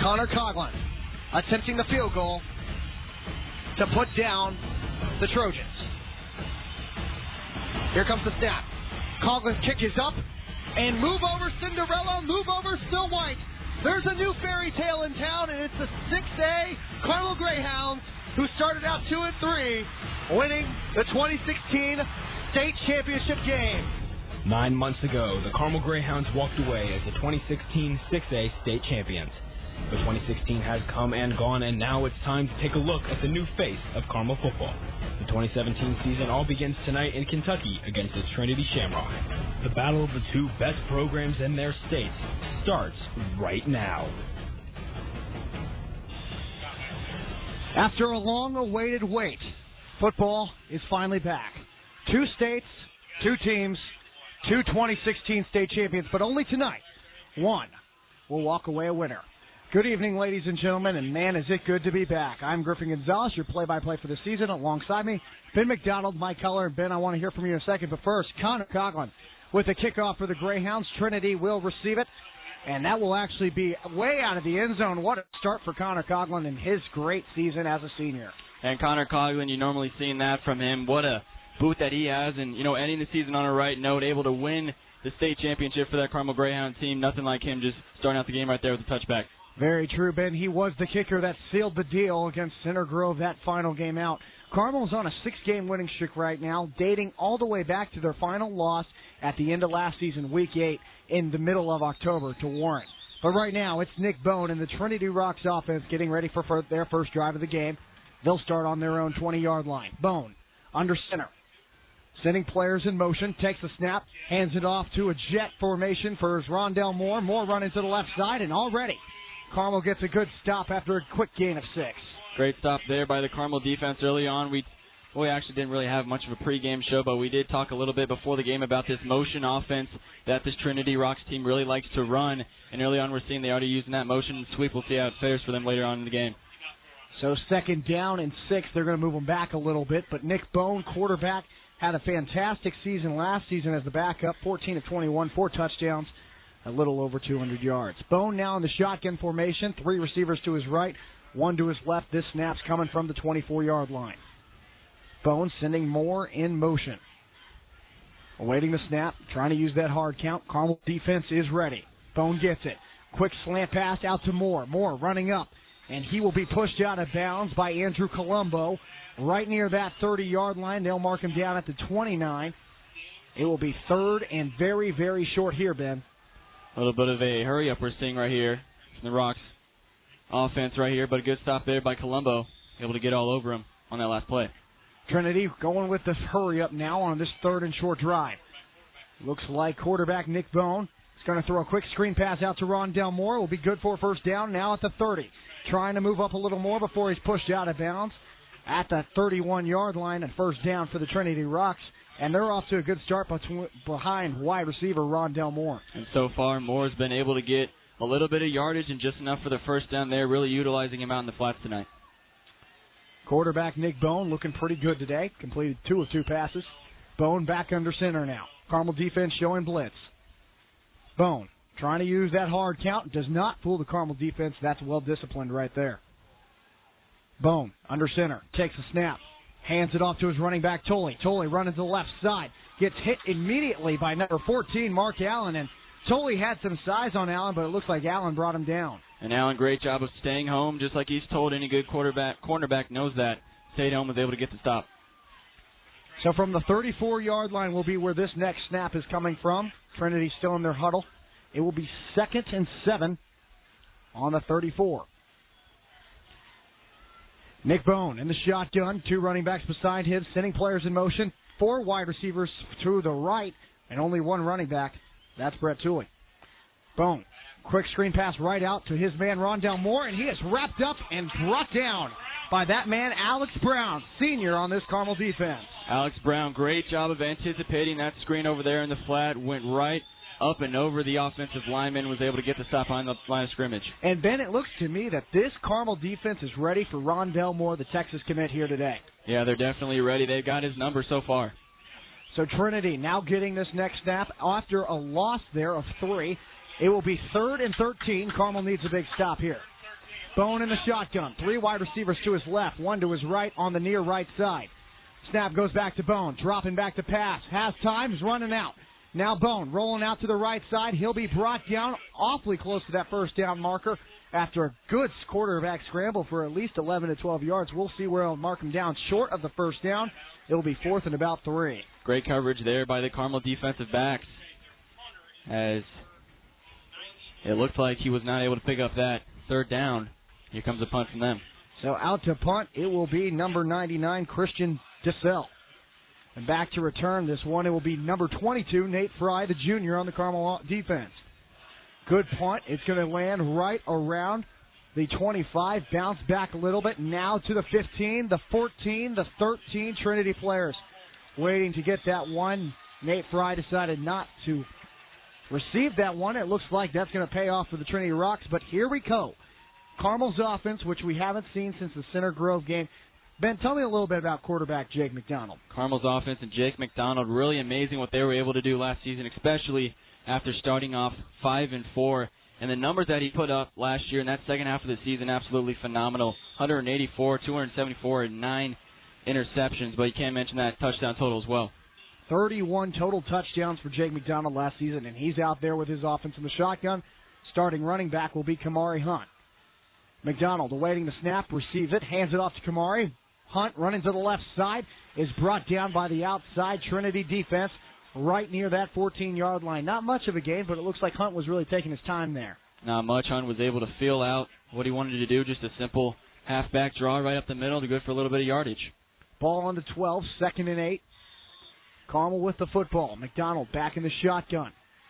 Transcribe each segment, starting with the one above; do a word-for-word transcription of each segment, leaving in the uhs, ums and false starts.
Connor Coughlin attempting the field goal to put down the Trojans. Here comes the snap. Coughlin's kick is up, and move over Cinderella, move over Still White. There's a new fairy tale in town, and it's the six A Carmel Greyhounds, who started out two and three, winning the twenty sixteen state championship game. Nine months ago, the Carmel Greyhounds walked away as the twenty sixteen six A state champions. The twenty sixteen has come and gone, and now it's time to take a look at the new face of Carmel football. The twenty seventeen season all begins tonight in Kentucky against the Trinity Shamrock. The battle of the two best programs in their states starts right now. After a long-awaited wait, football is finally back. Two states, two teams, two twenty sixteen state champions, but only tonight, one will walk away a winner. Good evening, ladies and gentlemen, and man, is it good to be back. I'm Griffin Gonzalez, your play-by-play for the season. Alongside me, Ben McDonald, Mike Keller, and Ben, I want to hear from you in a second, but first, Connor Coughlin with the kickoff for the Greyhounds. Trinity will receive it, and that will actually be way out of the end zone. What a start for Connor Coughlin in his great season as a senior. And Connor Coughlin, you normally seen that from him. What a boot that he has, and, you know, ending the season on a right note, able to win the state championship for that Carmel Greyhound team. Nothing like him just starting out the game right there with a touchback. Very true, Ben. He was the kicker that sealed the deal against Center Grove that final game out. Carmel's on a six-game winning streak right now, dating all the way back to their final loss at the end of last season, Week eight, in the middle of October to Warren. But right now, it's Nick Bone and the Trinity Rocks offense getting ready for their first drive of the game. They'll start on their own twenty-yard line. Bone, under center. Sending players in motion, takes the snap, hands it off to a jet formation for Rondell Moore. Moore running to the left side, and already Carmel gets a good stop after a quick gain of six. Great stop there by the Carmel defense early on. We well, we actually didn't really have much of a pregame show, but we did talk a little bit before the game about this motion offense that this Trinity Rocks team really likes to run. And early on we're seeing they already using that motion sweep. We'll see how it fares for them later on in the game. So second down and six, they're going to move them back a little bit. But Nick Bone, quarterback, had a fantastic season last season as the backup, fourteen of twenty-one, four touchdowns, a little over two hundred yards. Bone now in the shotgun formation, three receivers to his right, one to his left. This snap's coming from the twenty-four-yard line. Bone sending Moore in motion. Awaiting the snap, trying to use that hard count. Carmel defense is ready. Bone gets it. Quick slant pass out to Moore. Moore running up, and he will be pushed out of bounds by Andrew Colombo. Right near that thirty-yard line, they'll mark him down at the twenty-nine. It will be third and very, very short here, Ben. A little bit of a hurry-up we're seeing right here in the Rocks offense right here, but a good stop there by Colombo, able to get all over him on that last play. Trinity going with the hurry-up now on this third and short drive. Looks like quarterback Nick Bone is going to throw a quick screen pass out to Rondell Moore. Will be good for a first down now at the thirty. Trying to move up a little more before he's pushed out of bounds at the thirty-one-yard line, and first down for the Trinity Rocks. And they're off to a good start behind wide receiver Rondell Moore. And so far, Moore's been able to get a little bit of yardage and just enough for the first down there, really utilizing him out in the flats tonight. Quarterback Nick Bone looking pretty good today. Completed two of two passes. Bone back under center now. Carmel defense showing blitz. Bone trying to use that hard count. Does not fool the Carmel defense. That's well-disciplined right there. Bone under center. Takes a snap. Hands it off to his running back, Tolley. Tolley running to the left side. Gets hit immediately by number fourteen, Mark Allen. And Tolley had some size on Allen, but it looks like Allen brought him down. And Allen, great job of staying home, just like he's told any good quarterback, cornerback knows that. Stayed home, was able to get the stop. So from the thirty-four-yard line will be where this next snap is coming from. Trinity still in their huddle. It will be second and seven on the thirty-four. Nick Bone in the shotgun, two running backs beside him, sending players in motion, four wide receivers to the right, and only one running back. That's Brett Tooley. Bone, quick screen pass right out to his man Rondell Moore, and he is wrapped up and brought down by that man Alex Brown, senior on this Carmel defense. Alex Brown, great job of anticipating that screen over there in the flat, went right up and over the offensive lineman, was able to get the stop on the line of scrimmage. And, Ben, it looks to me that this Carmel defense is ready for Rondell Moore, the Texas commit here today. Yeah, they're definitely ready. They've got his number so far. So Trinity now getting this next snap after a loss there of three. It will be third and thirteen. Carmel needs a big stop here. Bone in the shotgun. Three wide receivers to his left, one to his right on the near right side. Snap goes back to Bone, dropping back to pass. Has time, is running out. Now Bone rolling out to the right side. He'll be brought down awfully close to that first down marker after a good quarterback scramble for at least eleven to twelve yards. We'll see where he'll mark him down short of the first down. It'll be fourth and about three. Great coverage there by the Carmel defensive backs, as it looked like he was not able to pick up that third down. Here comes a punt from them. So out to punt, it will be number ninety-nine, Christian DeSalle. And back to return this one, it will be number twenty-two, Nate Fry, the junior on the Carmel defense. Good punt. It's going to land right around the twenty-five. Bounce back a little bit. Now to the fifteen, the fourteen, the thirteen. Trinity players waiting to get that one. Nate Fry decided not to receive that one. It looks like that's going to pay off for the Trinity Rocks. But here we go. Carmel's offense, which we haven't seen since the Center Grove game. Ben, tell me a little bit about quarterback Jake McDonald. Carmel's offense and Jake McDonald, really amazing what they were able to do last season, especially after starting off five and four. And the numbers that he put up last year in that second half of the season, absolutely phenomenal. one eighty-four, two seventy-four, and nine interceptions. But you can't mention that touchdown total as well. thirty-one total touchdowns for Jake McDonald last season, and he's out there with his offense in the shotgun. Starting running back will be Kamari Hunt. McDonald awaiting the snap, receives it, hands it off to Kamari. Hunt running to the left side, is brought down by the outside Trinity defense right near that fourteen-yard line. Not much of a gain, but it looks like Hunt was really taking his time there. Not much. Hunt was able to feel out what he wanted to do, just a simple halfback draw right up the middle to go for a little bit of yardage. Ball on the twelve, second and eight. Carmel with the football. McDonald back in the shotgun.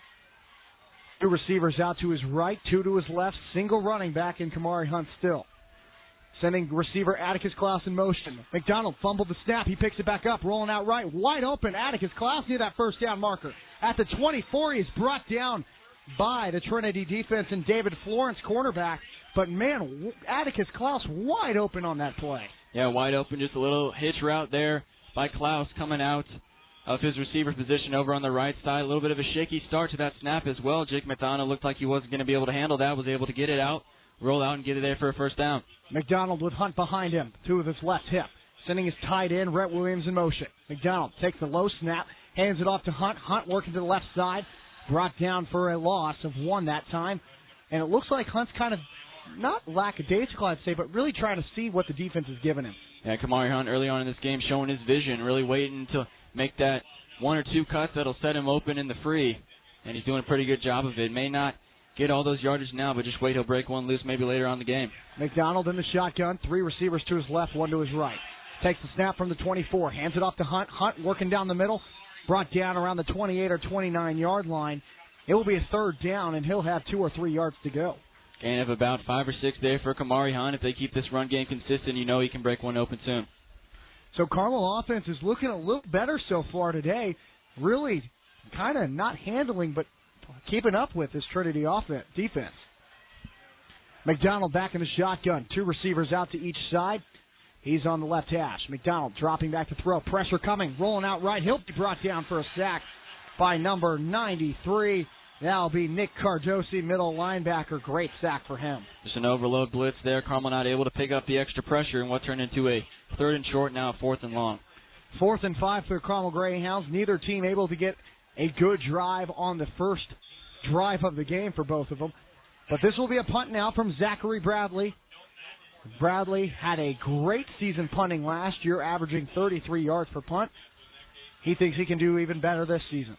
Two receivers out to his right, two to his left. Single running back in Kamari Hunt still. Sending receiver Atticus Klaus in motion. McDonald fumbled the snap. He picks it back up, rolling out right. Wide open. Atticus Klaus near that first down marker. At the twenty-four, he's brought down by the Trinity defense and David Florence, cornerback. But, man, Atticus Klaus wide open on that play. Yeah, wide open. Just a little hitch route there by Klaus coming out of his receiver position over on the right side. A little bit of a shaky start to that snap as well. Jake McDonald looked like he wasn't going to be able to handle that, was able to get it out, roll out, and get it there for a first down. McDonald with Hunt behind him, two of his left hip. Sending his tight end, Rhett Williams, in motion. McDonald takes the low snap, hands it off to Hunt. Hunt working to the left side, brought down for a loss of one that time. And it looks like Hunt's kind of, not lackadaisical, I'd say, but really trying to see what the defense is giving him. Yeah, Kamari Hunt early on in this game showing his vision, really waiting to make that one or two cuts that'll set him open in the free. And he's doing a pretty good job of it. May not get all those yardage now, but just wait, he'll break one loose maybe later on in the game. McDonald in the shotgun, three receivers to his left, one to his right. Takes the snap from the twenty-four, hands it off to Hunt. Hunt working down the middle, brought down around the twenty-eight or twenty-nine-yard line. It will be a third down, and he'll have two or three yards to go. Gain of about five or six there for Kamari Hunt. If they keep this run game consistent, you know he can break one open soon. So Carmel offense is looking a little better so far today. Really kind of not handling, but keeping up with this Trinity offense, defense. McDonald back in the shotgun. Two receivers out to each side. He's on the left hash. McDonald dropping back to throw. Pressure coming. Rolling out right. He'll be brought down for a sack by number ninety-three. That'll be Nick Cardosi, middle linebacker. Great sack for him. Just an overload blitz there. Carmel not able to pick up the extra pressure in what turned into a third and short, now a fourth and long. Fourth and five for the Carmel Greyhounds. Neither team able to get a good drive on the first drive of the game for both of them. But this will be a punt now from Zachary Bradley. Bradley had a great season punting last year, averaging thirty-three yards per punt. He thinks he can do even better this season.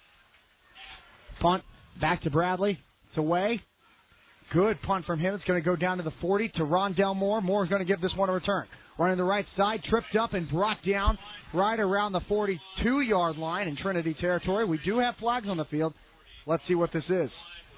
Punt back to Bradley. It's away. Good punt from him. It's going to go down to the forty to Rondell Moore. Moore's going to give this one a return. Running the right side, tripped up and brought down right around the forty-two-yard line in Trinity territory. We do have flags on the field. Let's see what this is.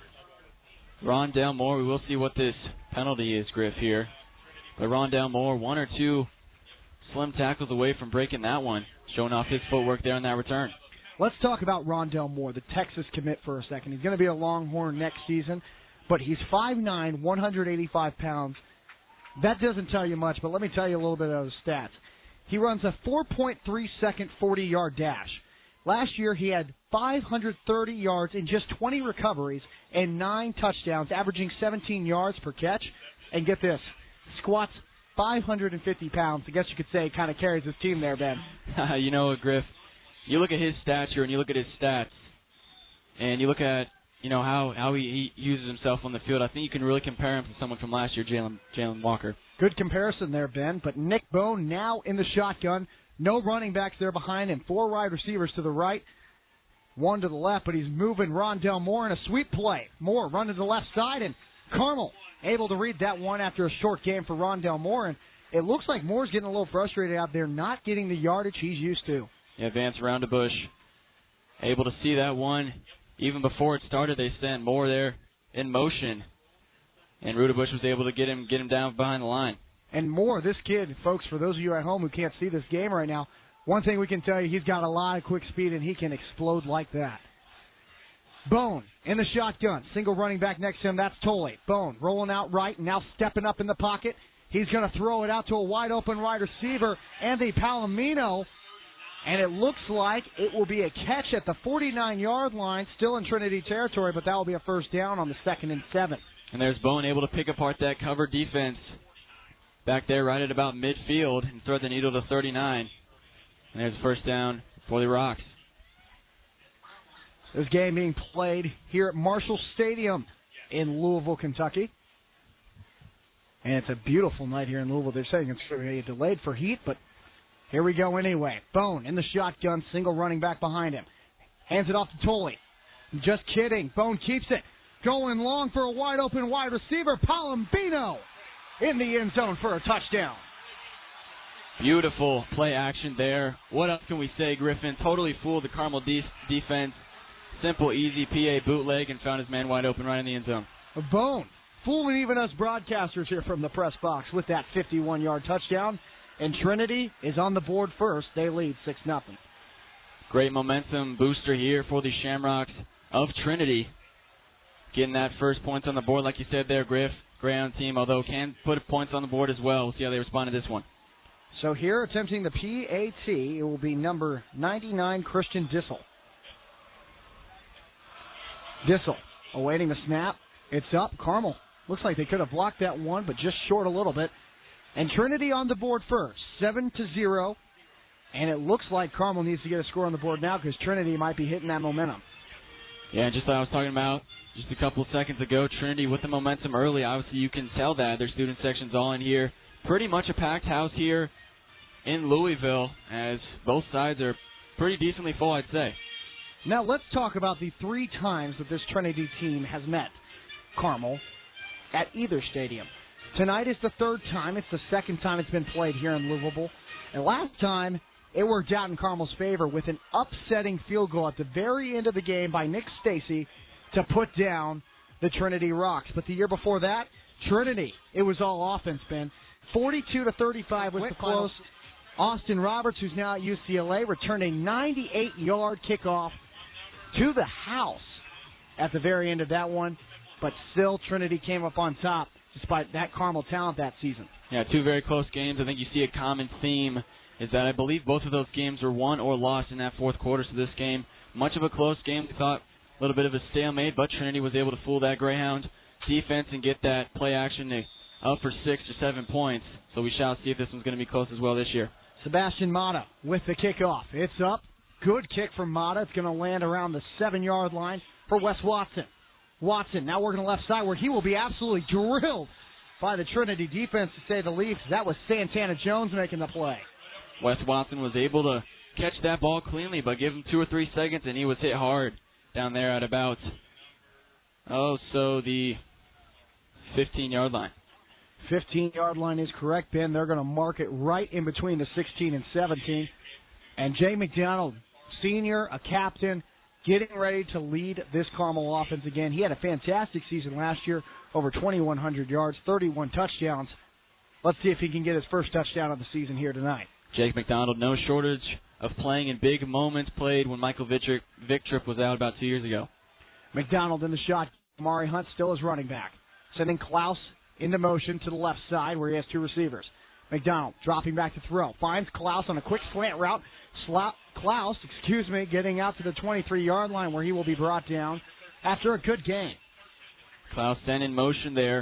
Rondell Moore, we will see what this penalty is, Griff, here. But Rondell Moore, one or two slim tackles away from breaking that one, showing off his footwork there on that return. Let's talk about Rondell Moore, the Texas commit, for a second. He's going to be a Longhorn next season, but he's five nine, one hundred eighty-five pounds. That doesn't tell you much, but let me tell you a little bit of his stats. He runs a four point three second forty-yard dash. Last year, he had five hundred thirty yards in just twenty recoveries and nine touchdowns, averaging seventeen yards per catch. and get this, squats five hundred fifty pounds. I guess you could say kind of carries his team there, Ben. You know what, Griff? You look at his stature and you look at his stats, and you look at you know how how he, he uses himself on the field. I think you can really compare him to someone from last year, Jalen Jalen Walker. Good comparison there, Ben. But Nick Bone now in the shotgun. No running backs there behind him. Four wide receivers to the right, one to the left, but he's moving Rondell Moore in a sweep play. Moore running to the left side, and Carmel able to read that one after a short game for Rondell Moore. And it looks like Moore's getting a little frustrated out there, not getting the yardage he's used to. Yeah, Vance Roundabush able to see that one. Even before it started, they sent Moore there in motion, and Roundabush was able to get him get him down behind the line. And Moore, this kid, folks, for those of you at home who can't see this game right now, one thing we can tell you, he's got a lot of quick speed, and he can explode like that. Bone in the shotgun. Single running back next to him. That's Tolle. Bone rolling out right and now stepping up in the pocket. He's going to throw it out to a wide-open wide receiver, Anthony Palomino. And it looks like it will be a catch at the forty-nine-yard line, still in Trinity territory, but that will be a first down on the second and seven. And there's Bone able to pick apart that cover defense back there right at about midfield and thread the needle to thirty-nine. And there's first down for the Rocks. This game being played here at Marshall Stadium in Louisville, Kentucky. And it's a beautiful night here in Louisville. They're saying it's going to be delayed for heat, but here we go anyway. Bone in the shotgun, single running back behind him. Hands it off to Tolle. Just kidding. Bone keeps it. Going long for a wide open wide receiver. Palomino in the end zone for a touchdown. Beautiful play action there. What else can we say, Griffin? Totally fooled the Carmel de- defense. Simple, easy P A bootleg and found his man wide open right in the end zone. Bone fooling even us broadcasters here from the press box with that fifty-one-yard touchdown. And Trinity is on the board first. They lead six nothing. Great momentum booster here for the Shamrocks of Trinity. Getting that first points on the board, like you said there, Griff. Greyhound team, although can put points on the board as well. We'll see how they respond to this one. So here, attempting the P A T, it will be number ninety-nine, Christian Dissel. Dissel awaiting the snap. It's up. Carmel looks like they could have blocked that one, but just short a little bit. And Trinity on the board first, seven to zero. And it looks like Carmel needs to get a score on the board now because Trinity might be hitting that momentum. Yeah, just like I was talking about just a couple of seconds ago, Trinity with the momentum early. Obviously, you can tell that. Their student section's all in here. Pretty much a packed house here in Louisville, as both sides are pretty decently full, I'd say. Now let's talk about the three times that this Trinity team has met Carmel at either stadium. Tonight is the third time. It's the second time it's been played here in Louisville. And last time, it worked out in Carmel's favor with an upsetting field goal at the very end of the game by Nick Stacy to put down the Trinity Rocks. But the year before that, Trinity, it was all offense, Ben. forty-two to thirty-five was the close. Austin Roberts, who's now at U C L A, returned a ninety-eight-yard kickoff to the house at the very end of that one. But still, Trinity came up on top despite that Carmel talent that season. Yeah, two very close games. I think you see a common theme is that I believe both of those games were won or lost in that fourth quarter. So this game, much of a close game. We thought a little bit of a stalemate, but Trinity was able to fool that Greyhound defense and get that play action to up for six or seven points. So we shall see if this one's going to be close as well this year. Sebastian Mata with the kickoff. It's up. Good kick from Mata. It's going to land around the seven-yard line for Wes Watson. Watson now working the left side where he will be absolutely drilled by the Trinity defense, to say the least. That was Santana Jones making the play. Wes Watson was able to catch that ball cleanly, but give him two or three seconds, and he was hit hard down there at about, oh, so the fifteen-yard line. fifteen-yard line is correct, Ben. They're going to mark it right in between the sixteen and seventeen. And Jay McDonald, senior, a captain, getting ready to lead this Carmel offense again. He had a fantastic season last year, over twenty-one hundred yards, thirty-one touchdowns. Let's see if he can get his first touchdown of the season here tonight. Jake McDonald, no shortage of playing in big moments, played when Michael Vitrick, Victrip was out about two years ago. McDonald in the shot. Amari Hunt still is running back. Sending Klaus into motion to the left side where he has two receivers. McDonald dropping back to throw. Finds Klaus on a quick slant route. Sla- Klaus, excuse me, getting out to the twenty-three-yard line where he will be brought down after a good game. Klaus then in motion there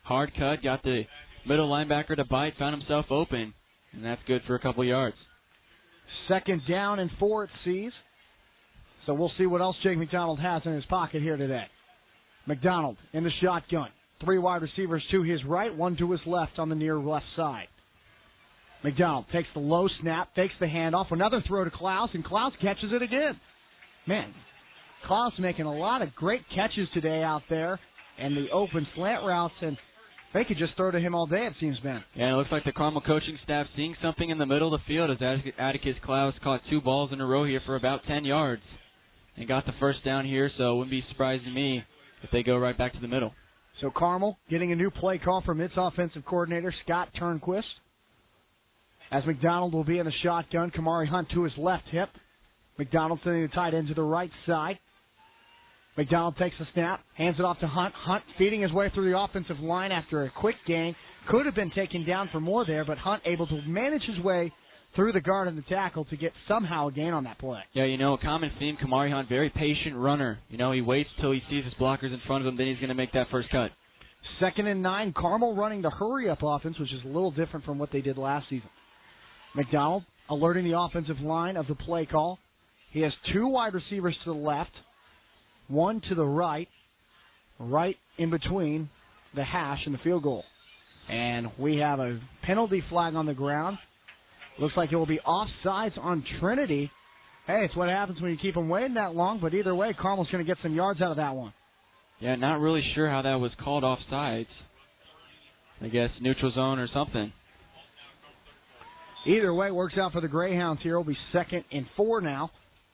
hard cut, got the middle linebacker to bite, found himself open, and that's good for a couple yards. Second down and four it sees. So we'll see what else Jake McDonald has in his pocket here today. McDonald in the shotgun. Three wide receivers to his right, one to his left on the near left side. McDonald takes the low snap, takes the handoff, another throw to Klaus, and Klaus catches it again. Man, Klaus making a lot of great catches today out there, and the open slant routes, and they could just throw to him all day, it seems, Ben. Yeah, it looks like the Carmel coaching staff seeing something in the middle of the field as Atticus Klaus caught two balls in a row here for about ten yards and got the first down here, so it wouldn't be surprising me if they go right back to the middle. So Carmel getting a new play call from its offensive coordinator, Scott Turnquist. As McDonald will be in the shotgun, Kamari Hunt to his left hip. McDonald sending the tight end to the right side. McDonald takes the snap, hands it off to Hunt. Hunt feeding his way through the offensive line after a quick gain. Could have been taken down for more there, but Hunt able to manage his way through the guard and the tackle to get somehow a gain on that play. Yeah, you know, a common theme, Kamari Hunt, very patient runner. You know, he waits till he sees his blockers in front of him, then he's going to make that first cut. Second and nine, Carmel running the hurry-up offense, which is a little different from what they did last season. McDonald alerting the offensive line of the play call. He has two wide receivers to the left, one to the right, right in between the hash and the field goal. And we have a penalty flag on the ground. Looks like it will be offsides on Trinity. Hey, it's what happens when you keep them waiting that long, but either way, Carmel's going to get some yards out of that one. Yeah, not really sure how that was called offsides. I guess neutral zone or something. Either way, works out for the Greyhounds here. It'll be second and four now.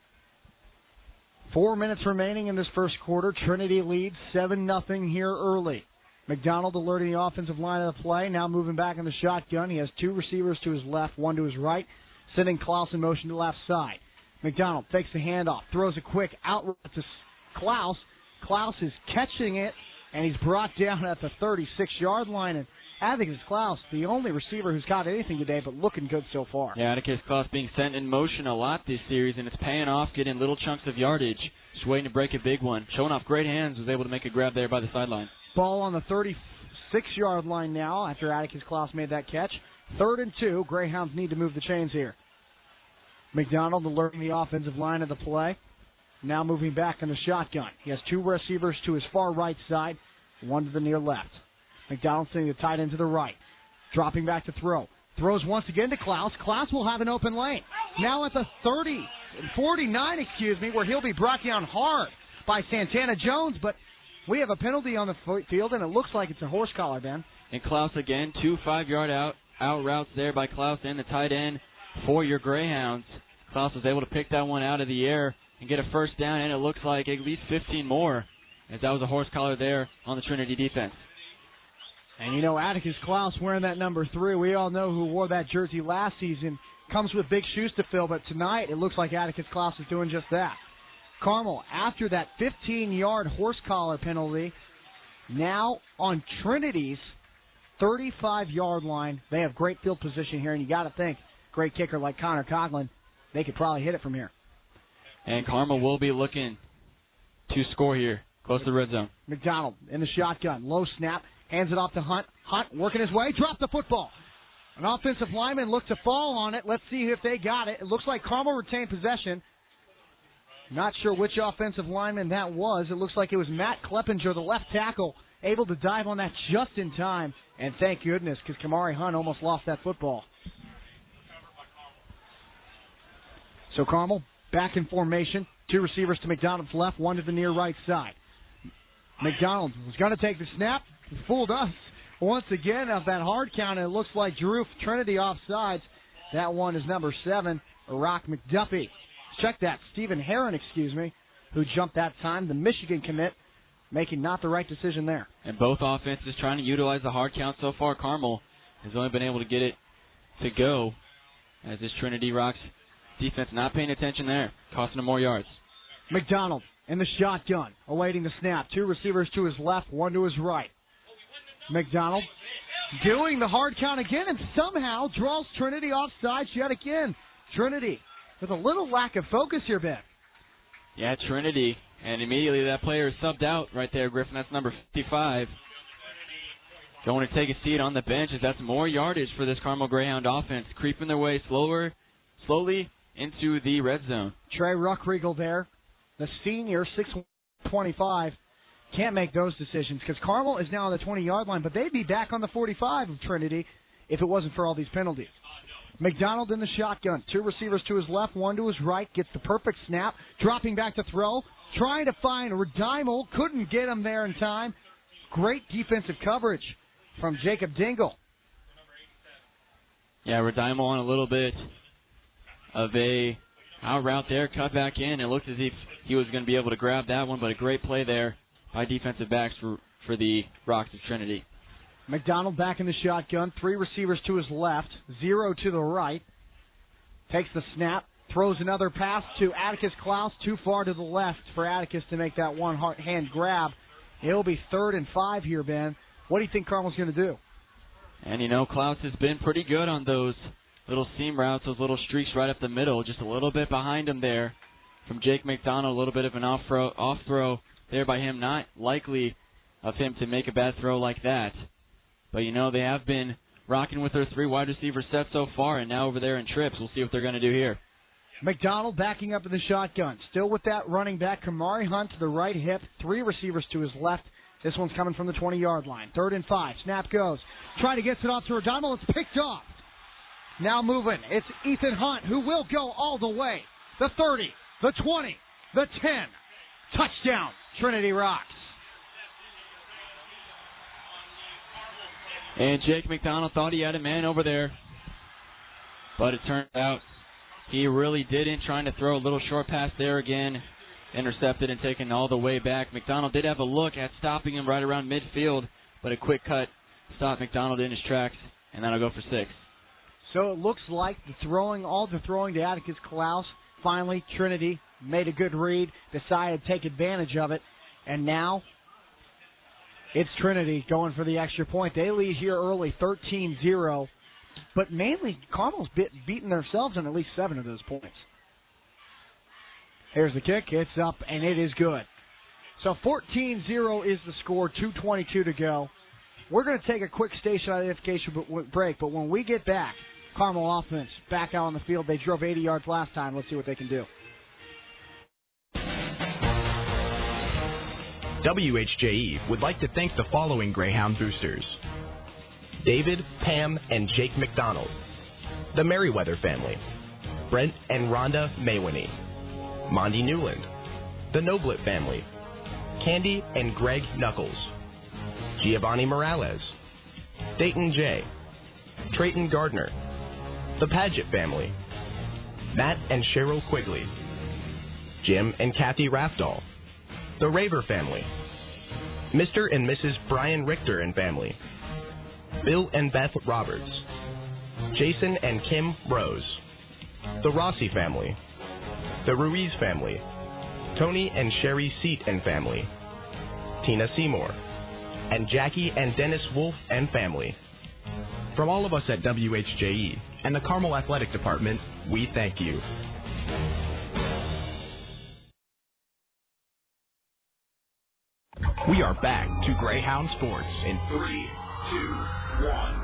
Four minutes remaining in this first quarter. Trinity leads seven nothing here early. McDonald alerting the offensive line of the play, now moving back in the shotgun. He has two receivers to his left, one to his right, sending Klaus in motion to the left side. McDonald takes the handoff, throws a quick out route to Klaus. Klaus is catching it, and he's brought down at the thirty-six-yard line. And Atticus Klaus, the only receiver who's caught anything today, but looking good so far. Yeah, Atticus Klaus being sent in motion a lot this series, and it's paying off, getting little chunks of yardage. Just waiting to break a big one. Showing off great hands, was able to make a grab there by the sideline. Ball on the thirty-six-yard line now after Atticus Klaus made that catch. Third and two. Greyhounds need to move the chains here. McDonald alerting the offensive line of the play. Now moving back in the shotgun. He has two receivers to his far right side, one to the near left. McDonald sending the tight end to the right. Dropping back to throw. Throws once again to Klaus. Klaus will have an open lane. Now at the thirty, forty-nine, excuse me, where he'll be brought down hard by Santana Jones, but we have a penalty on the field, and it looks like it's a horse collar, Ben. And Klaus again, two five-yard out, out routes there by Klaus and the tight end for your Greyhounds. Klaus was able to pick that one out of the air and get a first down, and it looks like at least fifteen more, as that was a horse collar there on the Trinity defense. And you know, Atticus Klaus wearing that number three, we all know who wore that jersey last season, comes with big shoes to fill, but tonight it looks like Atticus Klaus is doing just that. Carmel, after that fifteen-yard horse collar penalty, now on Trinity's thirty-five-yard line. They have great field position here, and you got to think, great kicker like Connor Coughlin, they could probably hit it from here. And Carmel will be looking to score here, close to the red zone. McDonald in the shotgun, low snap, hands it off to Hunt. Hunt working his way, dropped the football. An offensive lineman looked to fall on it. Let's see if they got it. It looks like Carmel retained possession. Not sure which offensive lineman that was. It looks like it was Matt Kleppinger, the left tackle, able to dive on that just in time. And thank goodness, because Kamari Hunt almost lost that football. So Carmel back in formation. Two receivers to McDonald's left, one to the near right side. McDonald was going to take the snap. He fooled us once again of that hard count, and it looks like Drew Trinity offsides. That one is number seven, Rock McDuffie. Check that, Stephen Herron, excuse me, who jumped that time, the Michigan commit, making not the right decision there. And both offenses trying to utilize the hard count so far. Carmel has only been able to get it to go, as this Trinity Rocks defense not paying attention there, costing them more yards. McDonald in the shotgun, awaiting the snap. Two receivers to his left, one to his right. McDonald doing the hard count again and somehow draws Trinity offsides yet again. Trinity with a little lack of focus here, Ben. Yeah, Trinity. And immediately that player is subbed out right there, Griffin. That's number fifty-five. going to take a seat on the bench as that's more yardage for this Carmel Greyhound offense, creeping their way slower, slowly into the red zone. Trey Ruckriegel there, the senior, six twenty-five, can't make those decisions because Carmel is now on the twenty-yard line, but they'd be back on the forty-five of Trinity if it wasn't for all these penalties. McDonald in the shotgun. Two receivers to his left, one to his right. Gets the perfect snap. Dropping back to throw. Trying to find Redeimel. Couldn't get him there in time. Great defensive coverage from Jacob Dingle. Yeah, Redeimel on a little bit of a out route there. Cut back in. It looked as if he was going to be able to grab that one, but a great play there by defensive backs for, for the Rocks of Trinity. McDonald back in the shotgun. Three receivers to his left, zero to the right. Takes the snap, throws another pass to Atticus Klaus, too far to the left for Atticus to make that one-hand grab. It'll be third and five here, Ben. What do you think Carmel's going to do? And, you know, Klaus has been pretty good on those little seam routes, those little streaks right up the middle, just a little bit behind him there from Jake McDonald, a little bit of an off throw, off throw there by him. Not likely of him to make a bad throw like that. But, you know, they have been rocking with their three wide receiver set so far, and now over there in trips. We'll see what they're going to do here. McDonald backing up in the shotgun. Still with that running back, Kamari Hunt to the right hip. Three receivers to his left. This one's coming from the twenty-yard line. Third and five. Snap goes. Trying to get it off to Redeimel. It's picked off. Now moving. It's Ethan Hunt who will go all the way. The thirty, the twenty, the ten. Touchdown, Trinity Rocks. And Jake McDonald thought he had a man over there. But it turned out he really didn't. Trying to throw a little short pass there again. Intercepted and taken all the way back. McDonald did have a look at stopping him right around midfield. But a quick cut stopped McDonald in his tracks. And that'll go for six. So it looks like the throwing, all the throwing to Atticus Klaus. Finally, Trinity made a good read. Decided to take advantage of it. And now it's Trinity going for the extra point. They lead here early, thirteen zero. But mainly, Carmel's bit, beating themselves on at least seven of those points. Here's the kick. It's up, and it is good. So fourteen zero is the score, two twenty-two to go. We're going to take a quick station identification break, but when we get back, Carmel offense back out on the field. They drove eighty yards last time. Let's see what they can do. W H J E would like to thank the following Greyhound boosters: David, Pam, and Jake McDonald, the Merriweather family, Brent and Rhonda Maywiney, Mondi Newland, the Noblet family, Candy and Greg Knuckles, Giovanni Morales, Dayton J, Trayton Gardner, the Padgett family, Matt and Cheryl Quigley, Jim and Kathy Rafdahl, the Raver family, Mister and Missus Brian Richter and family, Bill and Beth Roberts, Jason and Kim Rose, the Rossi family, the Ruiz family, Tony and Sherry Seat and family, Tina Seymour, and Jackie and Dennis Wolf and family. From all of us at W H J E and the Carmel Athletic Department, we thank you. We are back to Greyhound Sports in three, two, one.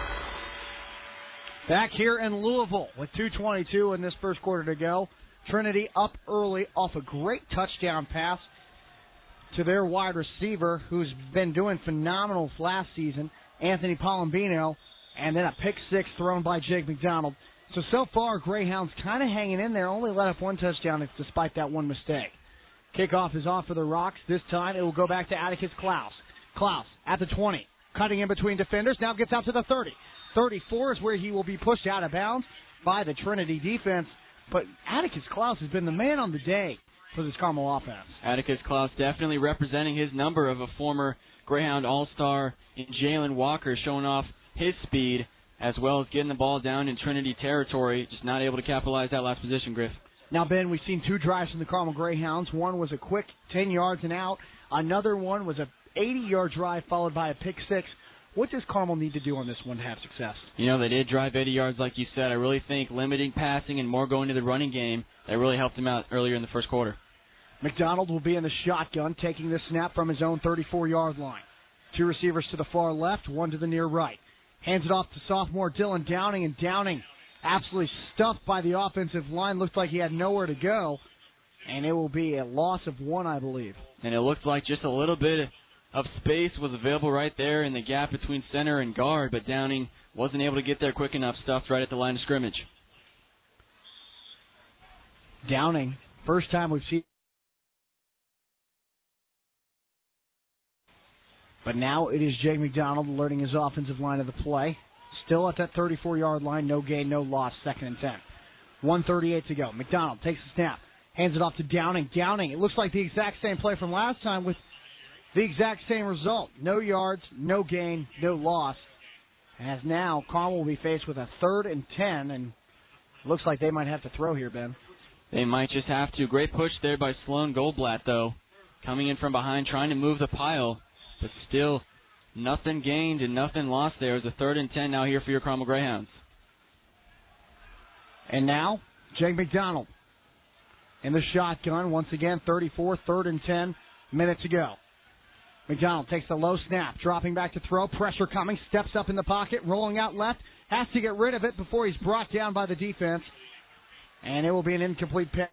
Back here in Louisville with two twenty-two in this first quarter to go. Trinity up early off a great touchdown pass to their wide receiver, who's been doing phenomenal last season, Anthony Palombino, and then a pick six thrown by Jake McDonald. So, so far, Greyhounds kind of hanging in there, only let up one touchdown despite that one mistake. Kickoff is off for the Rocks. This time it will go back to Atticus Klaus. Klaus at the twenty, cutting in between defenders, now gets out to the thirty. thirty-four is where he will be pushed out of bounds by the Trinity defense. But Atticus Klaus has been the man on the day for this Carmel offense. Atticus Klaus definitely representing his number of a former Greyhound All-Star in Jalen Walker, showing off his speed as well as getting the ball down in Trinity territory, just not able to capitalize that last position, Griff. Now, Ben, we've seen two drives from the Carmel Greyhounds. One was a quick ten yards and out. Another one was a eighty-yard drive followed by a pick six. What does Carmel need to do on this one to have success? You know, they did drive eighty yards, like you said. I really think limiting passing and more going to the running game, that really helped them out earlier in the first quarter. McDonald will be in the shotgun, taking the snap from his own thirty-four-yard line. Two receivers to the far left, one to the near right. Hands it off to sophomore Dylan Downing, and Downing absolutely stuffed by the offensive line. Looked like he had nowhere to go, and it will be a loss of one, I believe. And it looked like just a little bit of space was available right there in the gap between center and guard, but Downing wasn't able to get there quick enough, stuffed right at the line of scrimmage. Downing, first time we've seen. But now it is Jake McDonald alerting his offensive line of the play. Still at that thirty-four-yard line, no gain, no loss, second and ten. one thirty-eight to go. McDonald takes the snap, hands it off to Downing. Downing, it looks like the exact same play from last time with the exact same result. No yards, no gain, no loss. As now, Carmel will be faced with a third and ten, and looks like they might have to throw here, Ben. They might just have to. Great push there by Sloan Goldblatt, though. Coming in from behind, trying to move the pile, but still nothing gained and nothing lost there. It's a third and ten now here for your Carmel Greyhounds. And now, Jake McDonald in the shotgun. Once again, thirty-four, third and ten, minute to go. McDonald takes the low snap, dropping back to throw. Pressure coming, steps up in the pocket, rolling out left. Has to get rid of it before he's brought down by the defense. And it will be an incomplete pass.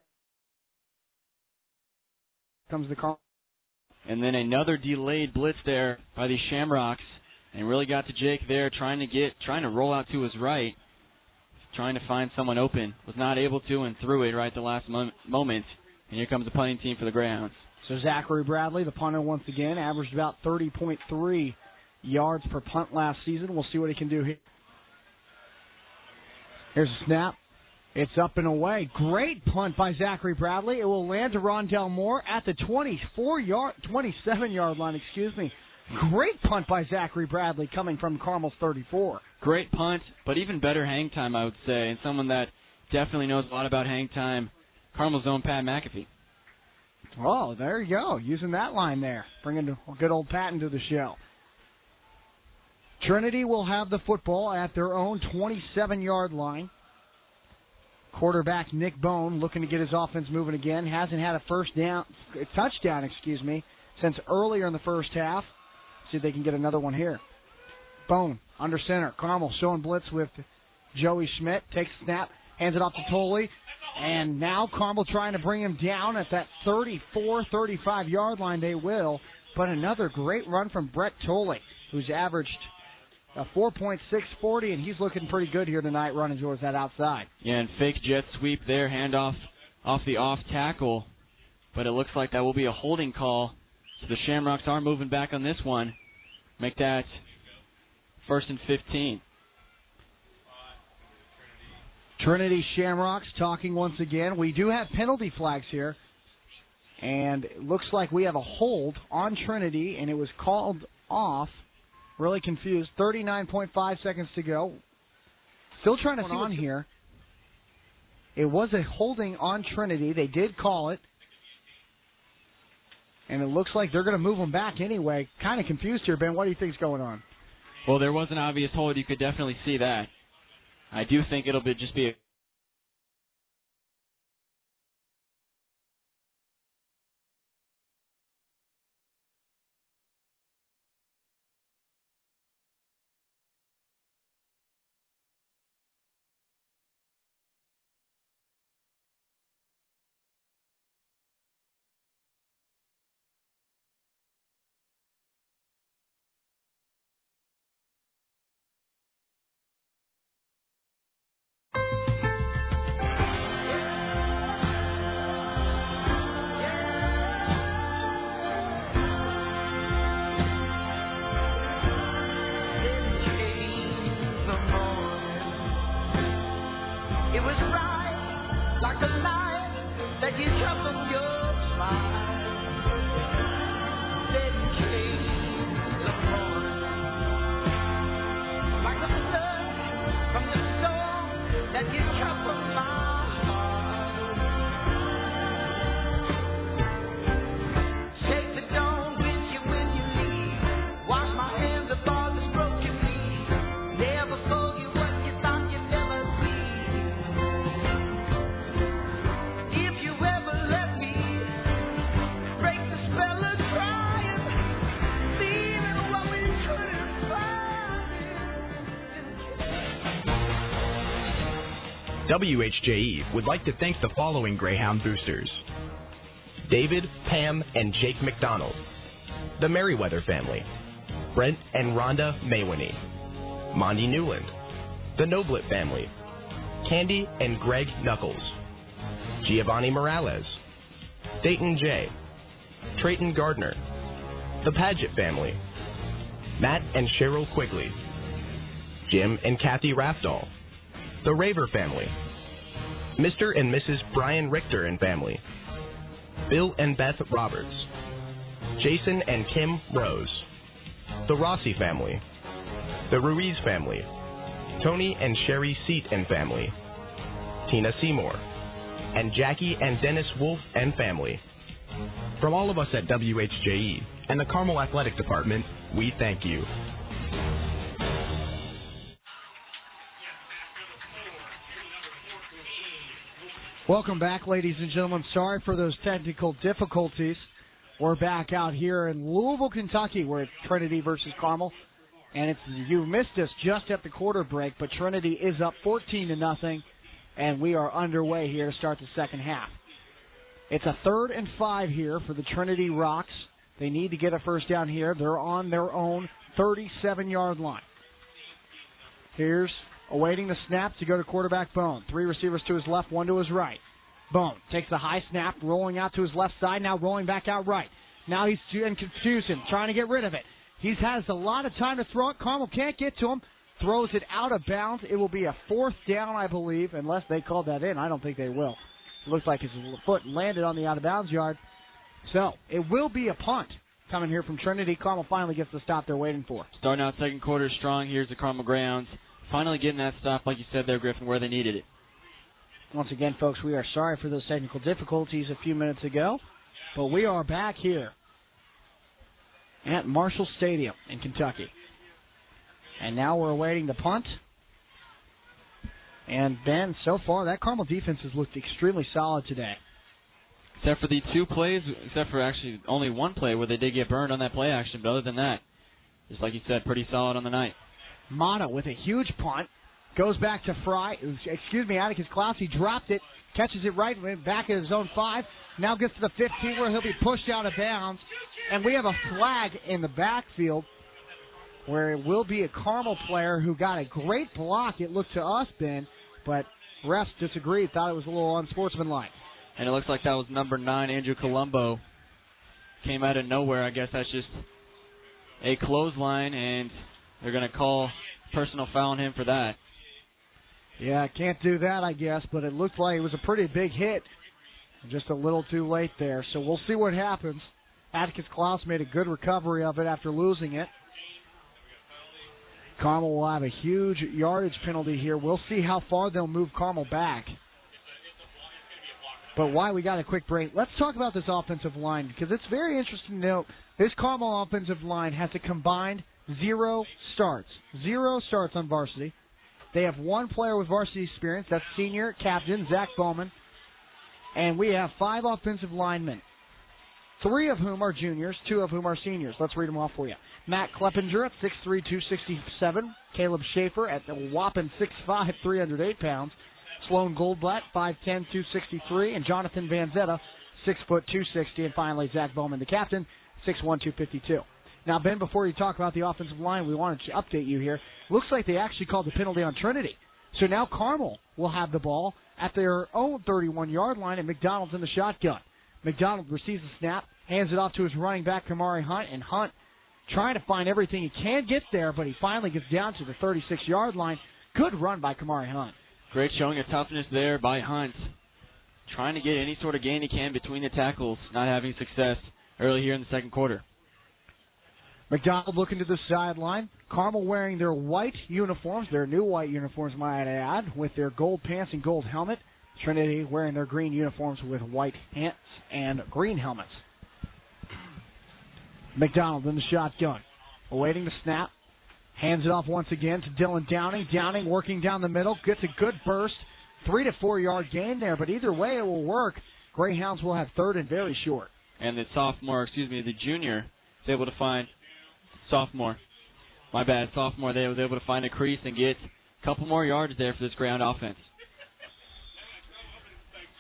Comes the call. And then another delayed blitz there by the Shamrocks. And really got to Jake there, trying to get, trying to roll out to his right. Trying to find someone open. Was not able to and threw it right at the last mo- moment. And here comes the punting team for the Greyhounds. So Zachary Bradley, the punter once again, averaged about thirty point three yards per punt last season. We'll see what he can do here. Here's a snap. It's up and away. Great punt by Zachary Bradley. It will land to Rondell Moore at the twenty-four yard, twenty-seven yard line, excuse me. Great punt by Zachary Bradley coming from Carmel's thirty-four. Great punt, but even better hang time, I would say, and someone that definitely knows a lot about hang time, Carmel's own Pat McAfee. Oh, there you go. Using that line there. Bringing good old Pat into the show. Trinity will have the football at their own twenty-seven yard line. Quarterback Nick Bone looking to get his offense moving again. Hasn't had a first down, a touchdown, excuse me, since earlier in the first half. See if they can get another one here. Bone under center. Carmel showing blitz with Joey Schmidt. Takes a snap, hands it off to Tolley. And now Carmel trying to bring him down at that thirty-four, thirty-five yard line. They will. But another great run from Brett Tolley, who's averaged a four point six forty, and he's looking pretty good here tonight running towards that outside. Yeah, and fake jet sweep there, handoff off the off tackle. But it looks like that will be a holding call. So the Shamrocks are moving back on this one. Make that first and fifteen. Trinity Shamrocks talking once again. We do have penalty flags here. And it looks like we have a hold on Trinity, and it was called off. Really confused. thirty-nine point five seconds to go. Still trying to see what's on here. It was a holding on Trinity. They did call it. And it looks like they're going to move them back anyway. Kind of confused here, Ben. What do you think's going on? Well, there was an obvious hold. You could definitely see that. I do think it'll be just be a If you ever let me W H J E would like to thank the following Greyhound boosters: David, Pam, and Jake McDonald, the Merriweather family, Brent and Rhonda Maywiney, Mondi Newland, the Noblet family, Candy and Greg Knuckles, Giovanni Morales, Dayton J, Trayton Gardner, the Padgett family, Matt and Cheryl Quigley, Jim and Kathy Rafdahl, the Raver family, Mister and Missus Brian Richter and family, Bill and Beth Roberts, Jason and Kim Rose, the Rossi family, the Ruiz family, Tony and Sherry Seat and family, Tina Seymour, and Jackie and Dennis Wolf and family. From all of us at W H J E and the Carmel Athletic Department, we thank you. Welcome back, ladies and gentlemen. Sorry for those technical difficulties. We're back out here in Louisville, Kentucky. We're at Trinity versus Carmel. And it's you missed us just at the quarter break, but Trinity is up fourteen to nothing, and we are underway here to start the second half. It's a third and five here for the Trinity Rocks. They need to get a first down here. They're on their own thirty-seven-yard line. Here's awaiting the snap to go to quarterback Bone. Three receivers to his left, one to his right. Bone takes the high snap, rolling out to his left side, now rolling back out right. Now he's in confusion, trying to get rid of it. He has a lot of time to throw it. Carmel can't get to him. Throws it out of bounds. It will be a fourth down, I believe, unless they called that in. I don't think they will. It looks like his foot landed on the out-of-bounds yard. So it will be a punt coming here from Trinity. Carmel finally gets the stop they're waiting for. Starting out second quarter strong. Here's the Carmel Greyhounds. Finally getting that stop, like you said there, Griffin, where they needed it. Once again, folks, we are sorry for those technical difficulties a few minutes ago, but we are back here at Marshall Stadium in Kentucky. And now we're awaiting the punt. And, Ben, so far, that Carmel defense has looked extremely solid today. Except for the two plays, except for actually only one play where they did get burned on that play action, but other than that, just like you said, pretty solid on the night. Mata with a huge punt. Goes back to Fry. Excuse me, Atticus Klaus. He dropped it. Catches it right back at his own five. Now gets to the fifteen where he'll be pushed out of bounds. And we have a flag in the backfield where it will be a Carmel player who got a great block, it looked to us, Ben, but refs disagreed, thought it was a little unsportsmanlike. And it looks like that was number nine, Andrew Colombo. Came out of nowhere. I guess that's just a clothesline, and they're going to call personal foul on him for that. Yeah, can't do that, I guess, but it looked like it was a pretty big hit. Just a little too late there, so we'll see what happens. Atticus Klaus made a good recovery of it after losing it. Carmel will have a huge yardage penalty here. We'll see how far they'll move Carmel back. But why we got a quick break, let's talk about this offensive line, because it's very interesting to note this Carmel offensive line has a combined zero starts. Zero starts on varsity. They have one player with varsity experience. That's senior captain Zach Bowman. And we have five offensive linemen, three of whom are juniors, two of whom are seniors. Let's read them off for you. Matt Kleppinger at six three, two sixty-seven. Caleb Schaefer at a whopping six five, three hundred eight pounds. Sloan Goldblatt, five ten, two sixty-three. And Jonathan Vanzetta, six foot, two sixty. And finally, Zach Bowman, the captain, six one, two fifty-two. Now, Ben, before you talk about the offensive line, we wanted to update you here. Looks like they actually called the penalty on Trinity. So now Carmel will have the ball at their own thirty-one-yard line, and McDonald's in the shotgun. McDonald receives the snap, hands it off to his running back, Kamari Hunt, and Hunt trying to find everything he can get there, but he finally gets down to the thirty-six-yard line. Good run by Kamari Hunt. Great showing of toughness there by Hunt. Trying to get any sort of gain he can between the tackles, not having success early here in the second quarter. McDonald looking to the sideline. Carmel wearing their white uniforms, their new white uniforms, might I add, with their gold pants and gold helmet. Trinity wearing their green uniforms with white pants and green helmets. McDonald in the shotgun, awaiting the snap. Hands it off once again to Dylan Downing. Downing working down the middle, gets a good burst. Three to four yard gain there, but either way it will work. Greyhounds will have third and very short. And the sophomore, excuse me, the junior is able to find sophomore. My bad, sophomore. They was able to find a crease and get a couple more yards there for this Greyhound offense.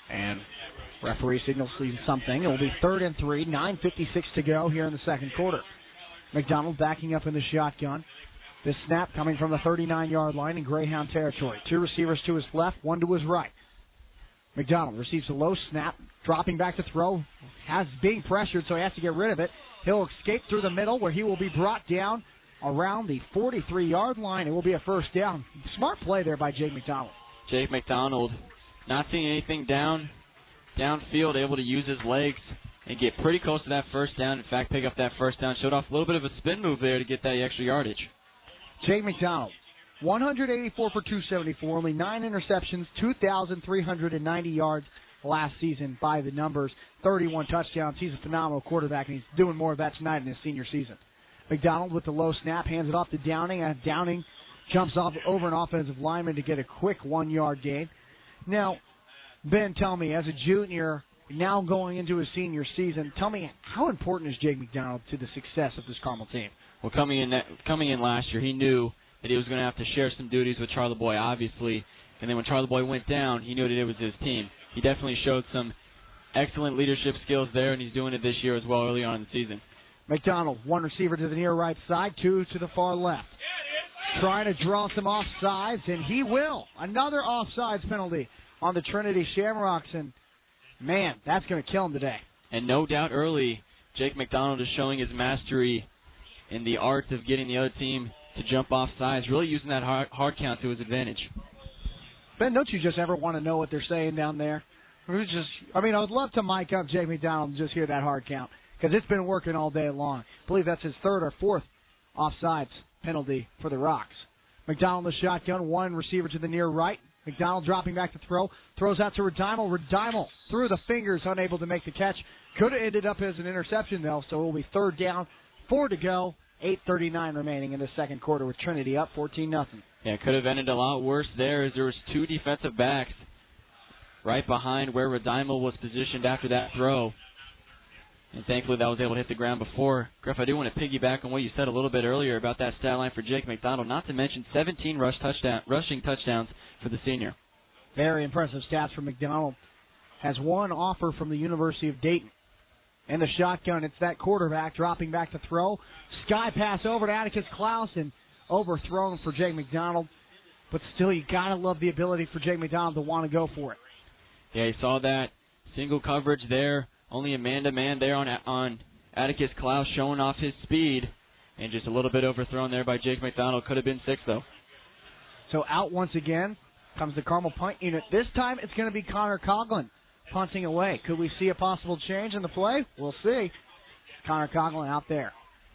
And referee signals something. It will be third and three, nine fifty-six to go here in the second quarter. McDonald backing up in the shotgun. This snap coming from the thirty-nine-yard line in Greyhound territory. Two receivers to his left, one to his right. McDonald receives a low snap, dropping back to throw. Has being pressured, so he has to get rid of it. He'll escape through the middle, where he will be brought down around the forty-three-yard line. It will be a first down. Smart play there by Jake McDonald. Jake McDonald not seeing anything down downfield, able to use his legs and get pretty close to that first down. In fact, pick up that first down. Showed off a little bit of a spin move there to get that extra yardage. Jake McDonald, one eighty-four for two seventy-four, only nine interceptions, two thousand three hundred ninety yards last season by the numbers, thirty-one touchdowns. He's a phenomenal quarterback, and he's doing more of that tonight in his senior season. McDonald with the low snap, hands it off to Downing, and Downing jumps off over an offensive lineman to get a quick one-yard gain. Now, Ben, tell me, as a junior, now going into his senior season, tell me, how important is Jake McDonald to the success of this Carmel team? Well, coming in coming in last year, he knew that he was going to have to share some duties with Charlie Boy, obviously. And then when Charlie Boy went down, he knew that it was his team. He definitely showed some excellent leadership skills there, and he's doing it this year as well early on in the season. McDonald, one receiver to the near right side, two to the far left. Trying to draw some offsides, and he will. Another offsides penalty on the Trinity Shamrocks, and man, that's going to kill him today. And no doubt early, Jake McDonald is showing his mastery in the art of getting the other team to jump off sides, really using that hard, hard count to his advantage. Ben, don't you just ever want to know what they're saying down there? Just, I mean, I would love to mic up Jake McDonald and just hear that hard count, because it's been working all day long. I believe that's his third or fourth offsides penalty for the Rocks. McDonald in the shotgun, one receiver to the near right. McDonald dropping back to throw. Throws out to Reidimel. Reidimel through the fingers, unable to make the catch. Could have ended up as an interception, though, so it will be third down, four to go, eight thirty-nine remaining in the second quarter with Trinity up fourteen nothing. Yeah, it could have ended a lot worse there as there was two defensive backs right behind where Reidimel was positioned after that throw. And thankfully that was able to hit the ground before. Griff, I do want to piggyback on what you said a little bit earlier about that stat line for Jake McDonald, not to mention seventeen rush touchdown, rushing touchdowns for the senior. Very impressive stats for McDonald. Has one offer from the University of Dayton. In the shotgun, it's that quarterback dropping back to throw. Sky pass over to Atticus Klaus and overthrown for Jake McDonald. But still, you got to love the ability for Jake McDonald to want to go for it. Yeah, he saw that single coverage there. Only a man-to-man there on on Atticus Klaus, showing off his speed. And just a little bit overthrown there by Jake McDonald. Could have been six, though. So out once again comes the Carmel punt unit. This time it's going to be Connor Coughlin punting away. Could we see a possible change in the play? We'll see. Connor Coughlin out there.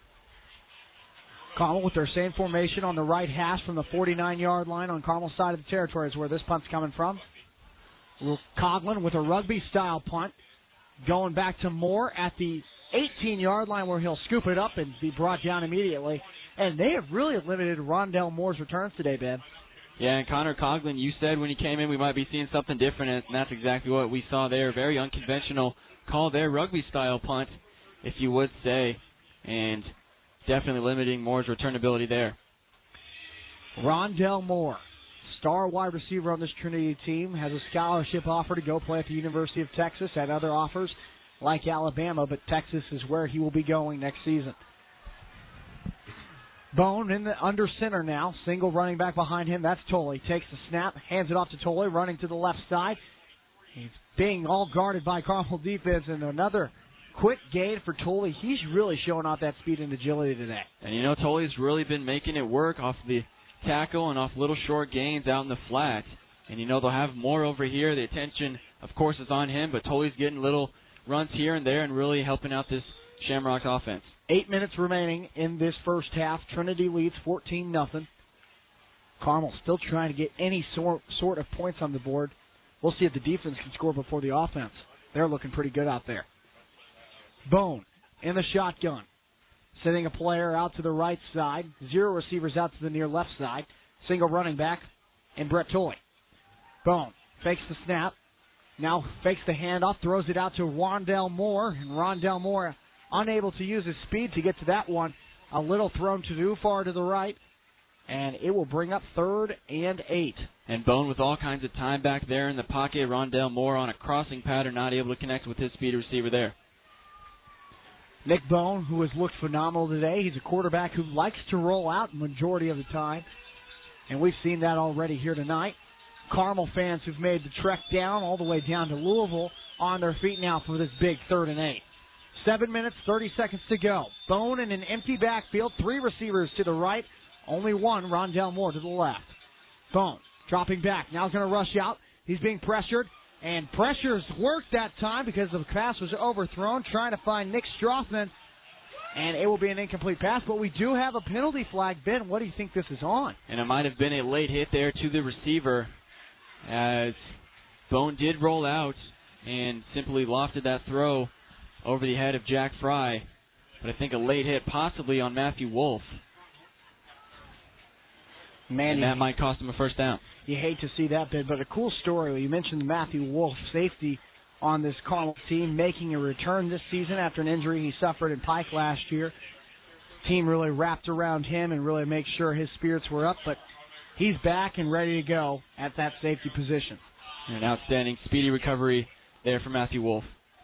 Carmel with their same formation on the right hash from the forty-nine-yard line on Carmel's side of the territory is where this punt's coming from. Coughlin with a rugby-style punt. Going back to Moore at the eighteen-yard line where he'll scoop it up and be brought down immediately. And they have really limited Rondell Moore's returns today, Ben. Yeah, and Connor Coughlin, you said when he came in we might be seeing something different, and that's exactly what we saw there. Very unconventional call there, rugby-style punt, if you would say, and definitely limiting Moore's returnability there. Rondell Moore, star wide receiver on this Trinity team, has a scholarship offer to go play at the University of Texas, had other offers like Alabama, but Texas is where he will be going next season. Bone in the under center now. Single running back behind him. That's Tolley. Takes the snap, hands it off to Tolley, running to the left side. He's being all guarded by Carmel defense, and another quick gain for Tolley. He's really showing off that speed and agility today. And you know, Tolley's really been making it work off the tackle and off little short gains out in the flat. And you know, they'll have more over here. The attention, of course, is on him, but Tolley's getting little runs here and there and really helping out this Shamrocks offense. Eight minutes remaining in this first half. Trinity leads fourteen nothing. Carmel still trying to get any sort, sort of points on the board. We'll see if the defense can score before the offense. They're looking pretty good out there. Bone in the shotgun. Sending a player out to the right side. Zero receivers out to the near left side. Single running back and Brett Tolley. Bone fakes the snap. Now fakes the handoff. Throws it out to Rondell Moore. And Rondell Moore unable to use his speed to get to that one. A little thrown too far to the right. and it will bring up third and eight. And Bone with all kinds of time back there in the pocket. Rondell Moore on a crossing pattern, not able to connect with his speed receiver there. Nick Bone, who has looked phenomenal today. He's a quarterback who likes to roll out the majority of the time, and we've seen that already here tonight. Carmel fans who've made the trek down all the way down to Louisville on their feet now for this big third and eight. Seven minutes, thirty seconds to go. Bone in an empty backfield, three receivers to the right, only one, Rondell Moore, to the left. Bone dropping back, now he's going to rush out. He's being pressured, and pressure's worked that time because the pass was overthrown, trying to find Nick Strothman, and it will be an incomplete pass, but we do have a penalty flag. Ben, what do you think this is on? And it might have been a late hit there to the receiver, as Bone did roll out and simply lofted that throw over the head of Jack Fry. But I think a late hit possibly on Matthew Wolf. Man, and that might cost him a first down. You hate to see that, Ben, but a cool story. You mentioned Matthew Wolf, safety on this Carmel team, making a return this season after an injury he suffered in Pike last year. Team really wrapped around him and really made sure his spirits were up, but he's back and ready to go at that safety position. An outstanding speedy recovery there for Matthew Wolf.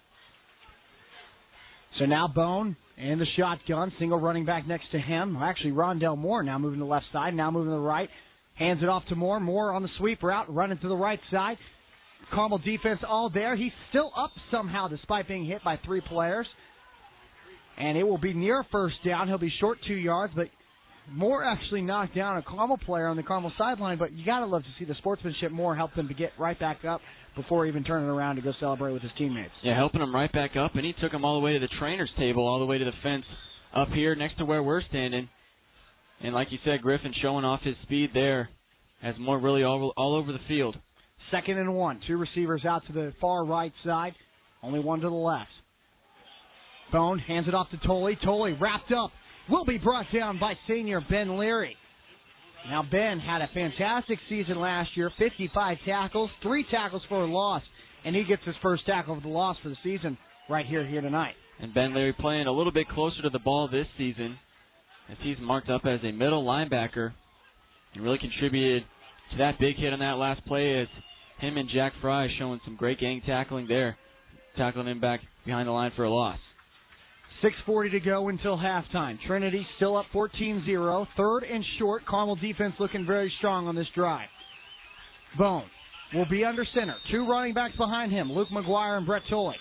So now Bone in the shotgun, single running back next to him. Actually, Rondell Moore now moving to the left side, now moving to the right. Hands it off to Moore. Moore on the sweep route, running to the right side. Carmel defense all there. He's still up somehow despite being hit by three players. And it will be near first down. He'll be short two yards, but Moore actually knocked down a Carmel player on the Carmel sideline, but you got to love to see the sportsmanship. Moore help them to get right back up before even turning around to go celebrate with his teammates. Yeah, helping him right back up, and he took him all the way to the trainer's table, all the way to the fence up here next to where we're standing. And like you said, Griffin showing off his speed there as Moore really all, all over the field. Second and one. Two receivers out to the far right side, only one to the left. Bone hands it off to Tolley. Tolley wrapped up. Will be brought down by senior Ben Leary. Now, Ben had a fantastic season last year, fifty-five tackles, three tackles for a loss, and he gets his first tackle for the loss for the season right here, here tonight. And Ben Leary playing a little bit closer to the ball this season, as he's marked up as a middle linebacker and really contributed to that big hit on that last play, as him and Jack Fry showing some great gang tackling there, tackling him back behind the line for a loss. six forty to go until halftime. Trinity still up fourteen zero. Third and short. Carmel defense looking very strong on this drive. Bone will be under center. Two running backs behind him, Luke McGuire and Brett Tolley.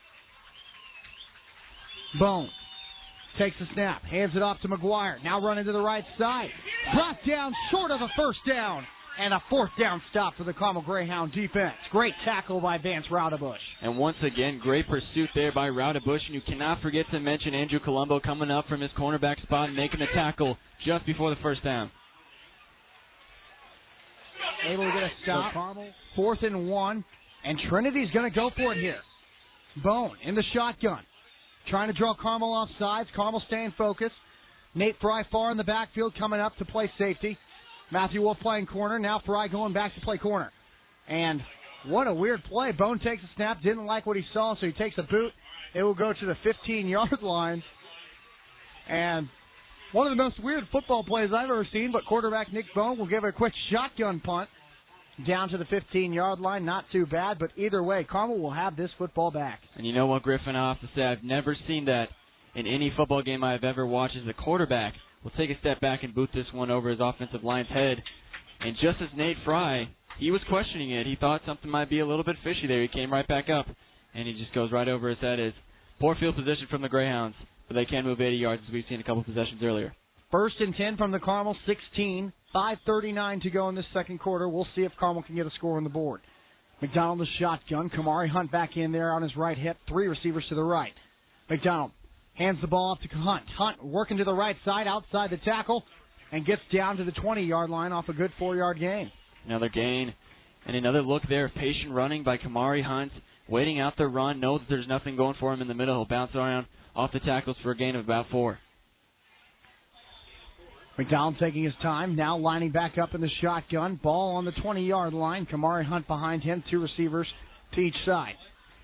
Bone takes the snap, hands it off to McGuire. Now running to the right side. Brought down short of a first down. And a fourth down stop for the Carmel Greyhound defense. Great tackle by Vance Raudebush. And once again, great pursuit there by Raudebush. And you cannot forget to mention Andrew Colombo coming up from his cornerback spot and making the tackle just before the first down. Able to get a stop. Carmel. Fourth and one. And Trinity's going to go for it here. Bone in the shotgun. Trying to draw Carmel off sides. Carmel staying focused. Nate Fry far in the backfield coming up to play safety. Matthew Wolf playing corner. Now Fry going back to play corner. And what a weird play. Bone takes a snap. Didn't like what he saw, so he takes a boot. It will go to the fifteen-yard line. And one of the most weird football plays I've ever seen, but quarterback Nick Bone will give it a quick shotgun punt down to the fifteen-yard line. Not too bad, but either way, Carmel will have this football back. And you know what, Griffin, I have to say, I've never seen that in any football game I've ever watched. As a quarterback will take a step back and boot this one over his offensive line's head. And just as Nate Fry, he was questioning it. He thought something might be a little bit fishy there. He came right back up, and he just goes right over his head. As poor field position from the Greyhounds, but they can move eighty yards, as we've seen a couple possessions earlier. First and ten from the Carmel sixteen. five thirty-nine to go in this second quarter. We'll see if Carmel can get a score on the board. McDonald the shotgun. Kamari Hunt back in there on his right hip. Three receivers to the right. McDonald hands the ball off to Hunt. Hunt working to the right side, outside the tackle, and gets down to the twenty-yard line off a good four-yard gain. Another gain. And another look there. Patient running by Kamari Hunt. Waiting out the run. Knows there's nothing going for him in the middle. He'll bounce around off the tackles for a gain of about four. McDonald taking his time. Now lining back up in the shotgun. Ball on the twenty-yard line. Kamari Hunt behind him. Two receivers to each side.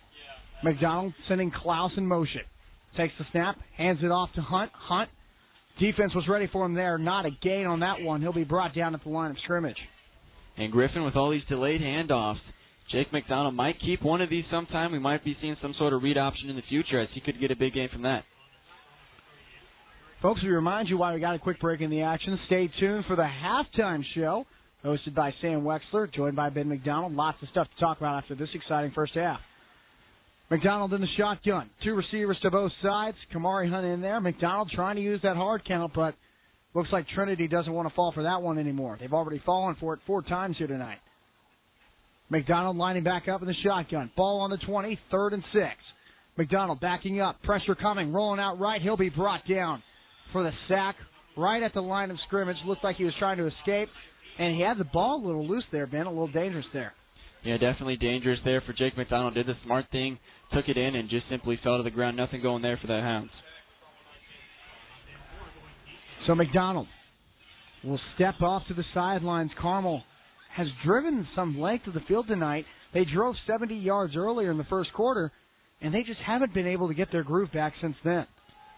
McDonald sending Klaus in motion. Takes the snap, hands it off to Hunt. Hunt Defense was ready for him there. Not a gain on that one. He'll be brought down at the line of scrimmage. And Griffin, with all these delayed handoffs, Jake McDonald might keep one of these sometime. We might be seeing some sort of read option in the future as he could get a big game from that. Folks, we remind you why we got a quick break in the action. Stay tuned for the halftime show, hosted by Sam Wexler, joined by Ben McDonald. Lots of stuff to talk about after this exciting first half. McDonald in the shotgun. Two receivers to both sides. Kamari Hunt in there. McDonald trying to use that hard count, but looks like Trinity doesn't want to fall for that one anymore. They've already fallen for it four times here tonight. McDonald lining back up in the shotgun. Ball on the twenty, third and six. McDonald backing up. Pressure coming. Rolling out right. He'll be brought down for the sack right at the line of scrimmage. Looked like he was trying to escape, and he had the ball a little loose there, Ben. A little dangerous there. Yeah, definitely dangerous there for Jake McDonald. Did the smart thing, took it in, and just simply fell to the ground. Nothing going there for the Hounds. So McDonald will step off to the sidelines. Carmel has driven some length of the field tonight. They drove seventy yards earlier in the first quarter, and they just haven't been able to get their groove back since then.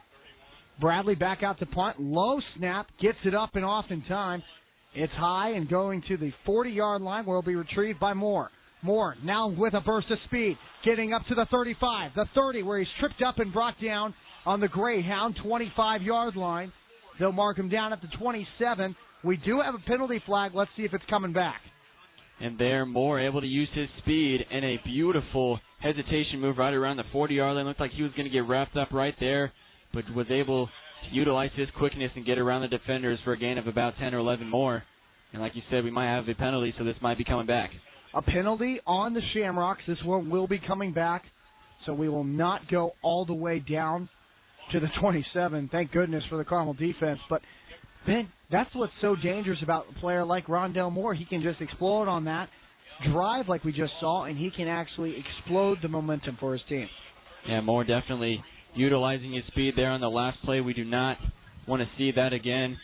Bradley back out to punt. Low snap, gets it up and off in time. It's high and going to the forty-yard line where it'll be retrieved by Moore. Moore now with a burst of speed, getting up to the thirty-five, the thirty, where he's tripped up and brought down on the Greyhound twenty-five-yard line. They'll mark him down at the twenty-seven. We do have a penalty flag. Let's see if it's coming back. And there, Moore able to use his speed and a beautiful hesitation move right around the forty-yard line. Looked like he was going to get wrapped up right there, but was able to utilize his quickness and get around the defenders for a gain of about ten or eleven more. And like you said, we might have a penalty, so this might be coming back. A penalty on the Shamrocks. This one will be coming back, so we will not go all the way down to the twenty-seven. Thank goodness for the Carmel defense. But, Ben, that's what's so dangerous about a player like Rondell Moore. He can just explode on that, drive like we just saw, and he can actually explode the momentum for his team. Yeah, Moore definitely utilizing his speed there on the last play. We do not want to see that again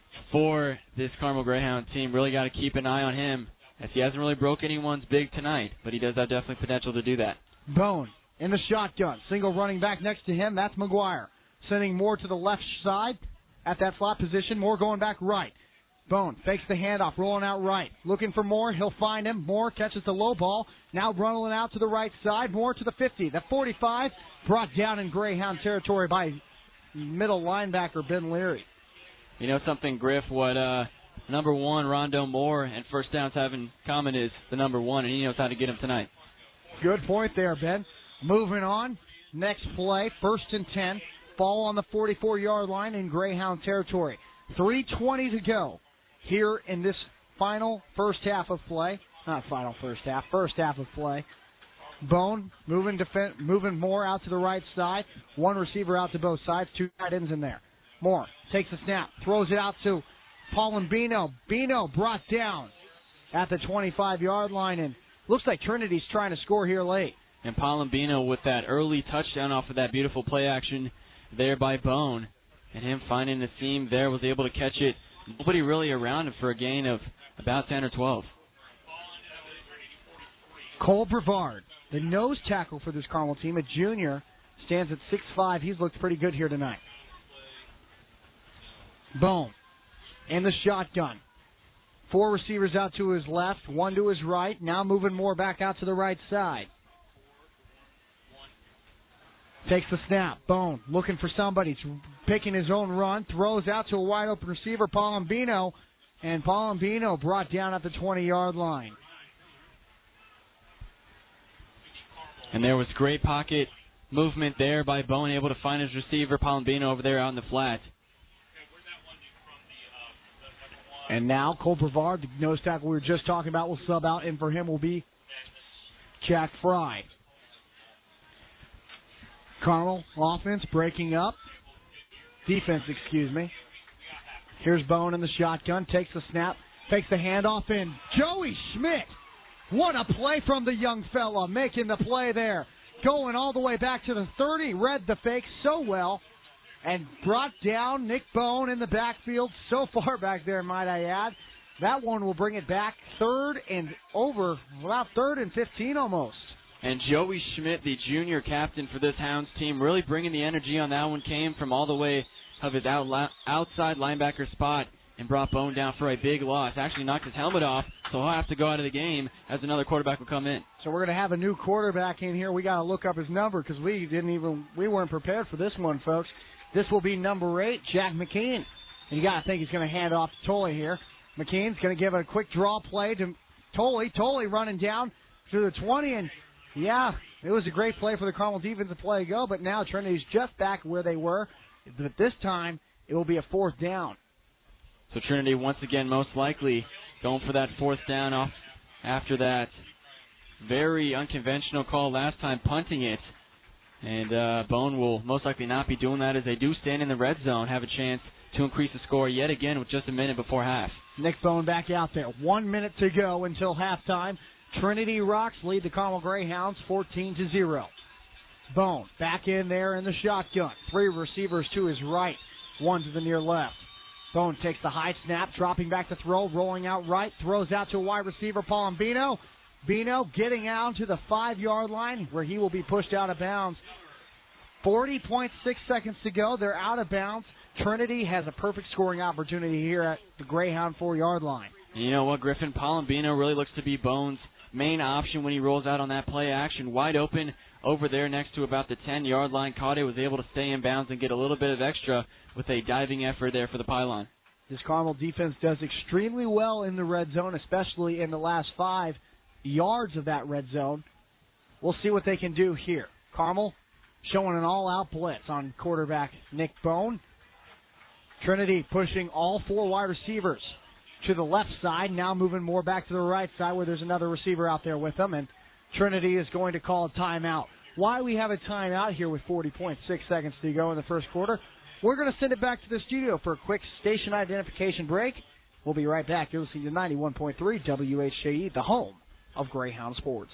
for this Carmel Greyhound team. Really got to keep an eye on him, as he hasn't really broke anyone's big tonight, but he does have definitely potential to do that. Bone in the shotgun. Single running back next to him. That's McGuire. Sending Moore to the left side at that slot position. Moore going back right. Bone fakes the handoff, rolling out right. Looking for Moore. He'll find him. Moore catches the low ball. Now running out to the right side. Moore to the fifty. The forty-five brought down in Greyhound territory by middle linebacker Ben Leary. You know something, Griff, what uh, number one, Rondell Moore, and first downs have in common is the number one, and he knows how to get him tonight. Good point there, Ben. Moving on. Next play, first and ten. Ball on the forty-four-yard line in Greyhound territory. three twenty to go here in this final first half of play. Not final first half, first half of play. Bone moving defen- moving Moore out to the right side. One receiver out to both sides. Two tight ends in there. Moore takes the snap, throws it out to Paulin Bino. Bino brought down at the twenty-five-yard line, and looks like Trinity's trying to score here late. And Paulin Bino with that early touchdown off of that beautiful play action there by Bone, and him finding the seam there, was able to catch it. Nobody really around him for a gain of about ten or twelve. Cole Brevard, the nose tackle for this Carmel team, a junior, stands at six five. He's looked pretty good here tonight. Bone in the shotgun. Four receivers out to his left, one to his right. Now moving more back out to the right side. Takes the snap. Bone looking for somebody. Picking his own run. Throws out to a wide open receiver, Paulin Bino. And Paulin Bino brought down at the twenty-yard line. And there was great pocket movement there by Bone, able to find his receiver, Paulin Bino, over there out in the flat. And now Cole Brevard, the nose tackle we were just talking about, will sub out, and for him will be Jack Fry. Carmel offense breaking up. Defense, excuse me. Here's Bone in the shotgun, takes the snap, takes the handoff, and Joey Schmidt. What a play from the young fella, making the play there. Going all the way back to the thirty, read the fake so well, and brought down Nick Bone in the backfield, so far back there, might I add. That one will bring it back third and over, about third and fifteen almost. And Joey Schmidt, the junior captain for this Hounds team, really bringing the energy on that one, came from all the way of his out, outside linebacker spot and brought Bone down for a big loss. Actually knocked his helmet off, so he'll have to go out of the game as another quarterback will come in. So we're going to have a new quarterback in here. We got to look up his number because we didn't even we weren't prepared for this one, folks. This will be number eight, Jack McKean. And you got to think he's going to hand off to Tolley here. McKean's going to give a quick draw play to Tolley. Tolley running down to the twenty, and yeah, it was a great play for the Carmel defense to play go, but now Trinity's just back where they were. But this time, it will be a fourth down. So Trinity, once again, most likely going for that fourth down off after that very unconventional call last time, punting it. And uh, Bone will most likely not be doing that as they do stand in the red zone, have a chance to increase the score yet again with just a minute before half. Nick Bone back out there. One minute to go until halftime. Trinity Rocks lead the Carmel Greyhounds fourteen to zero. Bone back in there in the shotgun. Three receivers to his right, one to the near left. Bone takes the high snap, dropping back to throw, rolling out right, throws out to a wide receiver, Paul Bino. Bino getting out to the five-yard line where he will be pushed out of bounds. forty point six seconds to go. They're out of bounds. Trinity has a perfect scoring opportunity here at the Greyhound four-yard line. You know what, Griffin? Bino really looks to be Bone's main option when he rolls out on that play action. Wide open over there next to about the ten-yard line. Caught it, was able to stay in bounds and get a little bit of extra with a diving effort there for the pylon. This Carmel defense does extremely well in the red zone, especially in the last five yards of that red zone. We'll see what they can do here. Carmel showing an all-out blitz on quarterback Nick Bone. Trinity pushing all four wide receivers to the left side, now moving more back to the right side where there's another receiver out there with them, and Trinity is going to call a timeout. Why we have a timeout here with forty point six seconds to go in the first quarter, we're going to send it back to the studio for a quick station identification break. We'll be right back. You're listening to ninety-one point three W H J E, the home of Greyhound Sports.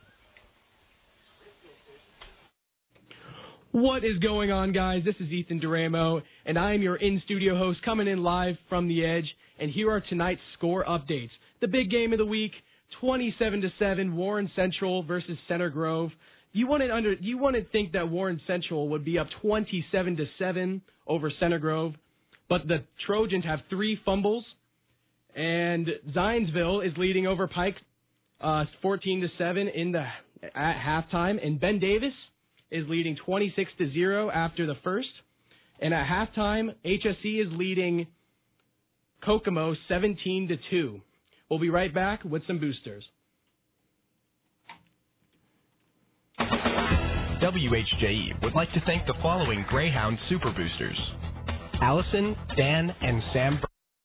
What is going on, guys? This is Ethan Duramo, and I am your in-studio host coming in live from the Edge, and here are tonight's score updates. The big game of the week, twenty-seven to seven, Warren Central versus Center Grove. You wouldn't under you wouldn't think that Warren Central would be up twenty-seven to seven over Center Grove, but the Trojans have three fumbles, and Zionsville is leading over Pike uh, fourteen to seven in the at halftime, and Ben Davis is leading twenty-six to zero after the first, and at halftime, H S C is leading Kokomo seventeen to two. We'll be right back with some boosters. W H J E would like to thank the following Greyhound Super Boosters: Allison, Dan, and Sam.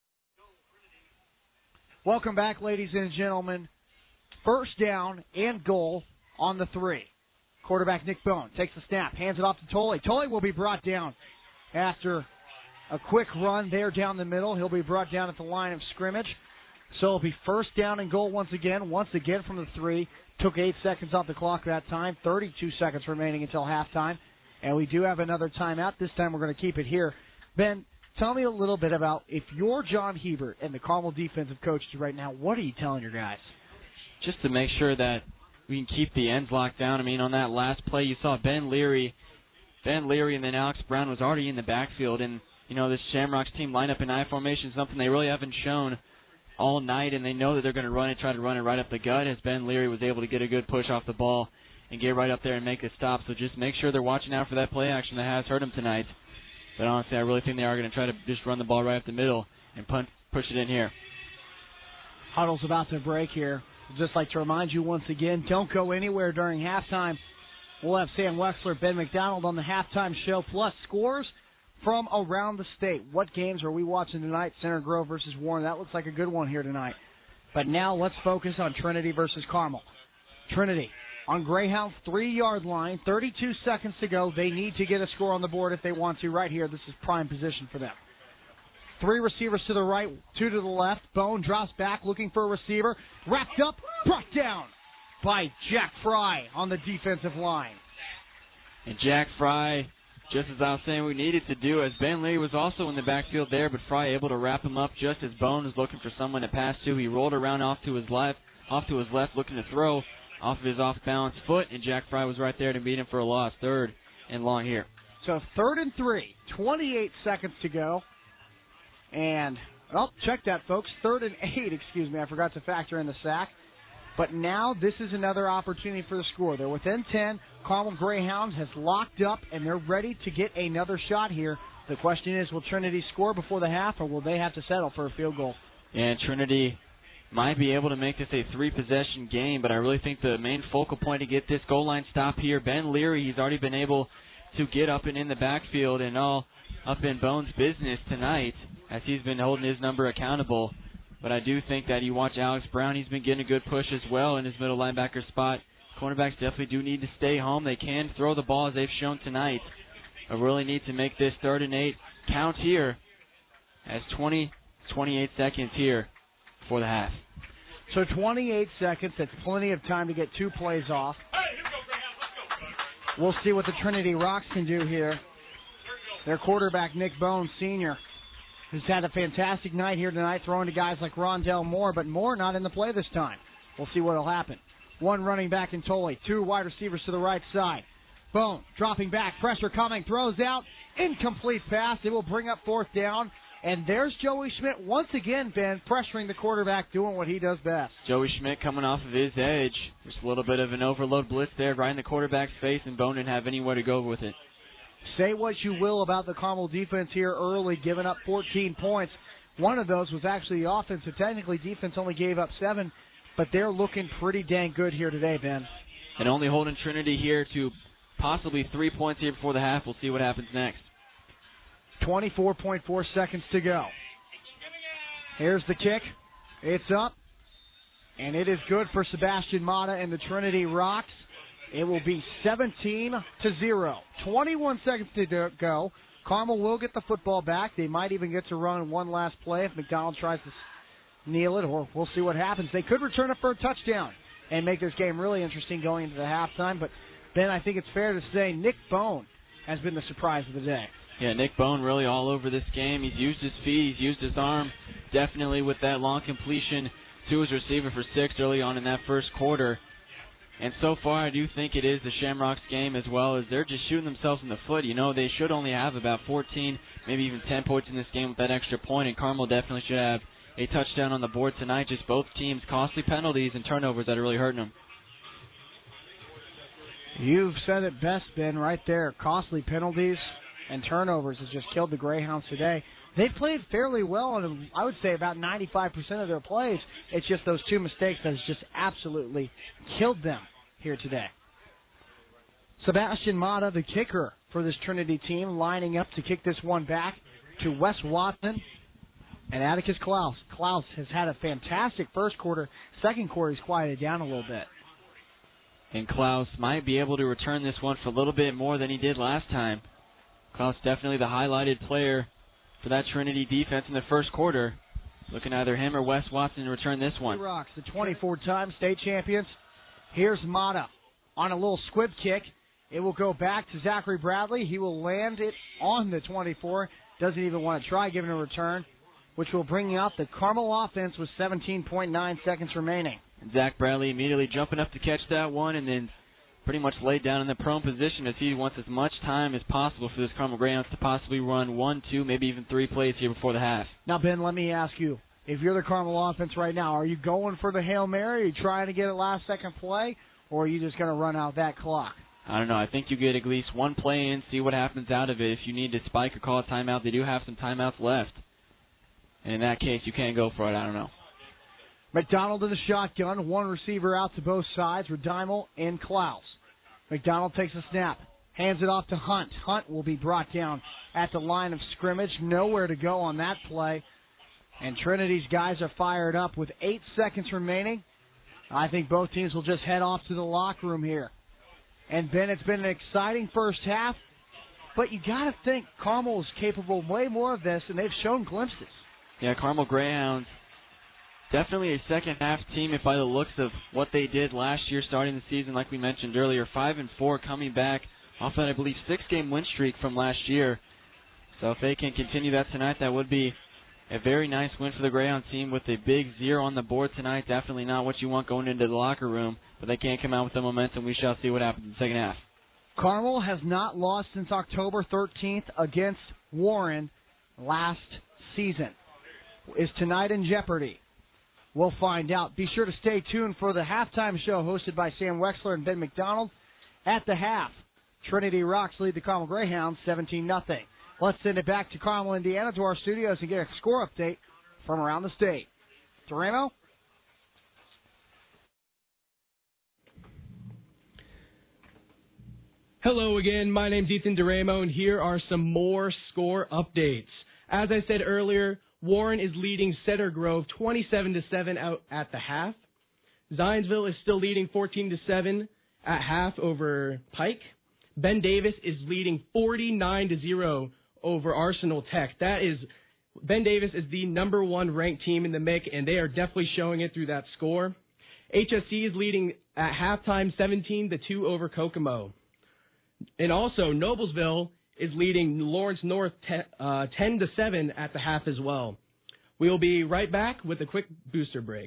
Welcome back, ladies and gentlemen. First down and goal on the three. Quarterback Nick Bone takes the snap, hands it off to Tolley. Tolley will be brought down after a quick run there down the middle. He'll be brought down at the line of scrimmage. So it'll be first down and goal once again, once again from the three. Took eight seconds off the clock that time, thirty-two seconds remaining until halftime. And we do have another timeout. This time we're going to keep it here. Ben, tell me a little bit about, if you're John Hebert and the Carmel defensive coach right now, what are you telling your guys? Just to make sure that we can keep the ends locked down. I mean, on that last play, you saw Ben Leary. Ben Leary and then Alex Brown was already in the backfield. And, you know, this Shamrocks team line up in I formation is something they really haven't shown all night, and they know that they're going to run it, try to run it right up the gut, as Ben Leary was able to get a good push off the ball and get right up there and make a stop. So just make sure they're watching out for that play action that has hurt them tonight. But honestly, I really think they are going to try to just run the ball right up the middle and punt, push it in here. Huddle's about to break here. I'd just like to remind you once again, don't go anywhere during halftime. We'll have Sam Wexler, Ben McDonald on the halftime show, plus scores from around the state. What games are we watching tonight? Center Grove versus Warren. That looks like a good one here tonight. But now let's focus on Trinity versus Carmel. Trinity on Greyhound's three-yard line, thirty-two seconds to go. They need to get a score on the board if they want to right here. This is prime position for them. Three receivers to the right, two to the left. Bone drops back looking for a receiver. Wrapped up, brought down by Jack Fry on the defensive line. And Jack Fry, just as I was saying we needed to do, as Ben Lee was also in the backfield there, but Fry able to wrap him up just as Bone was looking for someone to pass to. He rolled around off to his left, off to his left, looking to throw off of his off-balance foot, and Jack Fry was right there to beat him for a loss. Third and long here. So third and three, twenty-eight seconds to go. And, oh, check that, folks. Third and eight, excuse me. I forgot to factor in the sack. But now this is another opportunity for the score. They're within ten. Carmel Greyhounds has locked up, and they're ready to get another shot here. The question is, will Trinity score before the half, or will they have to settle for a field goal? And Trinity might be able to make this a three-possession game, but I really think the main focal point to get this goal line stop here, Ben Leary, he's already been able to get up and in the backfield and all up in Bones' business tonight as he's been holding his number accountable. But I do think that you watch Alex Brown, he's been getting a good push as well in his middle linebacker spot. Cornerbacks definitely do need to stay home. They can throw the ball as they've shown tonight. I really need to make this third and eight count here as twenty, twenty-eight seconds here for the half. So twenty-eight seconds, that's plenty of time to get two plays off. We'll see what the Trinity Rocks can do here. Their quarterback, Nick Bone, senior, who's had a fantastic night here tonight, throwing to guys like Rondell Moore, but Moore not in the play this time. We'll see what will happen. One running back in Tolley, two wide receivers to the right side. Bone dropping back, pressure coming, throws out, incomplete pass. It will bring up fourth down. And there's Joey Schmidt once again, Ben, pressuring the quarterback, doing what he does best. Joey Schmidt coming off of his edge. Just a little bit of an overload blitz there, right in the quarterback's face, and Bone didn't have anywhere to go with it. Say what you will about the Carmel defense here early, giving up fourteen points. One of those was actually the offense, so technically defense only gave up seven, but they're looking pretty dang good here today, Ben. And only holding Trinity here to possibly three points here before the half. We'll see what happens next. twenty-four point four seconds to go. Here's the kick. It's up. And it is good for Sebastian Mata and the Trinity Rocks. It will be seventeen to zero. twenty-one seconds to go. Carmel will get the football back. They might even get to run one last play if McDonald tries to kneel it, or we'll see what happens. They could return it for a touchdown and make this game really interesting going into the halftime. But, Ben, I think it's fair to say Nick Bone has been the surprise of the day. Yeah, Nick Bone really all over this game. He's used his feet. He's used his arm, definitely with that long completion to his receiver for six early on in that first quarter. And so far, I do think it is the Shamrocks game as well, as they're just shooting themselves in the foot. You know, they should only have about fourteen, maybe even ten points in this game with that extra point, and Carmel definitely should have a touchdown on the board tonight. Just both teams costly penalties and turnovers that are really hurting them. You've said it best, Ben, right there. Costly penalties and turnovers has just killed the Greyhounds today. They've played fairly well, and I would say about ninety-five percent of their plays. It's just those two mistakes that has just absolutely killed them here today. Sebastian Mata, the kicker for this Trinity team, lining up to kick this one back to Wes Watson and Atticus Klaus. Klaus has had a fantastic first quarter. Second quarter, he's quieted down a little bit. And Klaus might be able to return this one for a little bit more than he did last time. Klaus definitely the highlighted player for that Trinity defense in the first quarter. Looking either him or Wes Watson to return this one. Rocks, the twenty-four time state champions. Here's Mata on a little squib kick. It will go back to Zachary Bradley. He will land it on the twenty-four. Doesn't even want to try giving a return, which will bring out the Carmel offense with seventeen point nine seconds remaining. And Zach Bradley immediately jumping up to catch that one, and then pretty much laid down in the prone position as he wants as much time as possible for this Carmel Greyhounds to possibly run one, two, maybe even three plays here before the half. Now, Ben, let me ask you, if you're the Carmel offense right now, are you going for the Hail Mary? Are you trying to get a last-second play, or are you just going to run out that clock? I don't know. I think you get at least one play in, see what happens out of it. If you need to spike or call a timeout, they do have some timeouts left. And in that case, you can't go for it. I don't know. McDonald in the shotgun, one receiver out to both sides, Redeimel and Klaus. McDonald takes a snap, hands it off to Hunt. Hunt will be brought down at the line of scrimmage. Nowhere to go on that play. And Trinity's guys are fired up with eight seconds remaining. I think both teams will just head off to the locker room here. And, Ben, it's been an exciting first half, but you got to think Carmel is capable of way more of this, and they've shown glimpses. Yeah, Carmel Greyhounds, definitely a second-half team if by the looks of what they did last year starting the season, like we mentioned earlier, five and four coming back off that, I believe, six-game win streak from last year. So if they can continue that tonight, that would be a very nice win for the Greyhound team with a big zero on the board tonight. Definitely not what you want going into the locker room, but they can't come out with the momentum. We shall see what happens in the second half. Carmel has not lost since October thirteenth against Warren last season. Is tonight in jeopardy? We'll find out. Be sure to stay tuned for the halftime show hosted by Sam Wexler and Ben McDonald. At the half, Trinity Rocks lead the Carmel Greyhounds seventeen nothing. Let's send it back to Carmel, Indiana, to our studios and get a score update from around the state. Duramo? Hello again, my name's Ethan Duramo, and here are some more score updates. As I said earlier, Warren is leading Cedar Grove twenty-seven to seven out at the half. Zionsville is still leading fourteen to seven at half over Pike. Ben Davis is leading forty-nine to zero over Arsenal Tech. That is, Ben Davis is the number one ranked team in the M I C, and they are definitely showing it through that score. H S C is leading at halftime seventeen to two over Kokomo. And also, Noblesville is leading Lawrence North te- uh, ten to seven at the half as well. We will be right back with a quick booster break.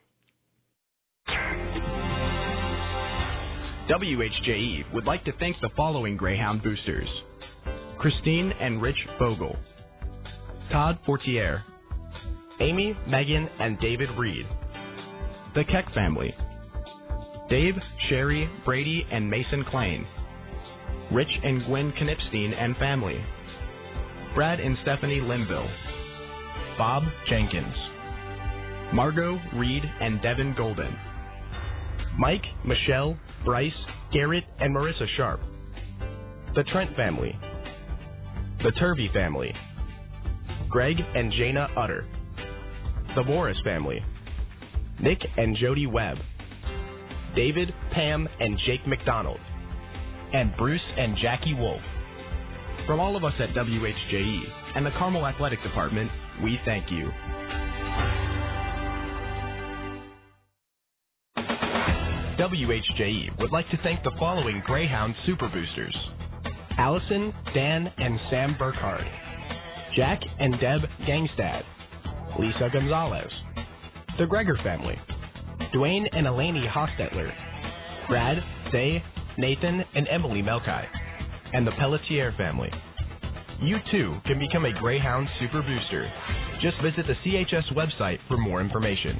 W H J E would like to thank the following Greyhound boosters: Christine and Rich Bogle, Todd Fortier, Amy, Megan, and David Reed, the Keck family, Dave, Sherry, Brady, and Mason Klein, Rich and Gwen Knipstein and family, Brad and Stephanie Linville, Bob Jenkins, Margot, Reed, and Devin Golden, Mike, Michelle, Bryce, Garrett, and Marissa Sharp, the Trent family, the Turvey family, Greg and Jana Utter, the Morris family, Nick and Jody Webb, David, Pam, and Jake McDonald, and Bruce and Jackie Wolf. From all of us at W H J E and the Carmel Athletic Department, we thank you. W H J E would like to thank the following Greyhound Super Boosters: Allison, Dan, and Sam Burkhardt, Jack and Deb Gangstad, Lisa Gonzalez, the Greger family, Dwayne and Elaney Hostetler, Brad, Day, Nathan, and Emily Melkai, and the Pelletier family. You too can become a Greyhound Super Booster. Just visit the C H S website for more information.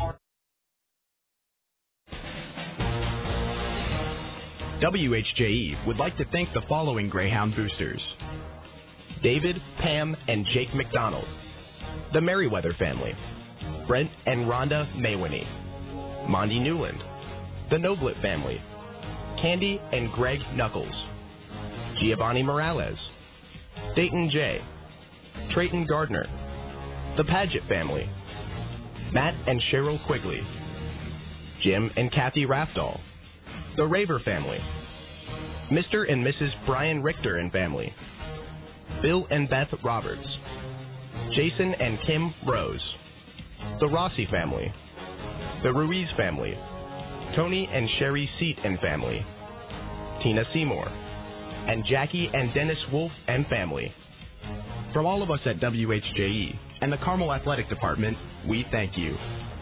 W H J E would like to thank the following Greyhound boosters: David, Pam, and Jake McDonald, the Merriweather family, Brent and Rhonda Maywiney, Mondi Newland, the Noblet family, Candy and Greg Knuckles, Giovanni Morales, Dayton J, Trayton Gardner, the Padgett family, Matt and Cheryl Quigley, Jim and Kathy Rafdahl, the Raver family, Mister and Missus Brian Richter and family, Bill and Beth Roberts, Jason and Kim Rose, the Rossi family, the Ruiz family, Tony and Sherry Seat and family, Tina Seymour, and Jackie and Dennis Wolf and family. From all of us at W H J E and the Carmel Athletic Department, we thank you.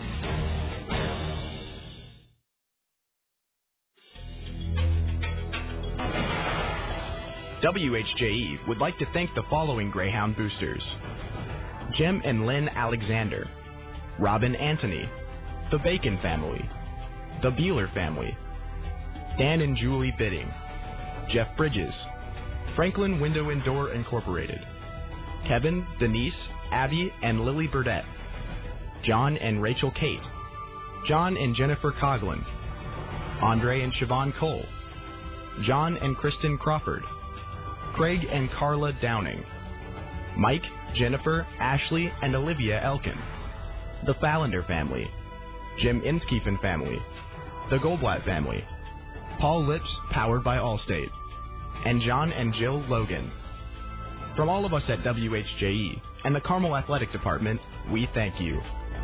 W H J E would like to thank the following Greyhound boosters: Jim and Lynn Alexander, Robin Anthony, the Bacon family, the Beeler family, Dan and Julie Bidding, Jeff Bridges, Franklin Window and Door Incorporated, Kevin, Denise, Abby, and Lily Burdett, John and Rachel Kate, John and Jennifer Coughlin, Andre and Siobhan Cole, John and Kristen Crawford, Craig and Carla Downing, Mike, Jennifer, Ashley, and Olivia Elkin, the Fallander family, Jim Inskiefen family, the Goldblatt family, Paul Lips, powered by Allstate, and John and Jill Logan. From all of us at W H J E and the Carmel Athletic Department, we thank you.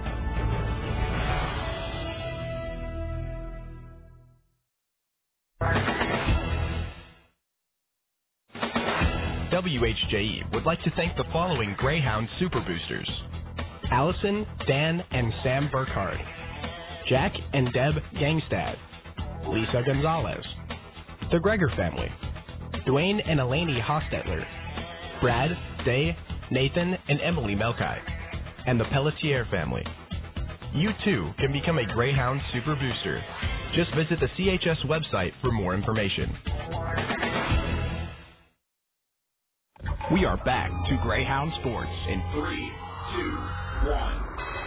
W H J E would like to thank the following Greyhound Super Boosters: Allison, Dan, and Sam Burkhardt, Jack and Deb Gangstad, Lisa Gonzalez, the Greger family, Dwayne and Elaney Hostetler, Brad, Day, Nathan, and Emily Melkai, and the Pelletier family. You too can become a Greyhound Super Booster. Just visit the C H S website for more information. We are back to Greyhound Sports in three, two, one.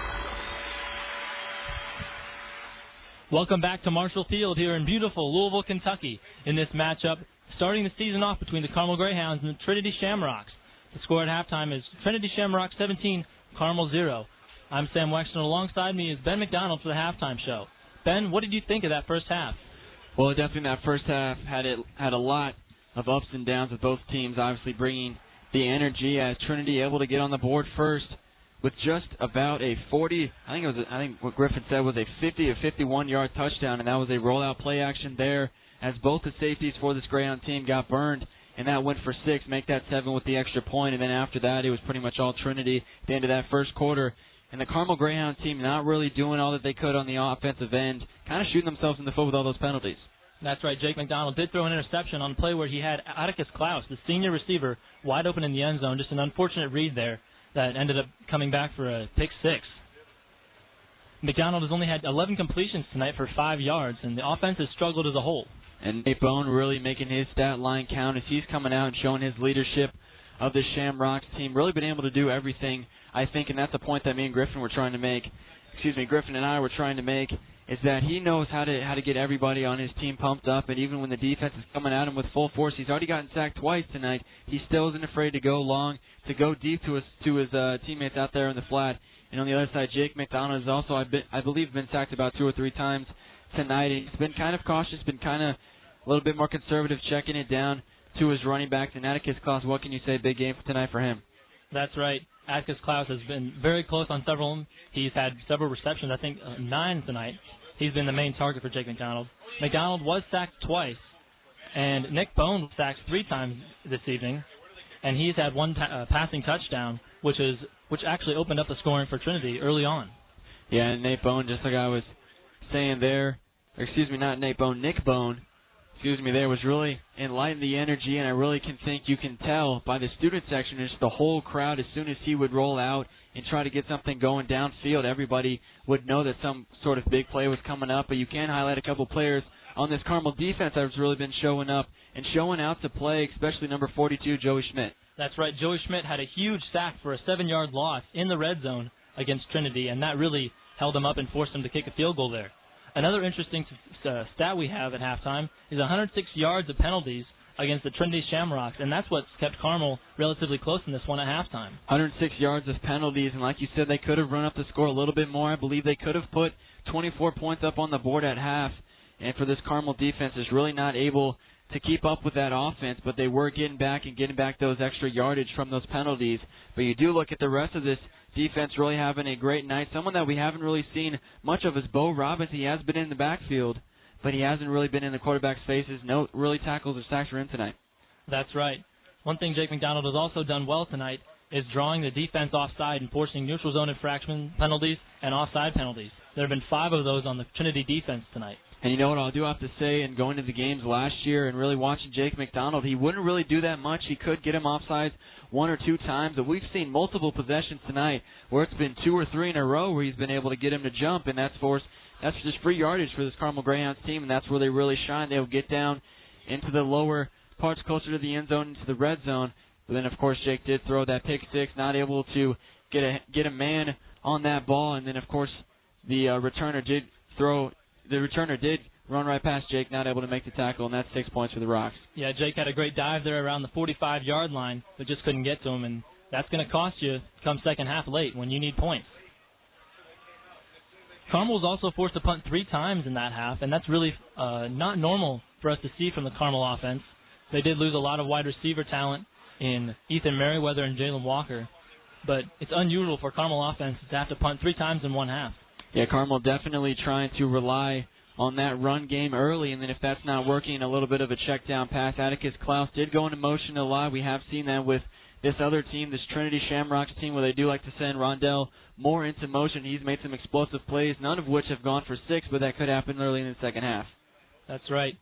Welcome back to Marshall Field here in beautiful Louisville, Kentucky, in this matchup starting the season off between the Carmel Greyhounds and the Trinity Shamrocks. The score at halftime is Trinity Shamrocks seventeen, Carmel zero. I'm Sam Wexton. Alongside me is Ben McDonald for the halftime show. Ben, what did you think of that first half? Well, definitely that first half had it had a lot of ups and downs with both teams, obviously bringing the energy as Trinity able to get on the board first with just about a forty, I think it was, a, I think what Griffin said was a fifty to fifty-one yard touchdown, and that was a rollout play action there as both the safeties for this Greyhound team got burned, and that went for six, make that seven with the extra point, and then after that it was pretty much all Trinity at the end of that first quarter. And the Carmel Greyhound team not really doing all that they could on the offensive end, kind of shooting themselves in the foot with all those penalties. That's right. Jake McDonald did throw an interception on a play where he had Atticus Klaus, the senior receiver, wide open in the end zone. Just an unfortunate read there that ended up coming back for a pick six. McDonald has only had eleven completions tonight for five yards, and the offense has struggled as a whole. And Nate Bone really making his stat line count as he's coming out and showing his leadership of the Shamrocks team. Really been able to do everything, I think, and that's a point that me and Griffin were trying to make. Excuse me, Griffin and I were trying to make, is that he knows how to how to get everybody on his team pumped up, and even when the defense is coming at him with full force, he's already gotten sacked twice tonight. He still isn't afraid to go long, to go deep to his to his uh, teammates out there in the flat. And on the other side, Jake McDonald has also, I, be, I believe, been sacked about two or three times tonight. He's been kind of cautious, been kind of a little bit more conservative, checking it down to his running backs. And Atticus Klaus, what can you say? Big game for tonight for him. That's right. Atticus Klaus has been very close on several of them. He's had several receptions, I think uh, nine tonight. He's been the main target for Jake McDonald. McDonald was sacked twice, and Nick Bone was sacked three times this evening, and he's had one ta- uh, passing touchdown, which is which actually opened up the scoring for Trinity early on. Yeah, and Nate Bone, just like I was saying there, or excuse me, not Nate Bone, Nick Bone, excuse me, there was really enlightened the energy, and I really can think you can tell by the student section, just the whole crowd, as soon as he would roll out and try to get something going downfield, everybody would know that some sort of big play was coming up. But you can highlight a couple players on this Carmel defense that has really been showing up and showing out to play, especially number forty-two, Joey Schmidt. That's right. Joey Schmidt had a huge sack for a seven-yard loss in the red zone against Trinity, and that really held him up and forced him to kick a field goal there. Another interesting uh, stat we have at halftime is one hundred six yards of penalties against the Trinity Shamrocks, and that's what's kept Carmel relatively close in this one at halftime. one hundred six yards of penalties, and like you said, they could have run up the score a little bit more. I believe they could have put twenty-four points up on the board at half, and for this Carmel defense is really not able to keep up with that offense, but they were getting back and getting back those extra yardage from those penalties. But you do look at the rest of this defense really having a great night. Someone that we haven't really seen much of is Bo Robbins. He has been in the backfield, but he hasn't really been in the quarterback's faces. No really tackles or sacks for him tonight. That's right. One thing Jake McDonald has also done well tonight is drawing the defense offside and forcing neutral zone infraction penalties and offside penalties. There have been five of those on the Trinity defense tonight. And you know what I do have to say, and going to the games last year and really watching Jake McDonald, he wouldn't really do that much. He could get him offsides one or two times, but we've seen multiple possessions tonight where it's been two or three in a row where he's been able to get him to jump, and that's forced. That's just free yardage for this Carmel Greyhounds team, and that's where they really shine. They'll get down into the lower parts closer to the end zone, into the red zone. But then, of course, Jake did throw that pick six, not able to get a get a man on that ball. And then, of course, the uh, returner did throw. The returner did run right past Jake, not able to make the tackle, and that's six points for the Rocks. Yeah, Jake had a great dive there around the forty-five-yard line, but just couldn't get to him, and that's going to cost you come second half late when you need points. Carmel was also forced to punt three times in that half, and that's really uh, not normal for us to see from the Carmel offense. They did lose a lot of wide receiver talent in Ethan Merriweather and Jalen Walker, but it's unusual for Carmel offense to have to punt three times in one half. Yeah, Carmel definitely trying to rely on that run game early, and then if that's not working, a little bit of a check down pass. Atticus Klaus did go into motion a lot. We have seen that with this other team, this Trinity Shamrocks team, where they do like to send Rondell more into motion. He's made some explosive plays, none of which have gone for six, but that could happen early in the second half. That's right.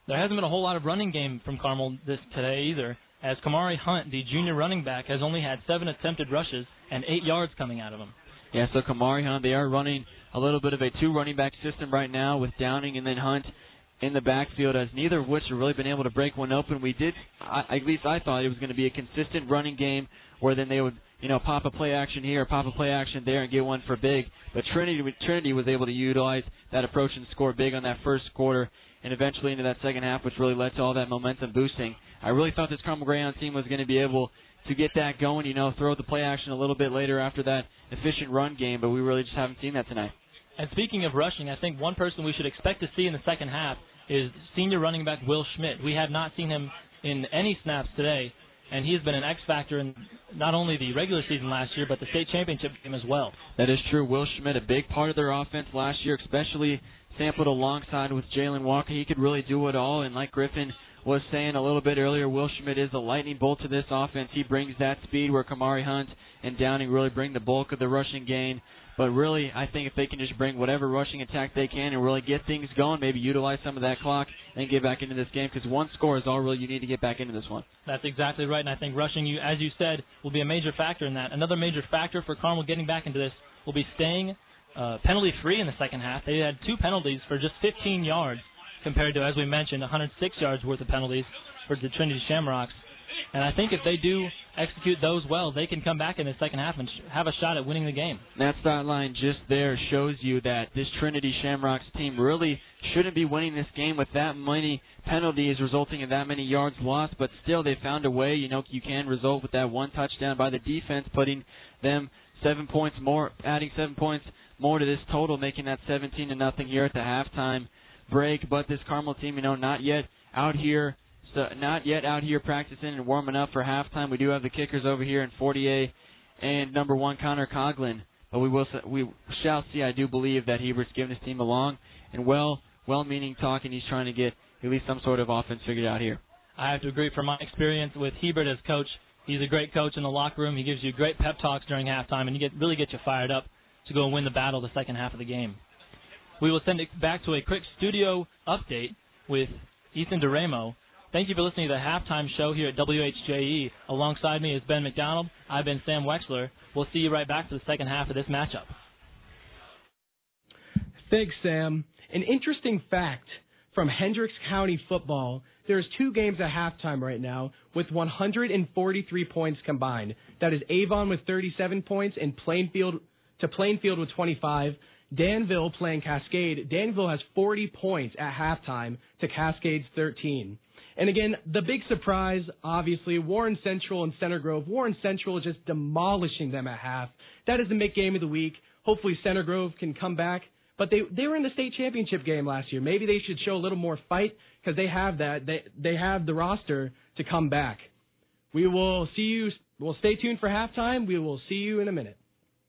there hasn't been a whole lot of running game from Carmel this today either, as Kamari Hunt, the junior running back, has only had seven attempted rushes and eight yards coming out of him. Yeah, so Kamari Hunt, they are running a little bit of a two running back system right now with Downing and then Hunt in the backfield, as neither of which have really been able to break one open. We did, I, at least I thought it was going to be a consistent running game where then they would, you know, pop a play action here, pop a play action there, and get one for big. But Trinity, Trinity was able to utilize that approach and score big on that first quarter, and eventually into that second half, which really led to all that momentum boosting. I really thought this Carmel Greyhound team was going to be able to get that going, you know, throw the play action a little bit later after that efficient run game, but we really just haven't seen that tonight. And speaking of rushing, I think one person we should expect to see in the second half is senior running back Will Schmidt. We have not seen him in any snaps today, and he has been an X factor in not only the regular season last year, but the state championship game as well. That is true. Will Schmidt, a big part of their offense last year, especially sampled alongside with Jalen Walker. He could really do it all, and like Griffin was saying a little bit earlier, Will Schmidt is a lightning bolt to this offense. He brings that speed where Kamari Hunt and Downing really bring the bulk of the rushing gain. But really, I think if they can just bring whatever rushing attack they can and really get things going, maybe utilize some of that clock and get back into this game, because one score is all really you need to get back into this one. That's exactly right, and I think rushing, you, as you said, will be a major factor in that. Another major factor for Carmel getting back into this will be staying uh, penalty-free in the second half. They had two penalties for just fifteen yards compared to, as we mentioned, one hundred six yards worth of penalties for the Trinity Shamrocks. And I think if they do execute those well, they can come back in the second half and sh- have a shot at winning the game. That stat line just there shows you that this Trinity Shamrocks team really shouldn't be winning this game with that many penalties resulting in that many yards lost, but still they found a way. You know, you can result with that one touchdown by the defense, putting them seven points more, adding seven points more to this total, making that seventeen to nothing here at the halftime break. But this Carmel team, you know, not yet out here So not yet out here practicing and warming up for halftime. We do have the kickers over here in Fortier and number one Connor Coughlin, but we will we shall see. I do believe that Hebert's giving his team along and well well-meaning talk, and he's trying to get at least some sort of offense figured out here. I have to agree. From my experience with Hebert as coach, he's a great coach in the locker room. He gives you great pep talks during halftime, and he get really get you fired up to go and win the battle the second half of the game. We will send it back to a quick studio update with Ethan DeRamo. Thank you for listening to the halftime show here at W H J E. Alongside me is Ben McDonald. I've been Sam Wexler. We'll see you right back for the second half of this matchup. Thanks, Sam. An interesting fact from Hendricks County football, there's two games at halftime right now with one hundred forty-three points combined. That is Avon with thirty-seven points and Plainfield to Plainfield with twenty-five. Danville playing Cascade. Danville has forty points at halftime to Cascade's thirteen. And again, the big surprise, obviously, Warren Central and Center Grove. Warren Central just demolishing them at half. That is the Mick game of the week. Hopefully Center Grove can come back. But they they were in the state championship game last year. Maybe they should show a little more fight because they have that. They they have the roster to come back. We will see you. We'll stay tuned for halftime. We will see you in a minute.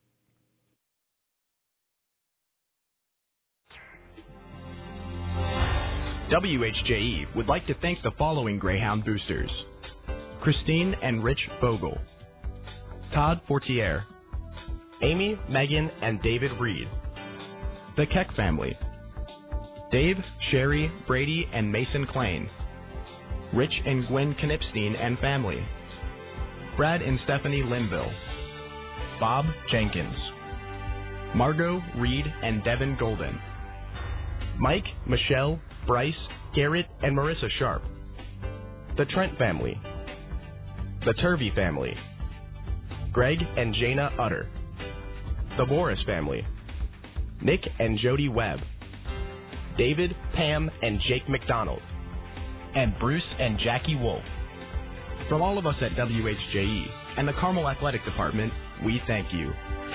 W H J E would like to thank the following Greyhound boosters: Christine and Rich Vogel, Todd Fortier, Amy, Megan, and David Reed, the Keck family, Dave, Sherry, Brady, and Mason Klein, Rich and Gwen Knipstein and family, Brad and Stephanie Linville, Bob Jenkins, Margot, Reed, and Devin Golden, Mike, Michelle, Bryce, Garrett, and Marissa Sharp, the Trent family, the Turvey family, Greg and Jana Utter, the Morris family, Nick and Jody Webb, David, Pam, and Jake McDonald, and Bruce and Jackie Wolf. From all of us at W H J E and the Carmel Athletic Department, we thank you.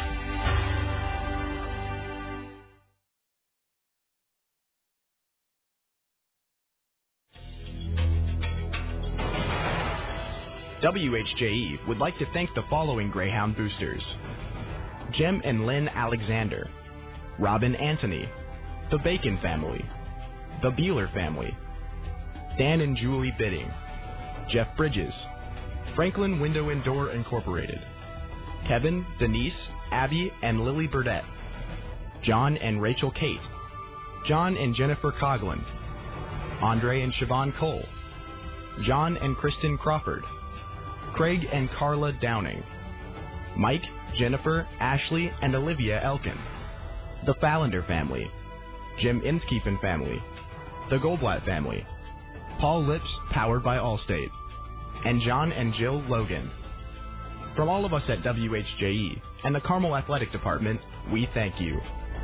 W H J E would like to thank the following Greyhound boosters: Jem and Lynn Alexander, Robin Anthony, the Bacon family, the Beeler family, Dan and Julie Bidding, Jeff Bridges, Franklin Window and Door Incorporated, Kevin, Denise, Abby, and Lily Burdett, John and Rachel Kate, John and Jennifer Coughlin, Andre and Siobhan Cole, John and Kristen Crawford, Craig and Carla Downing, Mike, Jennifer, Ashley, and Olivia Elkin, the Fallender family, Jim Inskiepen family, the Goldblatt family, Paul Lips, powered by Allstate, and John and Jill Logan. From all of us at W H J E and the Carmel Athletic Department, we thank you.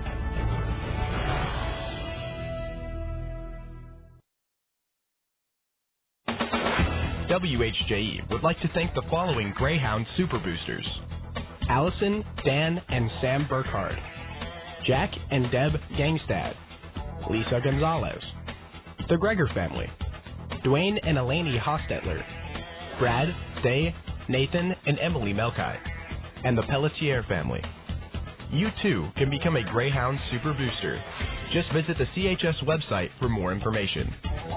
W H J E would like to thank the following Greyhound Super Boosters: Allison, Dan, and Sam Burkhardt, Jack and Deb Gangstad, Lisa Gonzalez, the Greger family, Dwayne and Elaney Hostetler, Brad, Day, Nathan, and Emily Melkai, and the Pelletier family. You too can become a Greyhound Super Booster. Just visit the C H S website for more information.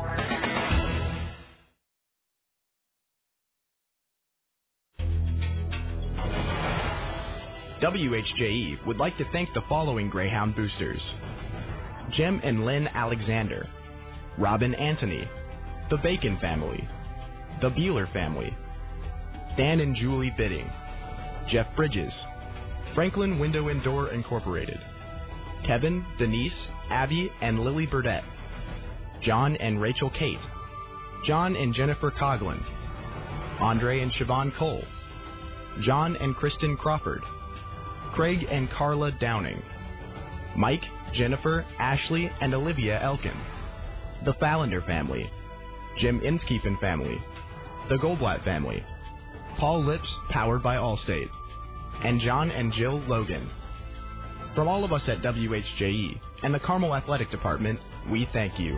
W H J E would like to thank the following Greyhound boosters: Jim and Lynn Alexander, Robin Anthony, the Bacon family, the Beeler family, Dan and Julie Bidding, Jeff Bridges, Franklin Window and Door Incorporated, Kevin, Denise, Abby, and Lily Burdett, John and Rachel Kate, John and Jennifer Coughlin, Andre and Siobhan Cole, John and Kristen Crawford, Craig and Carla Downing, Mike, Jennifer, Ashley, and Olivia Elkin, the Fallender family, Jim Inskiepen family, the Goldblatt family, Paul Lips, powered by Allstate, and John and Jill Logan. From all of us at W H J E and the Carmel Athletic Department, we thank you.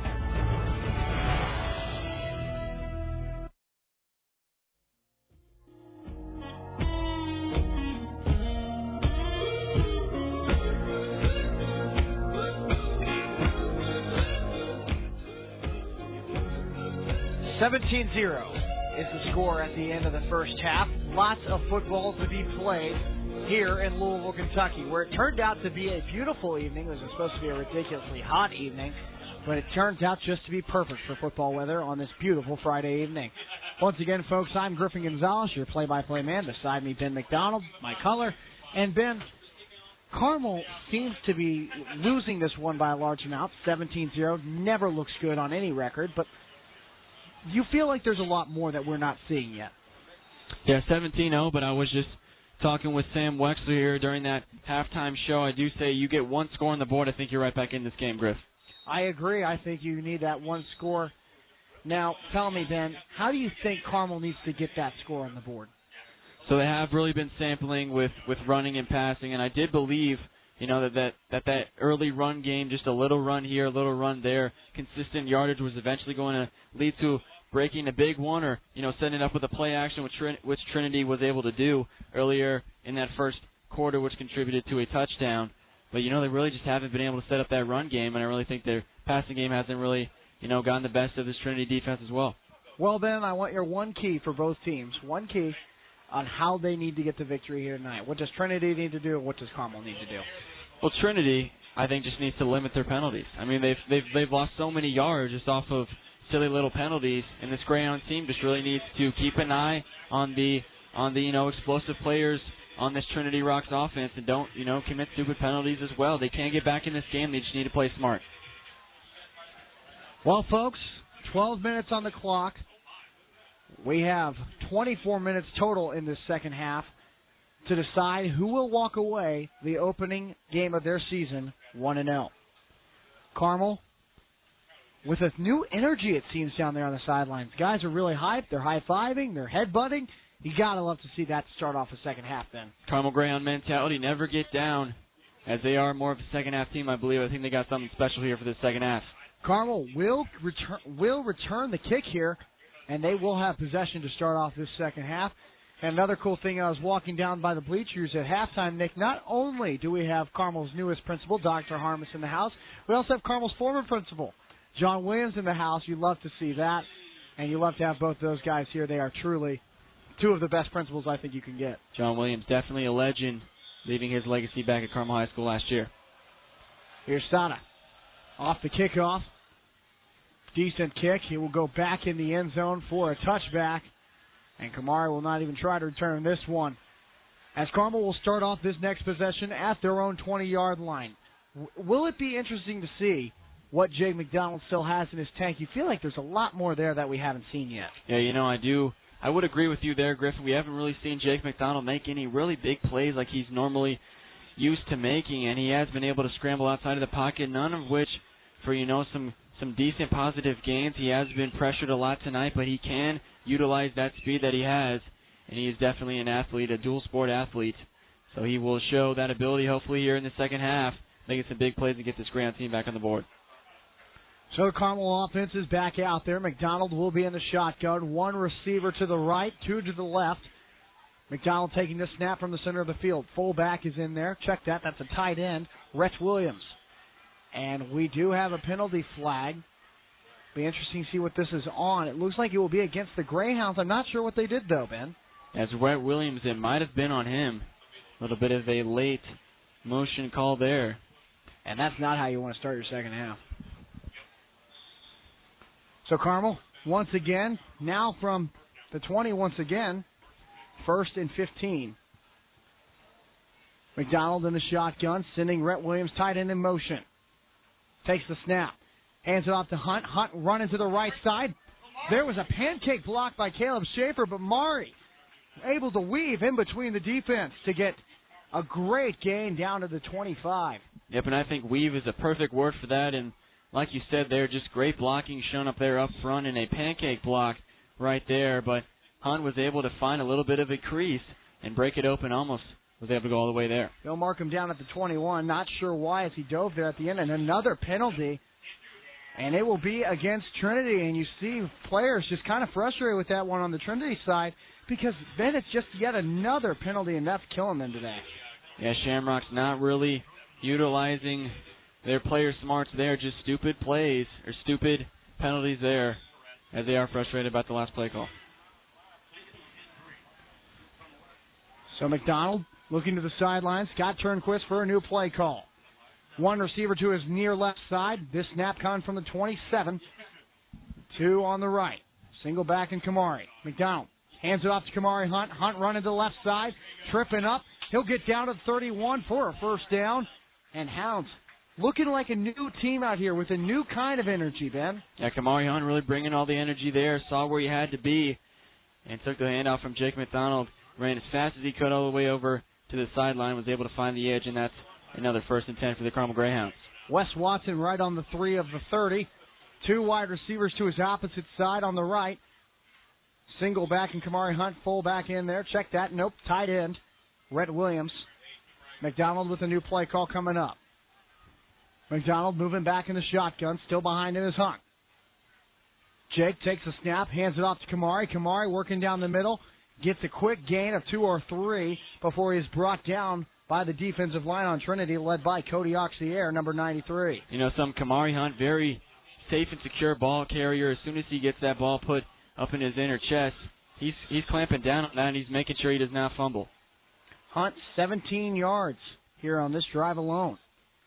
seventeen zero is the score at the end of the first half. Lots of football to be played here in Louisville, Kentucky, where it turned out to be a beautiful evening. It was supposed to be a ridiculously hot evening, but it turns out just to be perfect for football weather on this beautiful Friday evening. Once again, folks, I'm Griffin Gonzalez, your play-by-play man. Beside me, Ben McDonald, my color. And Ben, Carmel seems to be losing this one by a large amount, seventeen zero. Never looks good on any record, but you feel like there's a lot more that we're not seeing yet. Yeah, seventeen oh, but I was just talking with Sam Wexler here during that halftime show. I do say you get one score on the board, I think you're right back in this game, Griff. I agree. I think you need that one score. Now, tell me, Ben, how do you think Carmel needs to get that score on the board? So they have really been sampling with, with running and passing, and I did believe, you know, that, that that that early run game, just a little run here, a little run there, consistent yardage was eventually going to lead to breaking a big one, or, you know, setting it up with a play action, which, Trin- which Trinity was able to do earlier in that first quarter, which contributed to a touchdown. But, you know, they really just haven't been able to set up that run game, and I really think their passing game hasn't really, you know, gotten the best of this Trinity defense as well. Well, Ben, I want your one key for both teams, one key on how they need to get the victory here tonight. What does Trinity need to do, and what does Carmel need to do? Well, Trinity, I think, just needs to limit their penalties. I mean, they've they've they've lost so many yards just off of silly little penalties, and this Greyhound team just really needs to keep an eye on the on the you know explosive players on this Trinity Rocks offense, and don't you know commit stupid penalties as well. They can't get back in this game. They just need to play smart. Well, folks, twelve minutes on the clock. We have twenty-four minutes total in this second half to decide who will walk away the opening game of their season one and oh. Carmel, with a new energy, it seems, down there on the sidelines. Guys are really hyped. They're high-fiving. They're headbutting. You got to love to see that start off the second half then. Carmel Greyhound mentality, never get down, as they are more of a second-half team, I believe. I think they got something special here for this second half. Carmel will return, will return the kick here, and they will have possession to start off this second half. And another cool thing, I was walking down by the bleachers at halftime, Nick, not only do we have Carmel's newest principal, Doctor Harmus, in the house, we also have Carmel's former principal, John Williams, in the house. You love to see that, and you love to have both those guys here. They are truly two of the best principals I think you can get. John Williams, definitely a legend, leaving his legacy back at Carmel High School last year. Here's Sana. Off the kickoff. Decent kick. He will go back in the end zone for a touchback. And Kamari will not even try to return this one. As Carmel will start off this next possession at their own twenty-yard line. W- will it be interesting to see what Jake McDonald still has in his tank? You feel like there's a lot more there that we haven't seen yet. Yeah, you know, I do. I would agree with you there, Griffin. We haven't really seen Jake McDonald make any really big plays like he's normally used to making, and he has been able to scramble outside of the pocket, none of which for, you know, some, some decent positive gains. He has been pressured a lot tonight, but he can utilize that speed that he has, and he is definitely an athlete, a dual-sport athlete. So he will show that ability hopefully here in the second half, making some big plays to get this Graham team back on the board. So the Carmel offense is back out there. McDonald will be in the shotgun. One receiver to the right, two to the left. McDonald taking the snap from the center of the field. Fullback is in there. Check that. That's a tight end, Rhett Williams. And we do have a penalty flag. Be interesting to see what this is on. It looks like it will be against the Greyhounds. I'm not sure what they did, though, Ben. As Rhett Williams, it might have been on him. A little bit of a late motion call there. And that's not how you want to start your second half. So Carmel, once again, now from the twenty once again, first and fifteen. McDonald in the shotgun, sending Rhett Williams tight end in motion. Takes the snap. Hands it off to Hunt. Hunt running to the right side. There was a pancake block by Caleb Schaefer, but Mari able to weave in between the defense to get a great gain down to the twenty-five. Yep, and I think weave is a perfect word for that, and like you said there, just great blocking shown up there up front and a pancake block right there. But Hunt was able to find a little bit of a crease and break it open, almost was able to go all the way there. They'll mark him down at the twenty-one. Not sure why as he dove there at the end. And another penalty. And it will be against Trinity. And you see players just kind of frustrated with that one on the Trinity side because then it's just yet another penalty, and that's killing them today. Yeah, Shamrock's not really utilizing their player smarts there, just stupid plays or stupid penalties there as they are frustrated about the last play call. So McDonald looking to the sidelines. Scott Turnquist for a new play call. One receiver to his near left side. This snap coming from the twenty-seven. Two on the right. Single back in Kamari. McDonald hands it off to Kamari Hunt. Hunt running to the left side. Tripping up. He'll get down to thirty-one for a first down. And Hounds looking like a new team out here with a new kind of energy, Ben. Yeah, Kamari Hunt really bringing all the energy there. Saw where he had to be and took the handoff from Jake McDonald. Ran as fast as he could all the way over to the sideline. Was able to find the edge, and that's another first and ten for the Carmel Greyhounds. Wes Watson right on the three of the thirty. Two wide receivers to his opposite side on the right. Single back and Kamari Hunt, full back in there. Check that. Nope, tight end. Rhett Williams. McDonald with a new play call coming up. McDonald moving back in the shotgun. Still behind him is Hunt. Jake takes a snap, hands it off to Kamari. Kamari working down the middle. Gets a quick gain of two or three before he's brought down by the defensive line on Trinity, led by Cody Oxier, number ninety-three. You know, some Kamari Hunt, very safe and secure ball carrier. As soon as he gets that ball put up in his inner chest, he's he's clamping down on that, and he's making sure he does not fumble. Hunt, seventeen yards here on this drive alone.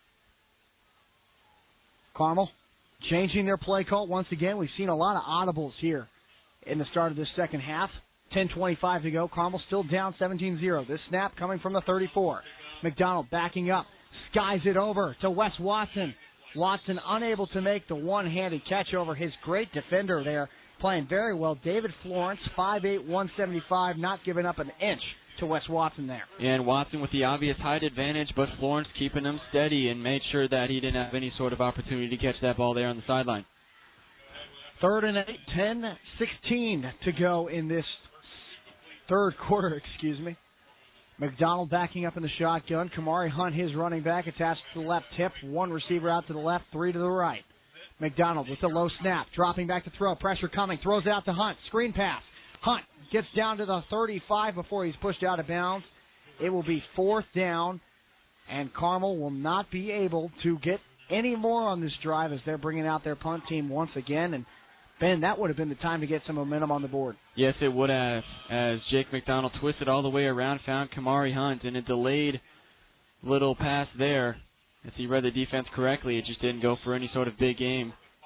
Carmel changing their play call once again. We've seen a lot of audibles here in the start of this second half. ten twenty-five to go. Carmel still down seventeen zero. This snap coming from the thirty-four. McDonald backing up. Skies it over to Wes Watson. Watson unable to make the one-handed catch over his great defender there. Playing very well. David Florence, five eight, one seventy-five, not giving up an inch to Wes Watson there. And Watson with the obvious height advantage, but Florence keeping him steady and made sure that he didn't have any sort of opportunity to catch that ball there on the sideline. Third and eight, ten sixteen to go in this third quarter, excuse me. McDonald backing up in the shotgun. Kamari Hunt, his running back, attached to the left hip. One receiver out to the left, three to the right. McDonald with the low snap, dropping back to throw. Pressure coming, throws out to Hunt. Screen pass. Hunt gets down to the thirty-five before he's pushed out of bounds. It will be fourth down, and Carmel will not be able to get any more on this drive as they're bringing out their punt team once again. And Ben, that would have been the time to get some momentum on the board. Yes, it would have, as Jake McDonald twisted all the way around, found Kamari Hunt, and a delayed little pass there. As he read the defense correctly, it just didn't go for any sort of big game.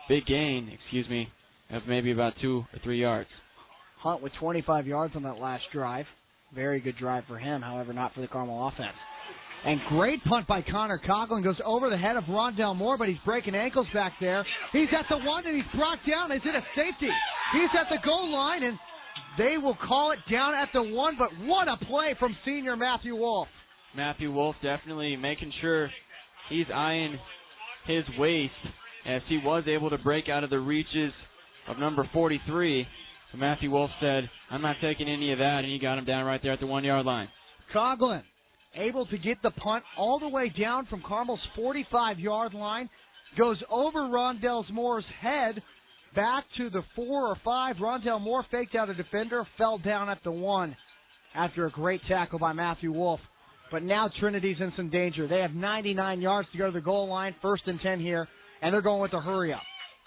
big gain, excuse me, of maybe about two or three yards. Hunt with twenty-five yards on that last drive. Very good drive for him, however, not for the Carmel offense. And great punt by Connor Coughlin. Goes over the head of Rondell Moore, but he's breaking ankles back there. He's at the one, and he's brought down. Is it a safety? He's at the goal line, and they will call it down at the one, but what a play from senior Matthew Wolf. Matthew Wolf definitely making sure he's eyeing his waist as he was able to break out of the reaches of number forty-three. So Matthew Wolf said, I'm not taking any of that, and he got him down right there at the one-yard line. Coughlin able to get the punt all the way down from Carmel's forty-five-yard line, goes over Rondell Moore's head, back to the four or five. Rondell Moore faked out a defender, fell down at the one after a great tackle by Matthew Wolf. But now Trinity's in some danger. They have ninety-nine yards to go to the goal line, first and ten here, and they're going with a hurry-up.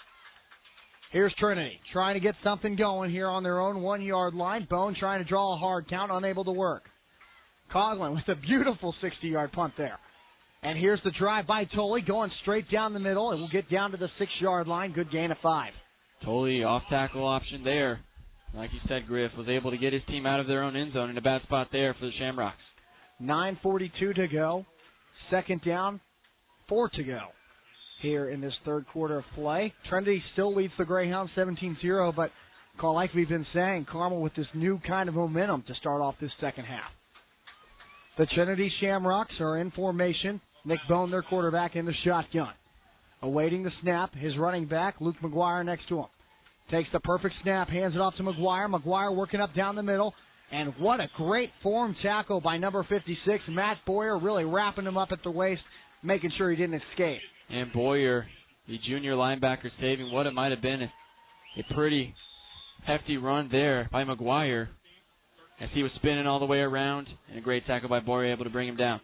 Here's Trinity trying to get something going here on their own one-yard line. Bone trying to draw a hard count, unable to work. Coughlin with a beautiful sixty-yard punt there. And here's the drive by Tolley going straight down the middle. It will get down to the six-yard line. Good gain of five. Tolley off-tackle option there. Like you said, Griff was able to get his team out of their own end zone in a bad spot there for the Shamrocks. nine forty-two to go. Second down, four to go here in this third quarter of play. Trinity still leads the Greyhounds seventeen zero, but Carl, like we've been saying, Carmel with this new kind of momentum to start off this second half. The Trinity Shamrocks are in formation. Nick Bone, their quarterback, in the shotgun. Awaiting the snap, his running back, Luke McGuire, next to him. Takes the perfect snap, hands it off to McGuire. McGuire working up down the middle. And what a great form tackle by number fifty-six, Matt Boyer, really wrapping him up at the waist, making sure he didn't escape. And Boyer, the junior linebacker, saving what it might have been a, a pretty hefty run there by McGuire as he was spinning all the way around. And a great tackle by Boyer, able to bring him down.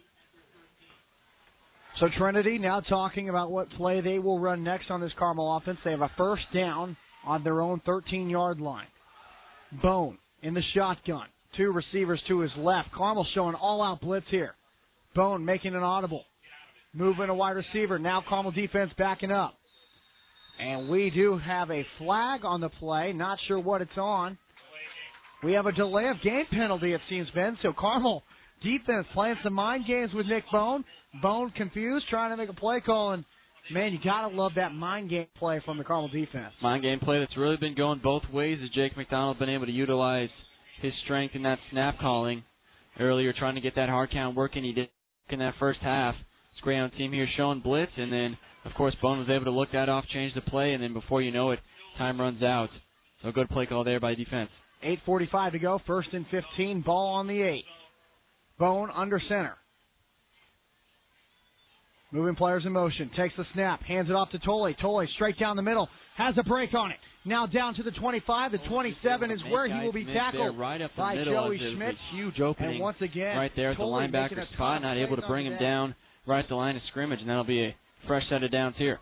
So Trinity now talking about what play they will run next on this Carmel offense. They have a first down on their own thirteen-yard line. Bone in the shotgun. Two receivers to his left. Carmel showing all-out blitz here. Bone making an audible. Moving a wide receiver. Now Carmel defense backing up. And we do have a flag on the play. Not sure what it's on. We have a delay of game penalty, it seems, Ben. So Carmel defense playing some mind games with Nick Bone. Bone confused, trying to make a play call. And, man, you got to love that mind game play from the Carmel defense. Mind game play that's really been going both ways as Jake McDonald been able to utilize his strength in that snap calling earlier, trying to get that hard count working. He did in that first half. This Greyhound team here showing blitz, and then, of course, Bone was able to look that off, change the play, and then before you know it, time runs out. So good play call there by defense. eight forty-five to go, first and fifteen, ball on the eight. Bone under center. Moving players in motion, takes the snap, hands it off to Tolley. Tolley straight down the middle, has a break on it. Now down to the twenty-five. The twenty-seven is where he will be tackled right up the by middle. Joey Schmidt. Huge opening. And once again, right there at the linebacker spot, not able to bring him down right at the line of scrimmage, and that'll be a fresh set of downs here.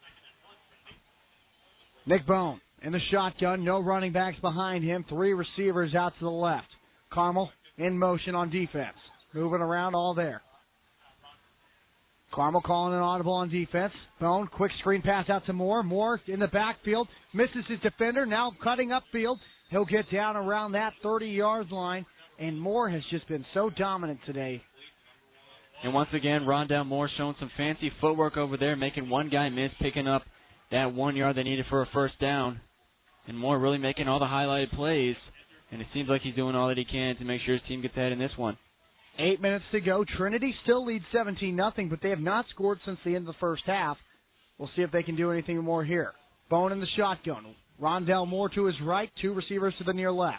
Nick Bone in the shotgun, no running backs behind him, three receivers out to the left. Carmel in motion on defense, moving around all there. Carmel calling an audible on defense. Bone, quick screen pass out to Moore. Moore in the backfield, misses his defender, now cutting upfield. He'll get down around that thirty-yard line, and Moore has just been so dominant today. And once again, Rondell Moore showing some fancy footwork over there, making one guy miss, picking up that one yard they needed for a first down. And Moore really making all the highlighted plays, and it seems like he's doing all that he can to make sure his team gets ahead in this one. Eight minutes to go. Trinity still leads seventeen nothing, but they have not scored since the end of the first half. We'll see if they can do anything more here. Bone in the shotgun. Rondell Moore to his right, two receivers to the near left.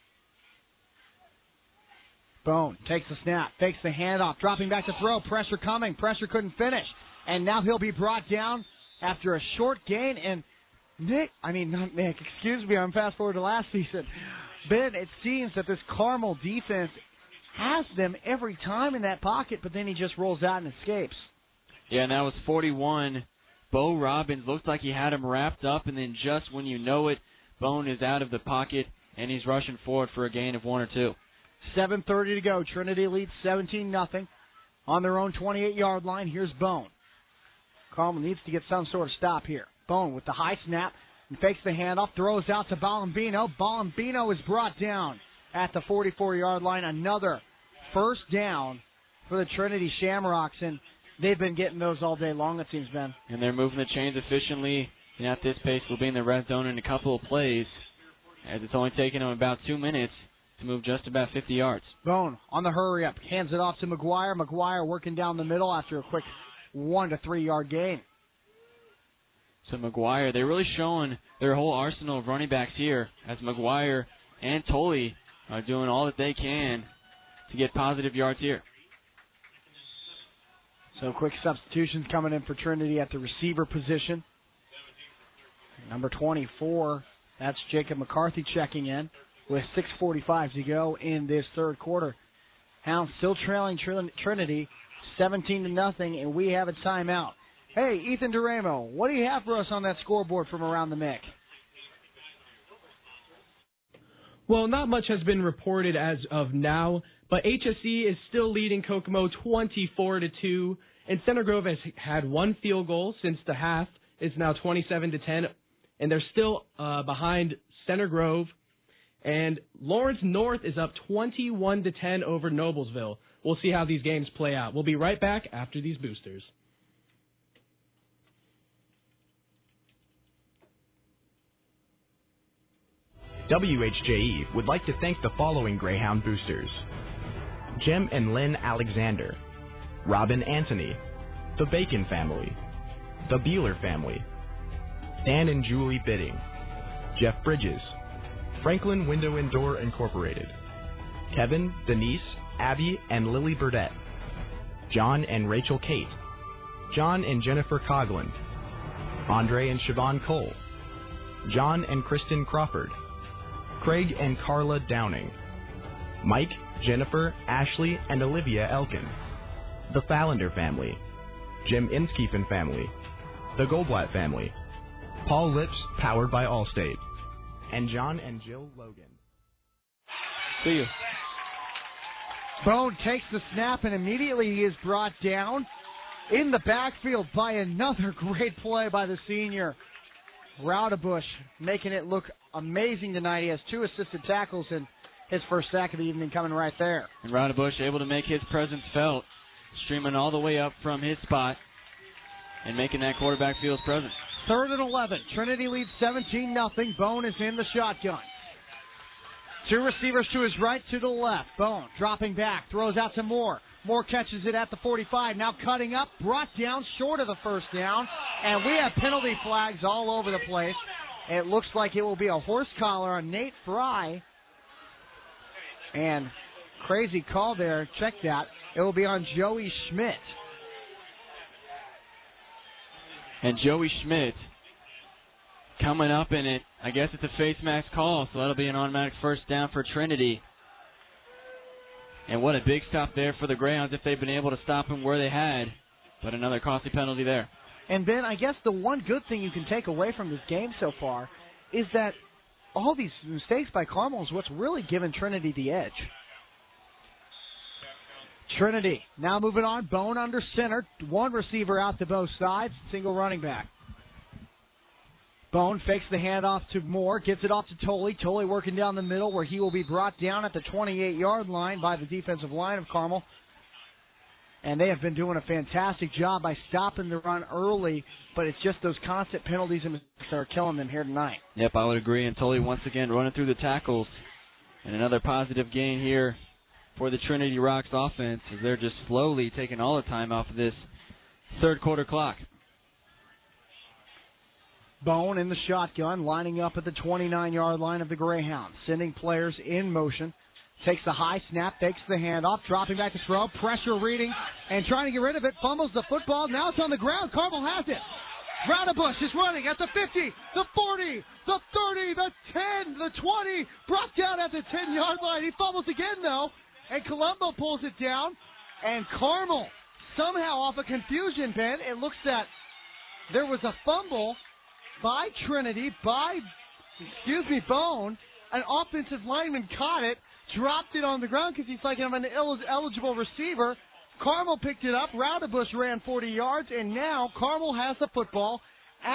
Bone takes the snap, takes the handoff, dropping back to throw. Pressure coming. Pressure couldn't finish. And now he'll be brought down after a short gain. And Nick, I mean, not Nick, excuse me, I'm fast forward to last season. Ben, it seems that this Carmel defense has them every time in that pocket, but then he just rolls out and escapes. Yeah, and that was forty-one. Bo Robbins looks like he had him wrapped up, and then just when you know it, Bone is out of the pocket, and he's rushing forward for a gain of one or two. seven thirty to go. Trinity leads seventeen nothing on their own twenty-eight-yard line. Here's Bone. Carmel needs to get some sort of stop here. Bone with the high snap and fakes the handoff, throws out to Bolombino. Bolombino is brought down at the forty-four-yard line. Another first down for the Trinity Shamrocks, and they've been getting those all day long, it seems, Ben. And they're moving the chains efficiently, and at this pace we'll be in the red zone in a couple of plays, as it's only taken them about two minutes to move just about fifty yards. Bone on the hurry-up, hands it off to McGuire. McGuire working down the middle after a quick one to three-yard gain. So McGuire, they're really showing their whole arsenal of running backs here, as McGuire and Tolley are doing all that they can to get positive yards here. So quick substitutions coming in for Trinity at the receiver position. Number twenty-four, that's Jacob McCarthy checking in with six forty-five to go in this third quarter. Hounds still trailing Trin- Trinity seventeen to nothing, and we have a timeout. Hey, Ethan Duramo, what do you have for us on that scoreboard from around the M I C? Well, not much has been reported as of now, but H S E is still leading Kokomo twenty-four to two, and Center Grove has had one field goal since the half. It's now twenty-seven to ten, and they're still uh, behind Center Grove. And Lawrence North is up twenty-one to ten over Noblesville. We'll see how these games play out. We'll be right back after these boosters. W H J E would like to thank the following Greyhound boosters: Jim and Lynn Alexander, Robin Anthony, the Bacon family, the Beeler family, Dan and Julie Bidding, Jeff Bridges, Franklin Window and Door Incorporated, Kevin, Denise, Abby, and Lily Burdett, John and Rachel Kate, John and Jennifer Coughlin, Andre and Siobhan Cole, John and Kristen Crawford, Craig and Carla Downing, Mike, Jennifer, Ashley, and Olivia Elkin, the Fallander family, Jim Inskiefen family, the Goldblatt family, Paul Lips, powered by Allstate, and John and Jill Logan. See you. Bone takes the snap, and immediately he is brought down in the backfield by another great play by the senior. Raudebush making it look amazing tonight. He has two assisted tackles, and his first sack of the evening coming right there. And Raudebush able to make his presence felt, streaming all the way up from his spot and making that quarterback feel his presence. Third and eleven. Trinity leads seventeen nothing. Bone is in the shotgun. Two receivers to his right, to the left. Bone dropping back, throws out to Moore. Moore catches it at the forty-five, now cutting up, brought down short of the first down, and we have penalty flags all over the place. It looks like it will be a horse collar on Nate Fry, and crazy call there, check that. It will be on Joey Schmidt. And Joey Schmidt coming up in it. I guess it's a face mask call, so that'll be an automatic first down for Trinity. And what a big stop there for the Greyhounds if they've been able to stop him where they had. But another costly penalty there. And, Ben, I guess the one good thing you can take away from this game so far is that all these mistakes by Carmel is what's really given Trinity the edge. Trinity now moving on. Bone under center. One receiver out to both sides. Single running back. Bone fakes the handoff to Moore, gets it off to Tolley. Tolley working down the middle where he will be brought down at the twenty-eight-yard line by the defensive line of Carmel. And they have been doing a fantastic job by stopping the run early, but it's just those constant penalties and mistakes that are killing them here tonight. Yep, I would agree. And Tolley once again running through the tackles. And another positive gain here for the Trinity Rocks offense as they're just slowly taking all the time off of this third quarter clock. Bone in the shotgun, lining up at the twenty-nine-yard line of the Greyhounds, sending players in motion. Takes the high snap, takes the handoff, dropping back to throw, pressure reading, and trying to get rid of it. Fumbles the football. Now it's on the ground. Carmel has it. Raudebush is running at the fifty, the forty, the thirty, the ten, the twenty. Brought down at the ten-yard line. He fumbles again, though, and Colombo pulls it down. And Carmel, somehow off a confusion, Ben, it looks that there was a fumble by Trinity, by, excuse me, Bone. An offensive lineman caught it, dropped it on the ground because he's like I'm an eligible receiver. Carmel picked it up. Raudebush ran forty yards, and now Carmel has the football at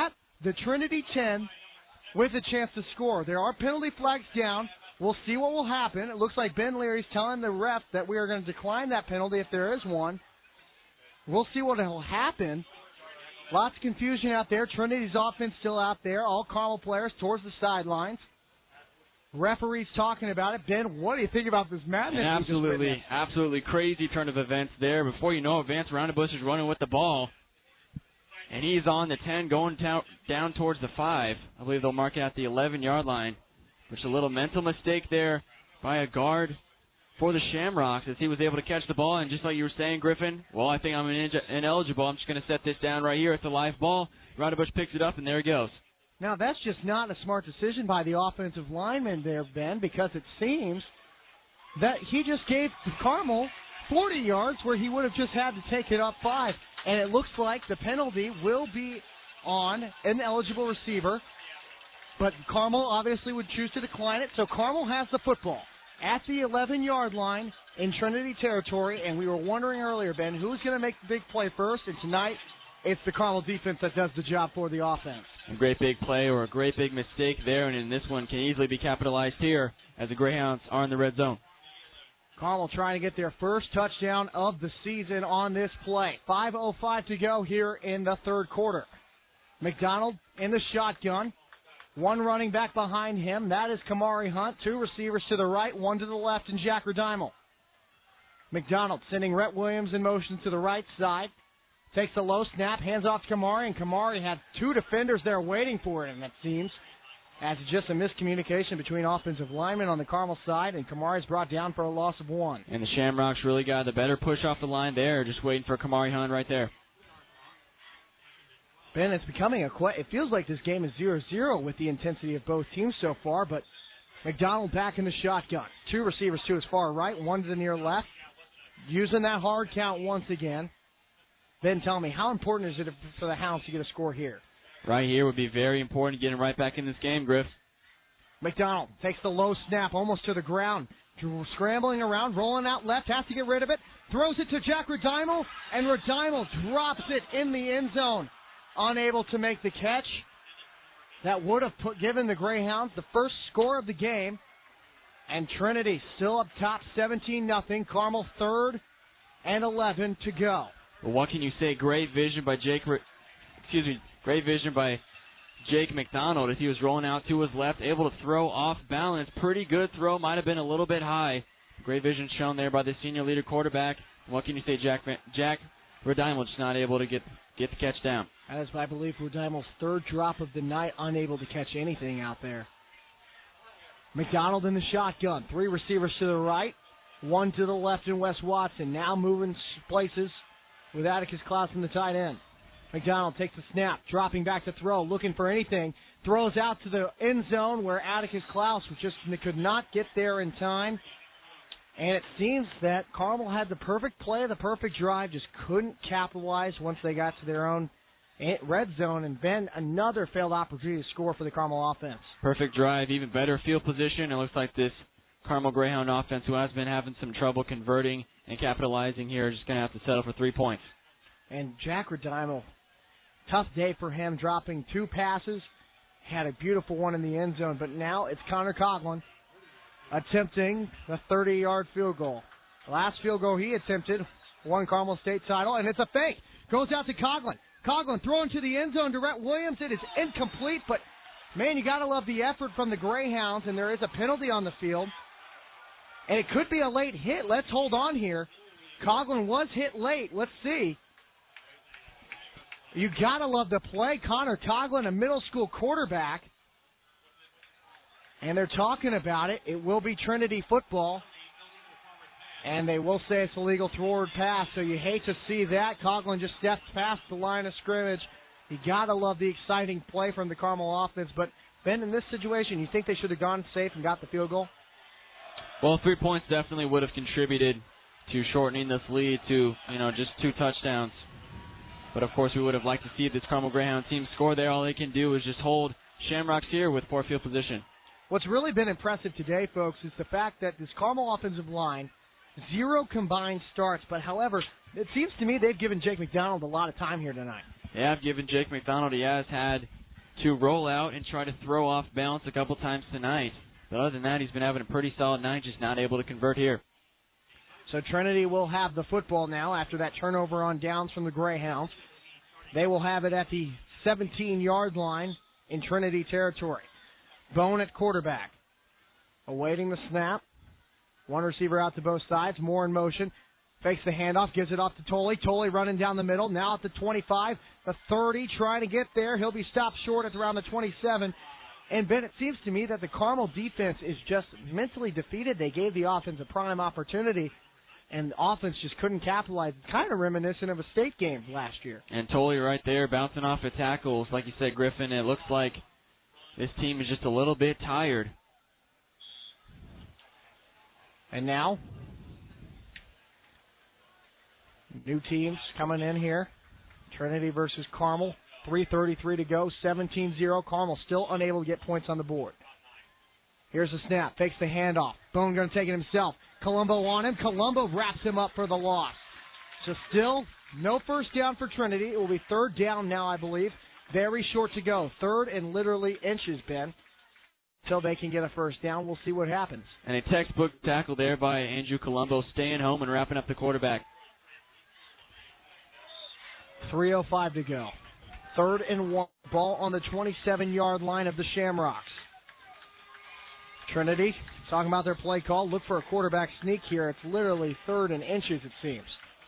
the Trinity ten with a chance to score. There are penalty flags down. We'll see what will happen. It looks like Ben Leary's telling the ref that we are going to decline that penalty if there is one. We'll see what will happen. Lots of confusion out there. Trinity's offense still out there. All Carmel players towards the sidelines. Referees talking about it. Ben, what do you think about this madness? An absolutely, absolutely crazy turn of events there. Before you know it, Vance Roundabush is running with the ball. And he's on the ten, going down, down towards the five. I believe they'll mark it at the eleven-yard line. Which is a little mental mistake there by a guard for the Shamrocks as he was able to catch the ball. And just like you were saying, Griffin, well, I think I'm ineligible. I'm just going to set this down right here. It's a live ball. Roundabush picks it up, and there he goes. Now, that's just not a smart decision by the offensive lineman there, Ben, because it seems that he just gave Carmel forty yards where he would have just had to take it up five. And it looks like the penalty will be on an eligible receiver. But Carmel obviously would choose to decline it, so Carmel has the football at the eleven-yard line in Trinity territory, and we were wondering earlier, Ben, who's going to make the big play first, and tonight it's the Carmel defense that does the job for the offense. A great big play or a great big mistake there, and in this one can easily be capitalized here as the Greyhounds are in the red zone. Carmel trying to get their first touchdown of the season on this play. five oh five to go here in the third quarter. McDonald in the shotgun. One running back behind him. That is Kamari Hunt. Two receivers to the right, one to the left, and Jack Redimel. McDonald sending Rhett Williams in motion to the right side. Takes a low snap, hands off to Kamari, and Kamari had two defenders there waiting for him, it seems. As it's just a miscommunication between offensive linemen on the Carmel side, and Kamari's brought down for a loss of one. And the Shamrocks really got the better push off the line there, just waiting for Kamari Hunt right there. Ben, it's becoming a que- it feels like this game is zero zero with the intensity of both teams so far, but McDonald back in the shotgun. Two receivers to his far right, one to the near left. Using that hard count once again. Ben, tell me, how important is it for the Hounds to get a score here? Right here would be very important, getting right back in this game, Griff. McDonald takes the low snap almost to the ground. Scrambling around, rolling out left, has to get rid of it. Throws it to Jack Redimel, and Redimel drops it in the end zone. Unable to make the catch. That would have put, given the Greyhounds the first score of the game. And Trinity still up top, seventeen nothing. Carmel third and eleven to go. Well, what can you say? Great vision by Jake. Excuse me. Great vision by Jake McDonald as he was rolling out to his left, able to throw off balance. Pretty good throw. Might have been a little bit high. Great vision shown there by the senior leader quarterback. What can you say? Jack Jack Redimel just not able to get get the catch down. That is, I believe, Redimel's third drop of the night, unable to catch anything out there. McDonald in the shotgun. Three receivers to the right, one to the left in Wes Watson. Now moving places with Atticus Klaus in the tight end. McDonald takes the snap, dropping back to throw, looking for anything. Throws out to the end zone where Atticus Klaus just could not get there in time. And it seems that Carmel had the perfect play, the perfect drive, just couldn't capitalize once they got to their own red zone. And Ben, another failed opportunity to score for the Carmel offense. Perfect drive, even better field position. It looks like this Carmel Greyhound offense, who has been having some trouble converting and capitalizing here, is just going to have to settle for three points. And Jack Redimel, tough day for him, dropping two passes. Had a beautiful one in the end zone, but now it's Connor Coughlin attempting the thirty-yard field goal. The last field goal he attempted won Carmel State title, and it's a fake. Goes out to Coughlin. Coughlin throwing to the end zone to Rhett Williams. It is incomplete, but, man, you got to love the effort from the Greyhounds, and there is a penalty on the field. And it could be a late hit. Let's hold on here. Coughlin was hit late. Let's see. You got to love the play. Connor Coughlin, a middle school quarterback. And they're talking about it. It will be Trinity football. And they will say it's a legal forward pass, so you hate to see that. Coughlin just stepped past the line of scrimmage. You got to love the exciting play from the Carmel offense. But, Ben, in this situation, you think they should have gone safe and got the field goal? Well, three points definitely would have contributed to shortening this lead to, you know, just two touchdowns. But, of course, we would have liked to see this Carmel Greyhound team score there. All they can do is just hold Shamrocks here with poor field position. What's really been impressive today, folks, is the fact that this Carmel offensive line, zero combined starts. But, however, it seems to me they've given Jake McDonald a lot of time here tonight. They have given Jake McDonald. He has had to roll out and try to throw off balance a couple times tonight. But other than that, he's been having a pretty solid night, just not able to convert here. So Trinity will have the football now after that turnover on downs from the Greyhounds. They will have it at the seventeen-yard line in Trinity territory. Bone at quarterback. Awaiting the snap. One receiver out to both sides. Moore in motion. Fakes the handoff. Gives it off to Tolley. Tolley running down the middle. Now at the twenty-five. The thirty. Trying to get there. He'll be stopped short at around the twenty-seven. And, Ben, it seems to me that the Carmel defense is just mentally defeated. They gave the offense a prime opportunity, and the offense just couldn't capitalize. It's kind of reminiscent of a state game last year. And Tolley right there bouncing off of tackles. Like you said, Griffin, it looks like this team is just a little bit tired. And now, new teams coming in here. Trinity versus Carmel. three thirty-three to go, seventeen zero. Carmel still unable to get points on the board. Here's the snap. Fakes the handoff. Bone going to take it himself. Colombo on him. Colombo wraps him up for the loss. So still no first down for Trinity. It will be third down now, I believe. Very short to go. Third and literally inches, Ben, until they can get a first down. We'll see what happens. And a textbook tackle there by Andrew Colombo, staying home and wrapping up the quarterback. three oh five to go. Third and one. Ball on the twenty-seven-yard line of the Shamrocks. Trinity, talking about their play call. Look for a quarterback sneak here. It's literally third and inches, it seems.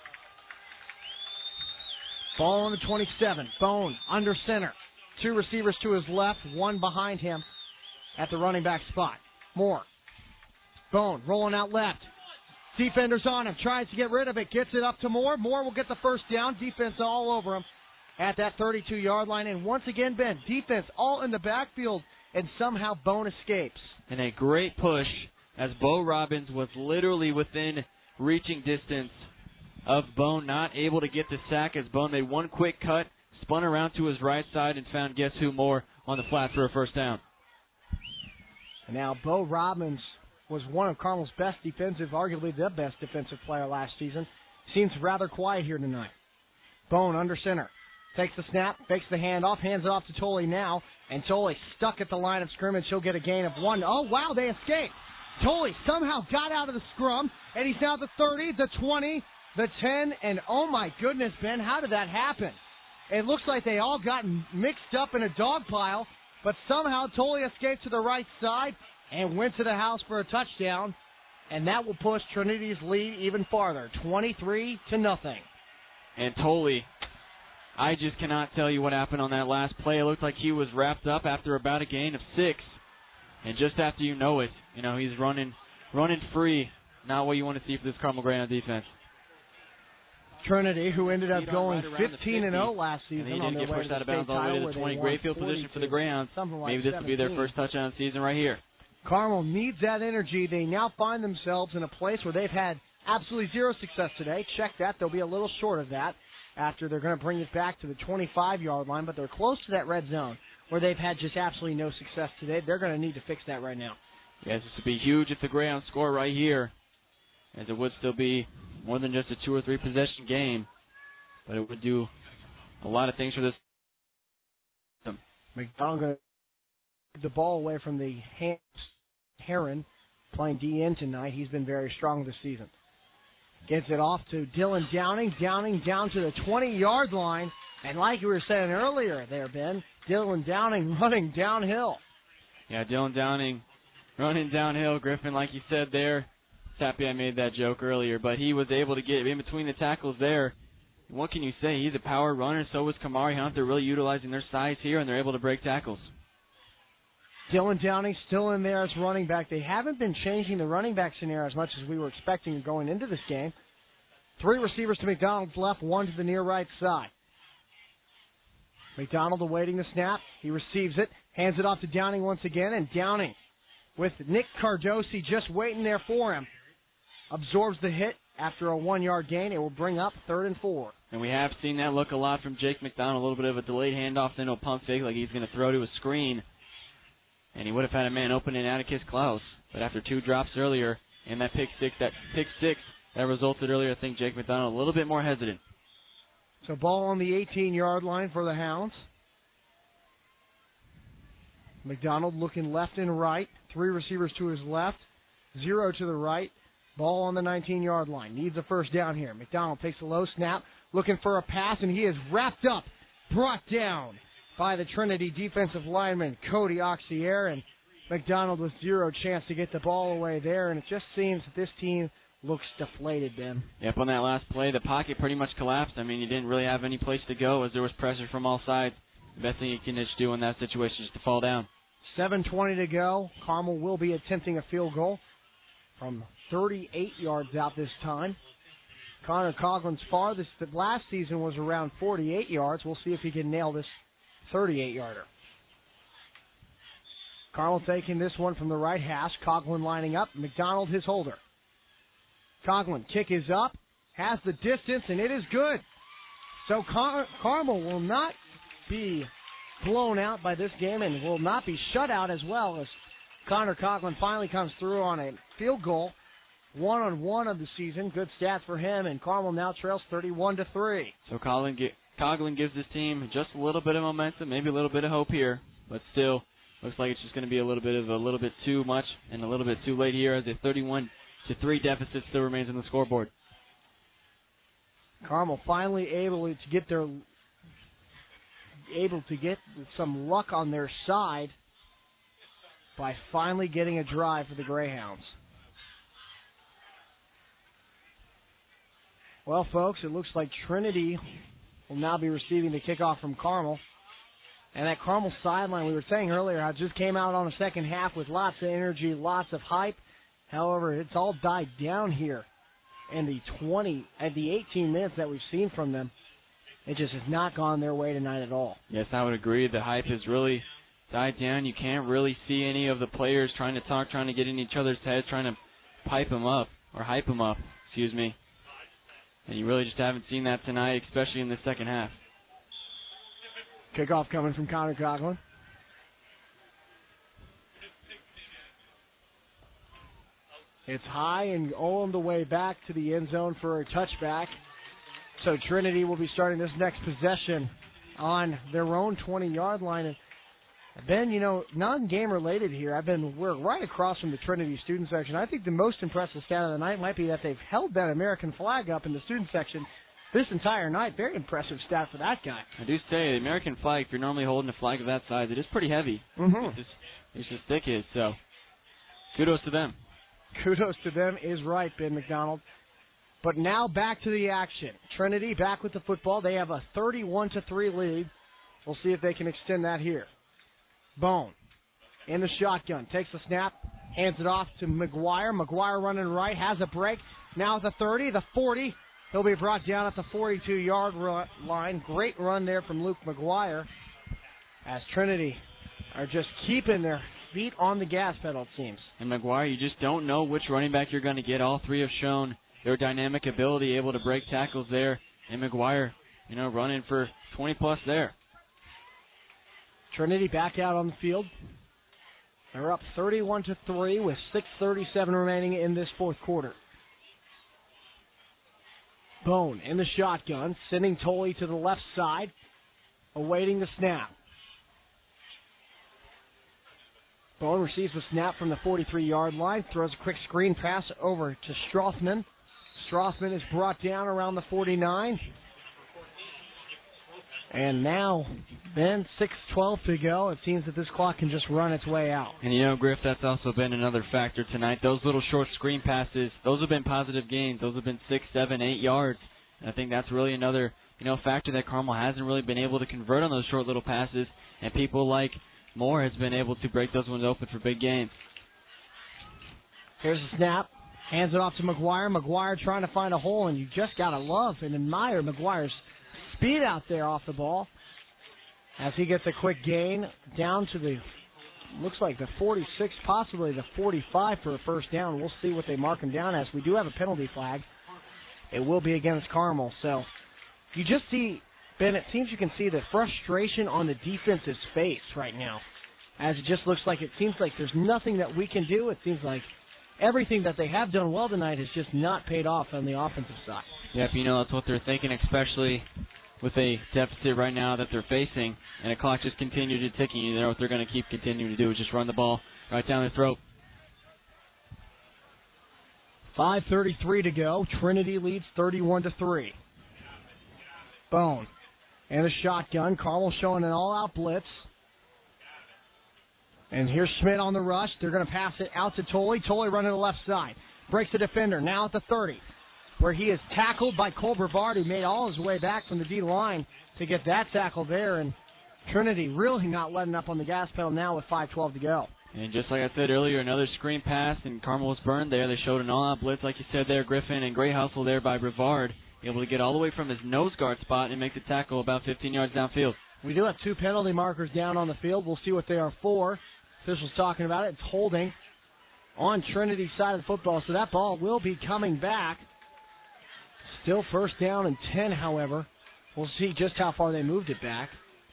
Ball on the twenty-seven. Bone under center. Two receivers to his left, one behind him at the running back spot. Moore. Bone rolling out left. Defenders on him. Tries to get rid of it. Gets it up to Moore. Moore will get the first down. Defense all over him at that thirty-two-yard line. And once again, Ben, defense all in the backfield, and somehow Bone escapes. And a great push as Bo Robbins was literally within reaching distance of Bone, not able to get the sack as Bone made one quick cut, spun around to his right side, and found guess who Moore on the flat for a first down. And now Bo Robbins was one of Carmel's best defensive, arguably the best defensive player last season. Seems rather quiet here tonight. Bone under center. Takes the snap, fakes the handoff, hands it off to Tolley now, and Tolley stuck at the line of scrimmage. He'll get a gain of one. Oh, wow, they escaped. Tolley somehow got out of the scrum, and he's now at the thirty, the twenty, the ten, and oh my goodness, Ben, how did that happen? It looks like they all got mixed up in a dog pile, but somehow Tolley escaped to the right side and went to the house for a touchdown, and that will push Trinity's lead even farther, twenty-three to nothing. And Tolley, I just cannot tell you what happened on that last play. It looked like he was wrapped up after about a gain of six. And just after you know it, you know, he's running running free. Not what you want to see for this Carmel Greyhound defense. Trinity, who ended up going right fifteen and oh last season. And he on didn't their get way pushed to out of bounds all the way to the twenty. Great field position for the Greyhounds. Like Maybe this will be their first touchdown of the season right here. Carmel needs that energy. They now find themselves in a place where they've had absolutely zero success today. Check that. They'll be a little short of that after they're going to bring it back to the twenty-five-yard line, but they're close to that red zone where they've had just absolutely no success today. They're going to need to fix that right now. Yes, this would be huge if the Greyhounds score right here, as it would still be more than just a two or three possession game, but it would do a lot of things for this. McDonald going to get the ball away from the hands. Heron playing D N tonight. He's been very strong this season. Gets it off to Dylan Downing. Downing down to the twenty-yard line. And like you were saying earlier there, Ben, Dylan Downing running downhill. Yeah, Dylan Downing running downhill. Griffin, like you said there, it's happy I made that joke earlier, but he was able to get in between the tackles there. What can you say? He's a power runner. So was Kamari Hunt. They're really utilizing their size here, and they're able to break tackles. Dylan Downing still in there as running back. They haven't been changing the running back scenario as much as we were expecting going into this game. Three receivers to McDonald's left, one to the near right side. McDonald awaiting the snap. He receives it, hands it off to Downing once again, and Downing, with Nick Cardosi just waiting there for him, absorbs the hit after a one-yard gain. It will bring up third and four. And we have seen that look a lot from Jake McDonald, a little bit of a delayed handoff, then a pump fake like he's going to throw to a screen. And he would have had a man open in Atticus Klaus. But after two drops earlier in that pick six, that pick six that resulted earlier, I think Jake McDonald a little bit more hesitant. So ball on the eighteen-yard line for the Hounds. McDonald looking left and right. Three receivers to his left, zero to the right. Ball on the nineteen-yard line. Needs a first down here. McDonald takes a low snap, looking for a pass, and he is wrapped up, brought down by the Trinity defensive lineman, Cody Oxier, and McDonald with zero chance to get the ball away there, and it just seems that this team looks deflated, Ben. Yep, on that last play, the pocket pretty much collapsed. I mean, you didn't really have any place to go as there was pressure from all sides. The best thing you can just do in that situation is to fall down. seven twenty to go. Carmel will be attempting a field goal from thirty-eight yards out this time. Connor Coughlin's farthest last season was around forty-eight yards. We'll see if he can nail this thirty-eight-yarder. Carmel taking this one from the right hash. Coughlin lining up. McDonald his holder. Coughlin, kick is up, has the distance, and it is good. So Car- Carmel will not be blown out by this game and will not be shut out as well as Connor Coughlin finally comes through on a field goal. One on one of the season. Good stats for him, and Carmel now trails thirty-one to three. So Coughlin, ge- Coughlin gives this team just a little bit of momentum, maybe a little bit of hope here, but still looks like it's just going to be a little bit of a little bit too much and a little bit too late here as a thirty-one to three deficit still remains on the scoreboard. Carmel finally able to get their able to get some luck on their side by finally getting a drive for the Greyhounds. Well, folks, it looks like Trinity will now be receiving the kickoff from Carmel. And that Carmel sideline, we were saying earlier, how it just came out on the second half with lots of energy, lots of hype. However, it's all died down here in the twenty, at the eighteen minutes that we've seen from them. It just has not gone their way tonight at all. Yes, I would agree. The hype has really died down. You can't really see any of the players trying to talk, trying to get in each other's heads, trying to pipe them up, or hype them up, excuse me. And you really just haven't seen that tonight, especially in the second half. Kickoff coming from Connor Coughlin. It's high and on the way back to the end zone for a touchback. So Trinity will be starting this next possession on their own twenty-yard line. And Ben, you know, non-game related here, I've been we're right across from the Trinity student section. I think the most impressive stat of the night might be that they've held that American flag up in the student section this entire night. Very impressive stat for that guy. I do say the American flag, if you're normally holding a flag of that size, it is pretty heavy. Mm-hmm. It's, just, it's just thick is, so kudos to them. Kudos to them is right, Ben McDonald. But now back to the action. Trinity back with the football. They have a thirty-one to three lead. We'll see if they can extend that here. Bone in the shotgun. Takes the snap. Hands it off to McGuire. McGuire running right. Has a break. Now at the thirty, the forty. He'll be brought down at the forty-two-yard line. Great run there from Luke McGuire as Trinity are just keeping their feet on the gas pedal, it seems. And McGuire, you just don't know which running back you're going to get. All three have shown their dynamic ability, able to break tackles there. And McGuire, you know, running for twenty-plus there. Trinity back out on the field. They're up thirty-one to three with six thirty-seven remaining in this fourth quarter. Bone in the shotgun, sending Tolley to the left side, awaiting the snap. Bone receives the snap from the forty-three-yard line, throws a quick screen pass over to Strothman. Strothman is brought down around the forty-nine. And now, Ben, six twelve to go. It seems that this clock can just run its way out. And you know, Griff, that's also been another factor tonight. Those little short screen passes, those have been positive gains. Those have been six, seven, eight yards. And I think that's really another, you know, factor that Carmel hasn't really been able to convert on those short little passes. And people like Moore has been able to break those ones open for big gains. Here's the snap. Hands it off to McGuire. McGuire trying to find a hole, and you just got to love and admire McGuire's speed out there off the ball as he gets a quick gain down to the, looks like the forty-six, possibly the forty-five for a first down. We'll see what they mark him down as. We do have a penalty flag. It will be against Carmel. So you just see, Ben, it seems you can see the frustration on the defense's face right now as it just looks like it seems like there's nothing that we can do. It seems like everything that they have done well tonight has just not paid off on the offensive side. Yep, you know, that's what they're thinking, especially with a deficit right now that they're facing, and the clock just continued to ticking. You know what they're going to keep continuing to do is just run the ball right down their throat. five thirty-three to go. Trinity leads thirty-one to three. Bone and a shotgun. Carmel showing an all-out blitz. And here's Schmidt on the rush. They're going to pass it out to Tolley. Tolley running to the left side. Breaks the defender. Now at the thirty, where he is tackled by Cole Brevard, who made all his way back from the D line to get that tackle there. And Trinity really not letting up on the gas pedal now with five twelve to go. And just like I said earlier, another screen pass, and Carmel was burned there. They showed an all-out blitz, like you said there, Griffin, and great hustle there by Brevard, able to get all the way from his nose guard spot and make the tackle about fifteen yards downfield. We do have two penalty markers down on the field. We'll see what they are for. Officials talking about it. It's holding on Trinity's side of the football, so that ball will be coming back. Still first down and ten, however. We'll see just how far they moved it back.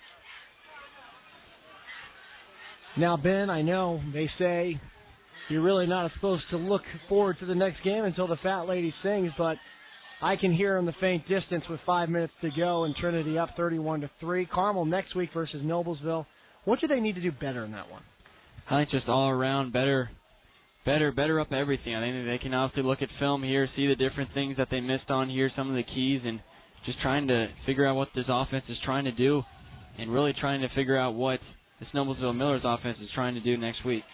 Now, Ben, I know they say you're really not supposed to look forward to the next game until the fat lady sings, but I can hear in the faint distance with five minutes to go and Trinity up thirty-one to three. Carmel next week versus Noblesville. What do they need to do better in that one? I think just all around better, better, better up everything. I think they can obviously look at film here, see the different things that they missed on here, some of the keys, and just trying to figure out what this offense is trying to do, and really trying to figure out what this Noblesville Millers offense is trying to do next week.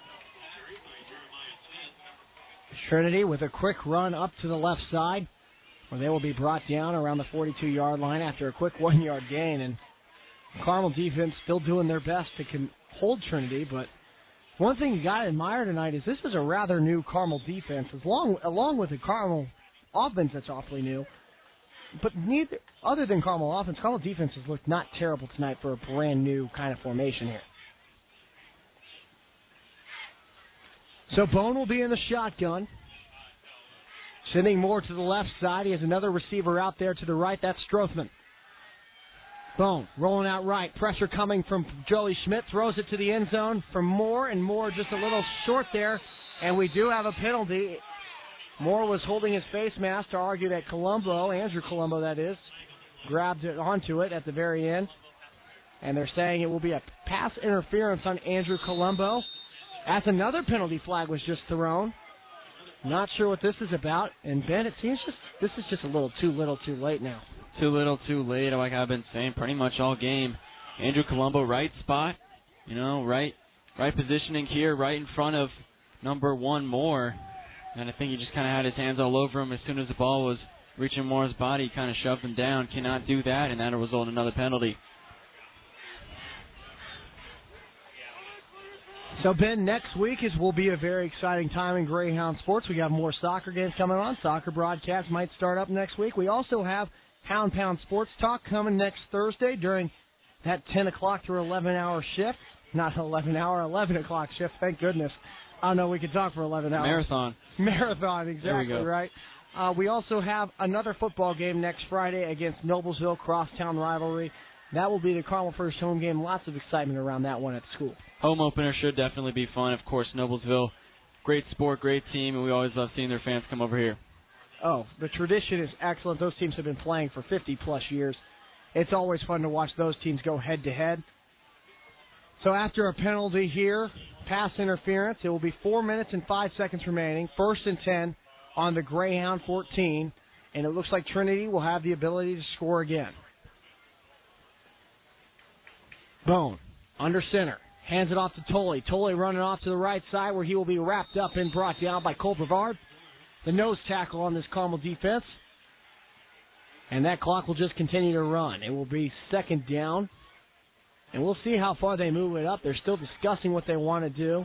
Trinity with a quick run up to the left side, where they will be brought down around the forty-two-yard line after a quick one-yard gain. And Carmel defense still doing their best to con- hold Trinity, but one thing you got to admire tonight is this is a rather new Carmel defense, along, along with the Carmel offense that's awfully new. But neither, other than Carmel offense, Carmel defense has looked not terrible tonight for a brand new kind of formation here. So Bone will be in the shotgun. Sending more to the left side. He has another receiver out there to the right. That's Strothman. Bone rolling out right. Pressure coming from Joey Schmidt. Throws it to the end zone for Moore, and Moore just a little short there. And we do have a penalty. Moore was holding his face mask to argue that Colombo, Andrew Colombo that is, grabbed it onto it at the very end. And they're saying it will be a pass interference on Andrew Colombo. As another penalty flag was just thrown. Not sure what this is about. And Ben, it seems just this is just a little too little too late now. Too little too late, like I've been saying pretty much all game. Andrew Colombo, right spot, you know, right right positioning here, right in front of number one Moore. And I think he just kind of had his hands all over him as soon as the ball was reaching Moore's body. He kind of shoved him down. Cannot do that, and that'll result in another penalty. So, Ben, next week is will be a very exciting time in Greyhound sports. We got more soccer games coming on. Soccer broadcasts might start up next week. We also have Pound Pound Sports Talk coming next Thursday during that ten o'clock through eleven hour shift. Not eleven hour, eleven o'clock shift, thank goodness. I know we could talk for eleven hours. Marathon. Marathon, exactly right. Uh, we also have another football game next Friday against Noblesville, crosstown rivalry. That will be the Carmel First home game. Lots of excitement around that one at school. Home opener should definitely be fun. Of course, Noblesville, great sport, great team, and we always love seeing their fans come over here. Oh, the tradition is excellent. Those teams have been playing for fifty-plus years. It's always fun to watch those teams go head-to-head. So after a penalty here, pass interference, it will be four minutes and five seconds remaining. First and ten on the Greyhound fourteen, and it looks like Trinity will have the ability to score again. Bone, under center, hands it off to Tolley. Tolley running off to the right side where he will be wrapped up and brought down by Cole Brevard. The nose tackle on this Carmel defense. And that clock will just continue to run. It will be second down. And we'll see how far they move it up. They're still discussing what they want to do.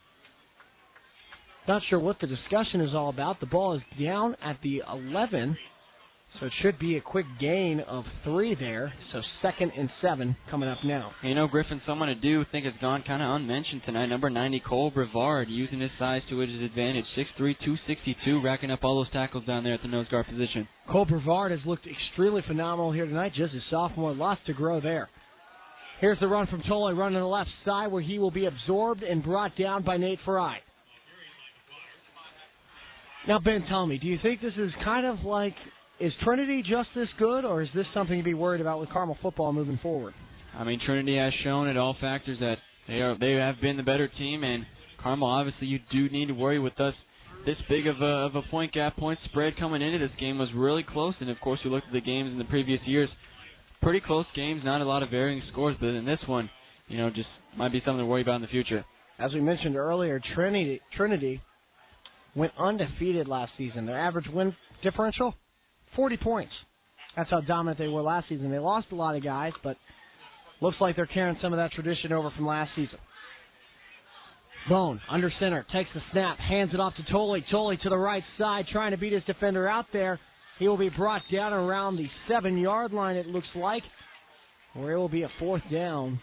Not sure what the discussion is all about. The ball is down at the eleven. So it should be a quick gain of three there. So second and seven coming up now. You know, Griffin, someone I do think has gone kind of unmentioned tonight. Number ninety, Cole Brevard, using his size to his advantage. six three, two sixty-two, racking up all those tackles down there at the nose guard position. Cole Brevard has looked extremely phenomenal here tonight. Just a sophomore. Lots to grow there. Here's the run from Tolley, running to the left side where he will be absorbed and brought down by Nate Fry. Now, Ben, tell me, do you think this is kind of like is Trinity just this good, or is this something to be worried about with Carmel football moving forward? I mean, Trinity has shown at all factors that they are they have been the better team, and Carmel, obviously, you do need to worry with us. This big of a, of a point gap, point spread coming into this game was really close, and of course, you looked at the games in the previous years, pretty close games, not a lot of varying scores, but in this one, you know, just might be something to worry about in the future. As we mentioned earlier, Trinity Trinity went undefeated last season. Their average win differential, forty points. That's how dominant they were last season. They lost a lot of guys, but looks like they're carrying some of that tradition over from last season. Bone, under center, takes the snap, hands it off to Tolley. Tolley to the right side, trying to beat his defender out there. He will be brought down around the seven-yard line, it looks like, where it will be a fourth down.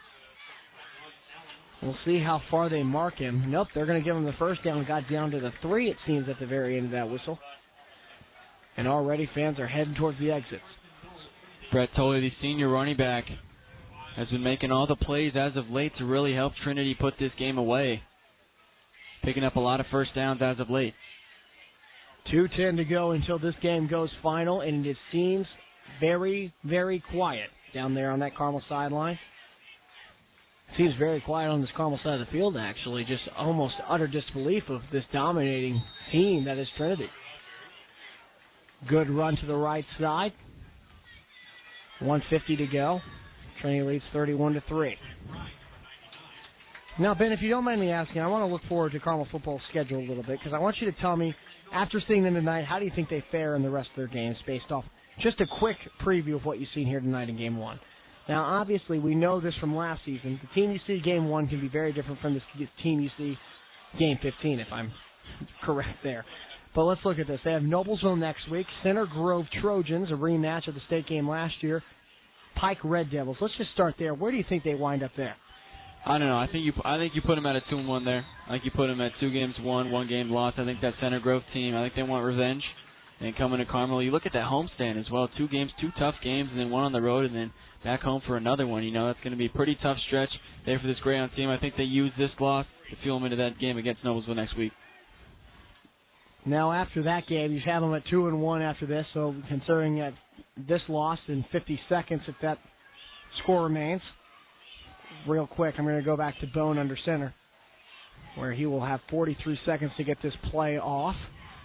We'll see how far they mark him. Nope, they're going to give him the first down. Got down to the three, it seems, at the very end of that whistle. And already fans are heading towards the exits. Brett Tolley, the senior running back, has been making all the plays as of late to really help Trinity put this game away. Picking up a lot of first downs as of late. two ten to go until this game goes final, and it seems very, very quiet down there on that Carmel sideline. Seems very quiet on this Carmel side of the field, actually. Just almost utter disbelief of this dominating team that is Trinity. Good run to the right side. one fifty to go. Trinity leads thirty-one to three. Now, Ben, if you don't mind me asking, I want to look forward to Carmel football's schedule a little bit, because I want you to tell me, after seeing them tonight, how do you think they fare in the rest of their games based off just a quick preview of what you've seen here tonight in Game one? Now, obviously, we know this from last season. The team you see Game one can be very different from the team you see Game fifteen, if I'm correct there. But let's look at this. They have Noblesville next week, Center Grove Trojans, a rematch of the state game last year, Pike Red Devils. Let's just start there. Where do you think they wind up there? I don't know. I think you I think you put them at a two and one there. I think you put them at two games won, one game lost. I think that Center Grove team, I think they want revenge. And coming to Carmel, you look at that homestand as well. Two games, two tough games, and then one on the road, and then back home for another one. You know, that's going to be a pretty tough stretch there for this Greyhound team. I think they use this loss to fuel them into that game against Noblesville next week. Now, after that game, you have them at two and one after this. So, considering that this loss in fifty seconds, if that score remains, real quick, I'm going to go back to Bone under center, where he will have forty-three seconds to get this play off.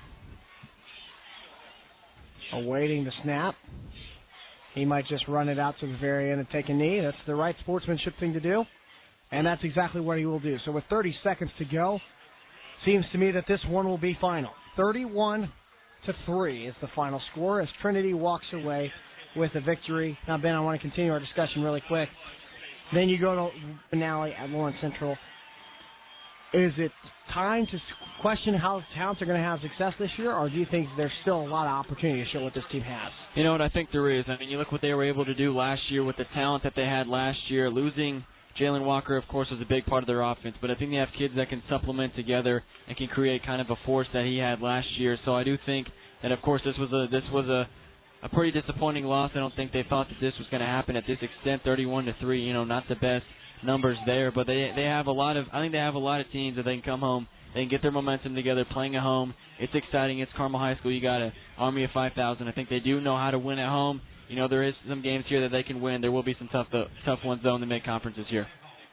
Awaiting the snap. He might just run it out to the very end and take a knee. That's the right sportsmanship thing to do, and that's exactly what he will do. So with thirty seconds to go, seems to me that this one will be final. thirty-one to three is the final score as Trinity walks away with a victory. Now, Ben, I want to continue our discussion really quick. Then you go to finale at Lawrence Central. Is it time to question how Towns are going to have success this year, or do you think there's still a lot of opportunity to show what this team has? You know what, I think there is. I mean, you look what they were able to do last year with the talent that they had last year. Losing Jalen Walker, of course, was a big part of their offense, but I think they have kids that can supplement together and can create kind of a force that he had last year. So I do think that, of course, this was a this was a, a pretty disappointing loss. I don't think they thought that this was going to happen at this extent, thirty-one to three. You know, not the best numbers there, but they they have a lot of I think they have a lot of teams that they can come home, they can get their momentum together, playing at home. It's exciting. It's Carmel High School. You got an army of five thousand. I think they do know how to win at home. You know, there is some games here that they can win. There will be some tough tough ones though in the mid-conference this year.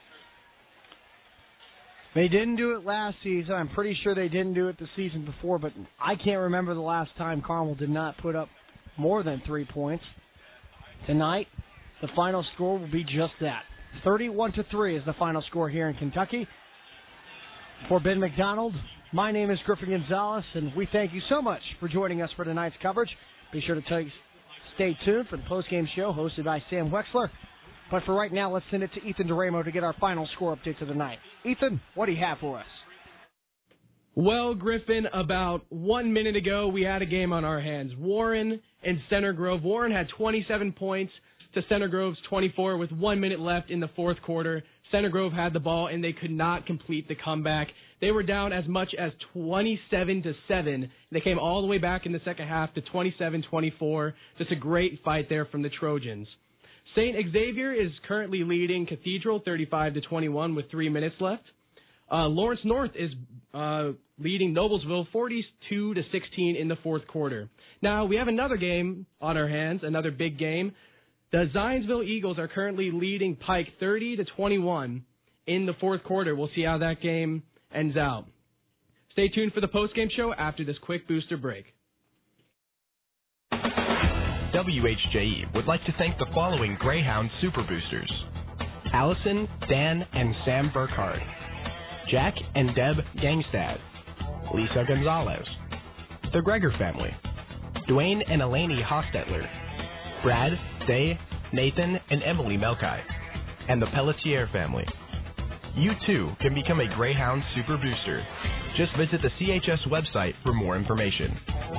They didn't do it last season. I'm pretty sure they didn't do it the season before, but I can't remember the last time Carmel did not put up more than three points. Tonight, the final score will be just that. thirty-one to three is the final score here in Kentucky. For Ben McDonald, my name is Griffin Gonzalez, and we thank you so much for joining us for tonight's coverage. Be sure to t- stay tuned for the postgame show hosted by Sam Wexler. But for right now, let's send it to Ethan DeRamo to get our final score updates of the night. Ethan, what do you have for us? Well, Griffin, about one minute ago, we had a game on our hands. Warren and Center Grove. Warren had twenty-seven points to Center Grove's twenty-four with one minute left in the fourth quarter. Center Grove had the ball, and they could not complete the comeback. They were down as much as twenty-seven to seven. They came all the way back in the second half to twenty-seven twenty-four. Just a great fight there from the Trojans. Saint Xavier is currently leading Cathedral thirty-five to twenty-one with three minutes left. Uh, Lawrence North is uh, leading Noblesville forty-two to sixteen in the fourth quarter. Now, we have another game on our hands, another big game. The Zionsville Eagles are currently leading Pike thirty to twenty-one in the fourth quarter. We'll see how that game ends out. Stay tuned for the postgame show after this quick booster break. W H J E would like to thank the following Greyhound Super Boosters: Allison, Dan, and Sam Burkhardt, Jack and Deb Gangstad, Lisa Gonzalez, the Greger family, Dwayne and Elaney Hostetler, Brad, Day, Nathan, and Emily Melkai, and the Pelletier family. You too can become a Greyhound Super Booster. Just visit the C H S website for more information.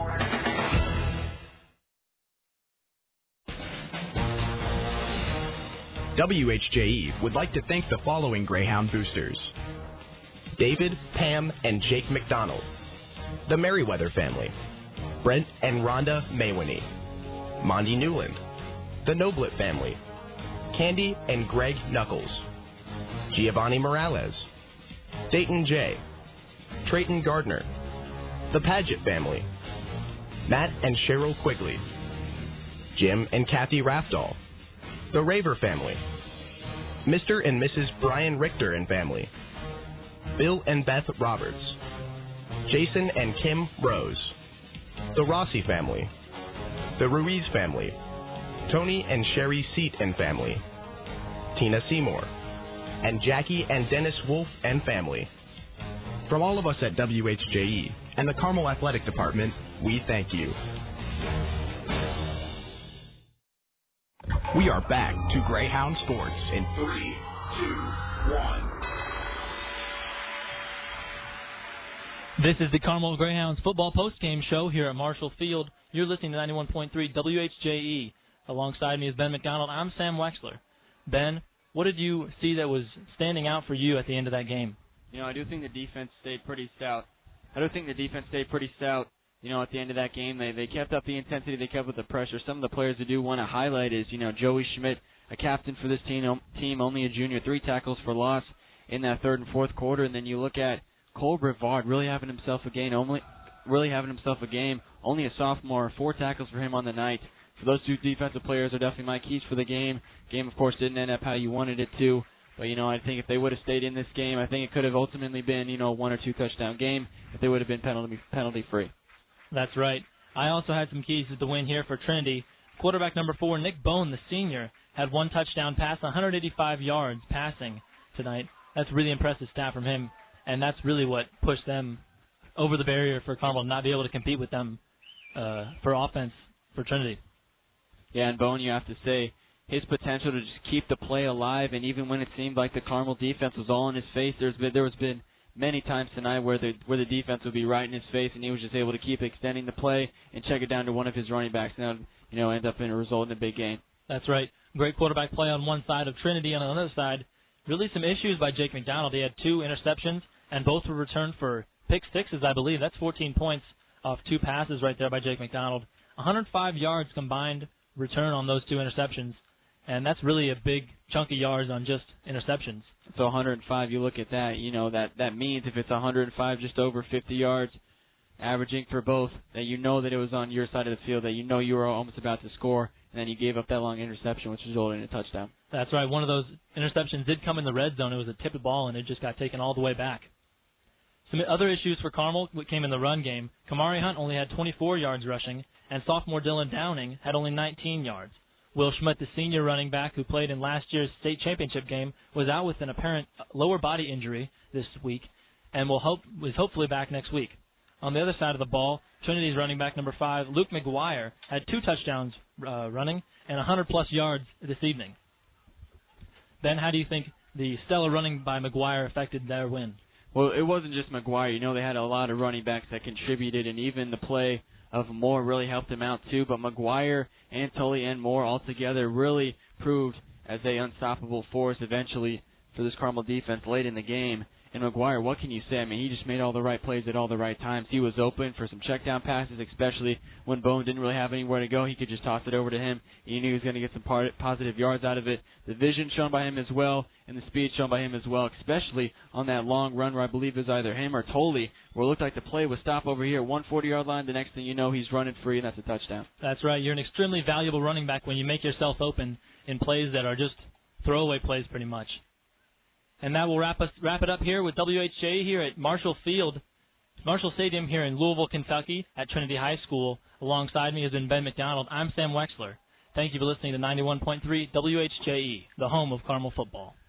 W H J E would like to thank the following Greyhound Boosters: David, Pam, and Jake McDonald, the Merriweather family, Brent and Rhonda Maywini, Mondi Newland, the Noblet family, Candy and Greg Knuckles, Giovanni Morales, Dayton J, Trayton Gardner, the Paget family, Matt and Cheryl Quigley, Jim and Kathy Rafdahl, the Raver family, Mister and Missus Brian Richter and family, Bill and Beth Roberts, Jason and Kim Rose, the Rossi family, the Ruiz family, Tony and Sherry Seat and family, Tina Seymour, and Jackie and Dennis Wolf and family. From all of us at W H J E and the Carmel Athletic Department, we thank you. We are back to Greyhound Sports in three, two, one. This is the Carmel Greyhounds football postgame show here at Marshall Field. You're listening to ninety-one point three W H J E. Alongside me is Ben McDonald. I'm Sam Wexler. Ben, what did you see that was standing out for you at the end of that game? You know, I do think the defense stayed pretty stout. I do think the defense stayed pretty stout. You know, at the end of that game, they they kept up the intensity, they kept up the pressure. Some of the players I do want to highlight is, you know, Joey Schmidt, a captain for this team, team, only a junior, three tackles for loss in that third and fourth quarter. And then you look at Cole Brevard really having himself a game, only really having himself a game, only a sophomore, four tackles for him on the night. So those two defensive players are definitely my keys for the game. Game, of course, didn't end up how you wanted it to. But, you know, I think if they would have stayed in this game, I think it could have ultimately been, you know, a one or two touchdown game if they would have been penalty penalty free. That's right. I also had some keys to the win here for Trinity. Quarterback number four, Nick Bone, the senior, had one touchdown pass, one hundred eighty-five yards passing tonight. That's really impressive stat from him, and that's really what pushed them over the barrier for Carmel to not be able to compete with them uh, for offense for Trinity. Yeah, and Bone, you have to say, his potential to just keep the play alive, and even when it seemed like the Carmel defense was all in his face, there's been there was been many times tonight where the where the defense would be right in his face, and he was just able to keep extending the play and check it down to one of his running backs, and that, you know, end up in a result in a big game. That's right. Great quarterback play on one side of Trinity, and on the other side, really some issues by Jake McDonald. He had two interceptions, and both were returned for pick sixes, I believe. That's fourteen points off two passes right there by Jake McDonald. one hundred five yards combined return on those two interceptions, and that's really a big chunk of yards on just interceptions. So one hundred five, you look at that, you know, that, that means if it's one hundred five, just over fifty yards, averaging for both, that you know that it was on your side of the field, that you know you were almost about to score, and then you gave up that long interception, which resulted in a touchdown. That's right. One of those interceptions did come in the red zone. It was a tipped ball, and it just got taken all the way back. Some other issues for Carmel came in the run game. Kamari Hunt only had twenty-four yards rushing, and sophomore Dylan Downing had only nineteen yards. Will Schmidt, the senior running back who played in last year's state championship game, was out with an apparent lower body injury this week and will hope is hopefully back next week. On the other side of the ball, Trinity's running back number five, Luke McGuire, had two touchdowns uh, running and one hundred plus yards this evening. Ben, how do you think the stellar running by McGuire affected their win? Well, it wasn't just McGuire. You know, they had a lot of running backs that contributed, and even the play of Moore really helped them out too. But McGuire and Tully and Moore all together really proved as a unstoppable force eventually for this Carmel defense late in the game. And McGuire, what can you say? I mean, he just made all the right plays at all the right times. He was open for some check down passes, especially when Bone didn't really have anywhere to go. He could just toss it over to him. He knew he was going to get some part, positive yards out of it. The vision shown by him as well, and the speed shown by him as well, especially on that long run where I believe it was either him or Tolley, where it looked like the play was stop over here at one forty-yard line. The next thing you know, he's running free, and that's a touchdown. That's right. You're an extremely valuable running back when you make yourself open in plays that are just throwaway plays pretty much. And that will wrap us wrap it up here with W H J here at Marshall Field, Marshall Stadium here in Louisville, Kentucky at Trinity High School. Alongside me has been Ben McDonald. I'm Sam Wexler. Thank you for listening to ninety-one point three W H J E, the home of Carmel football.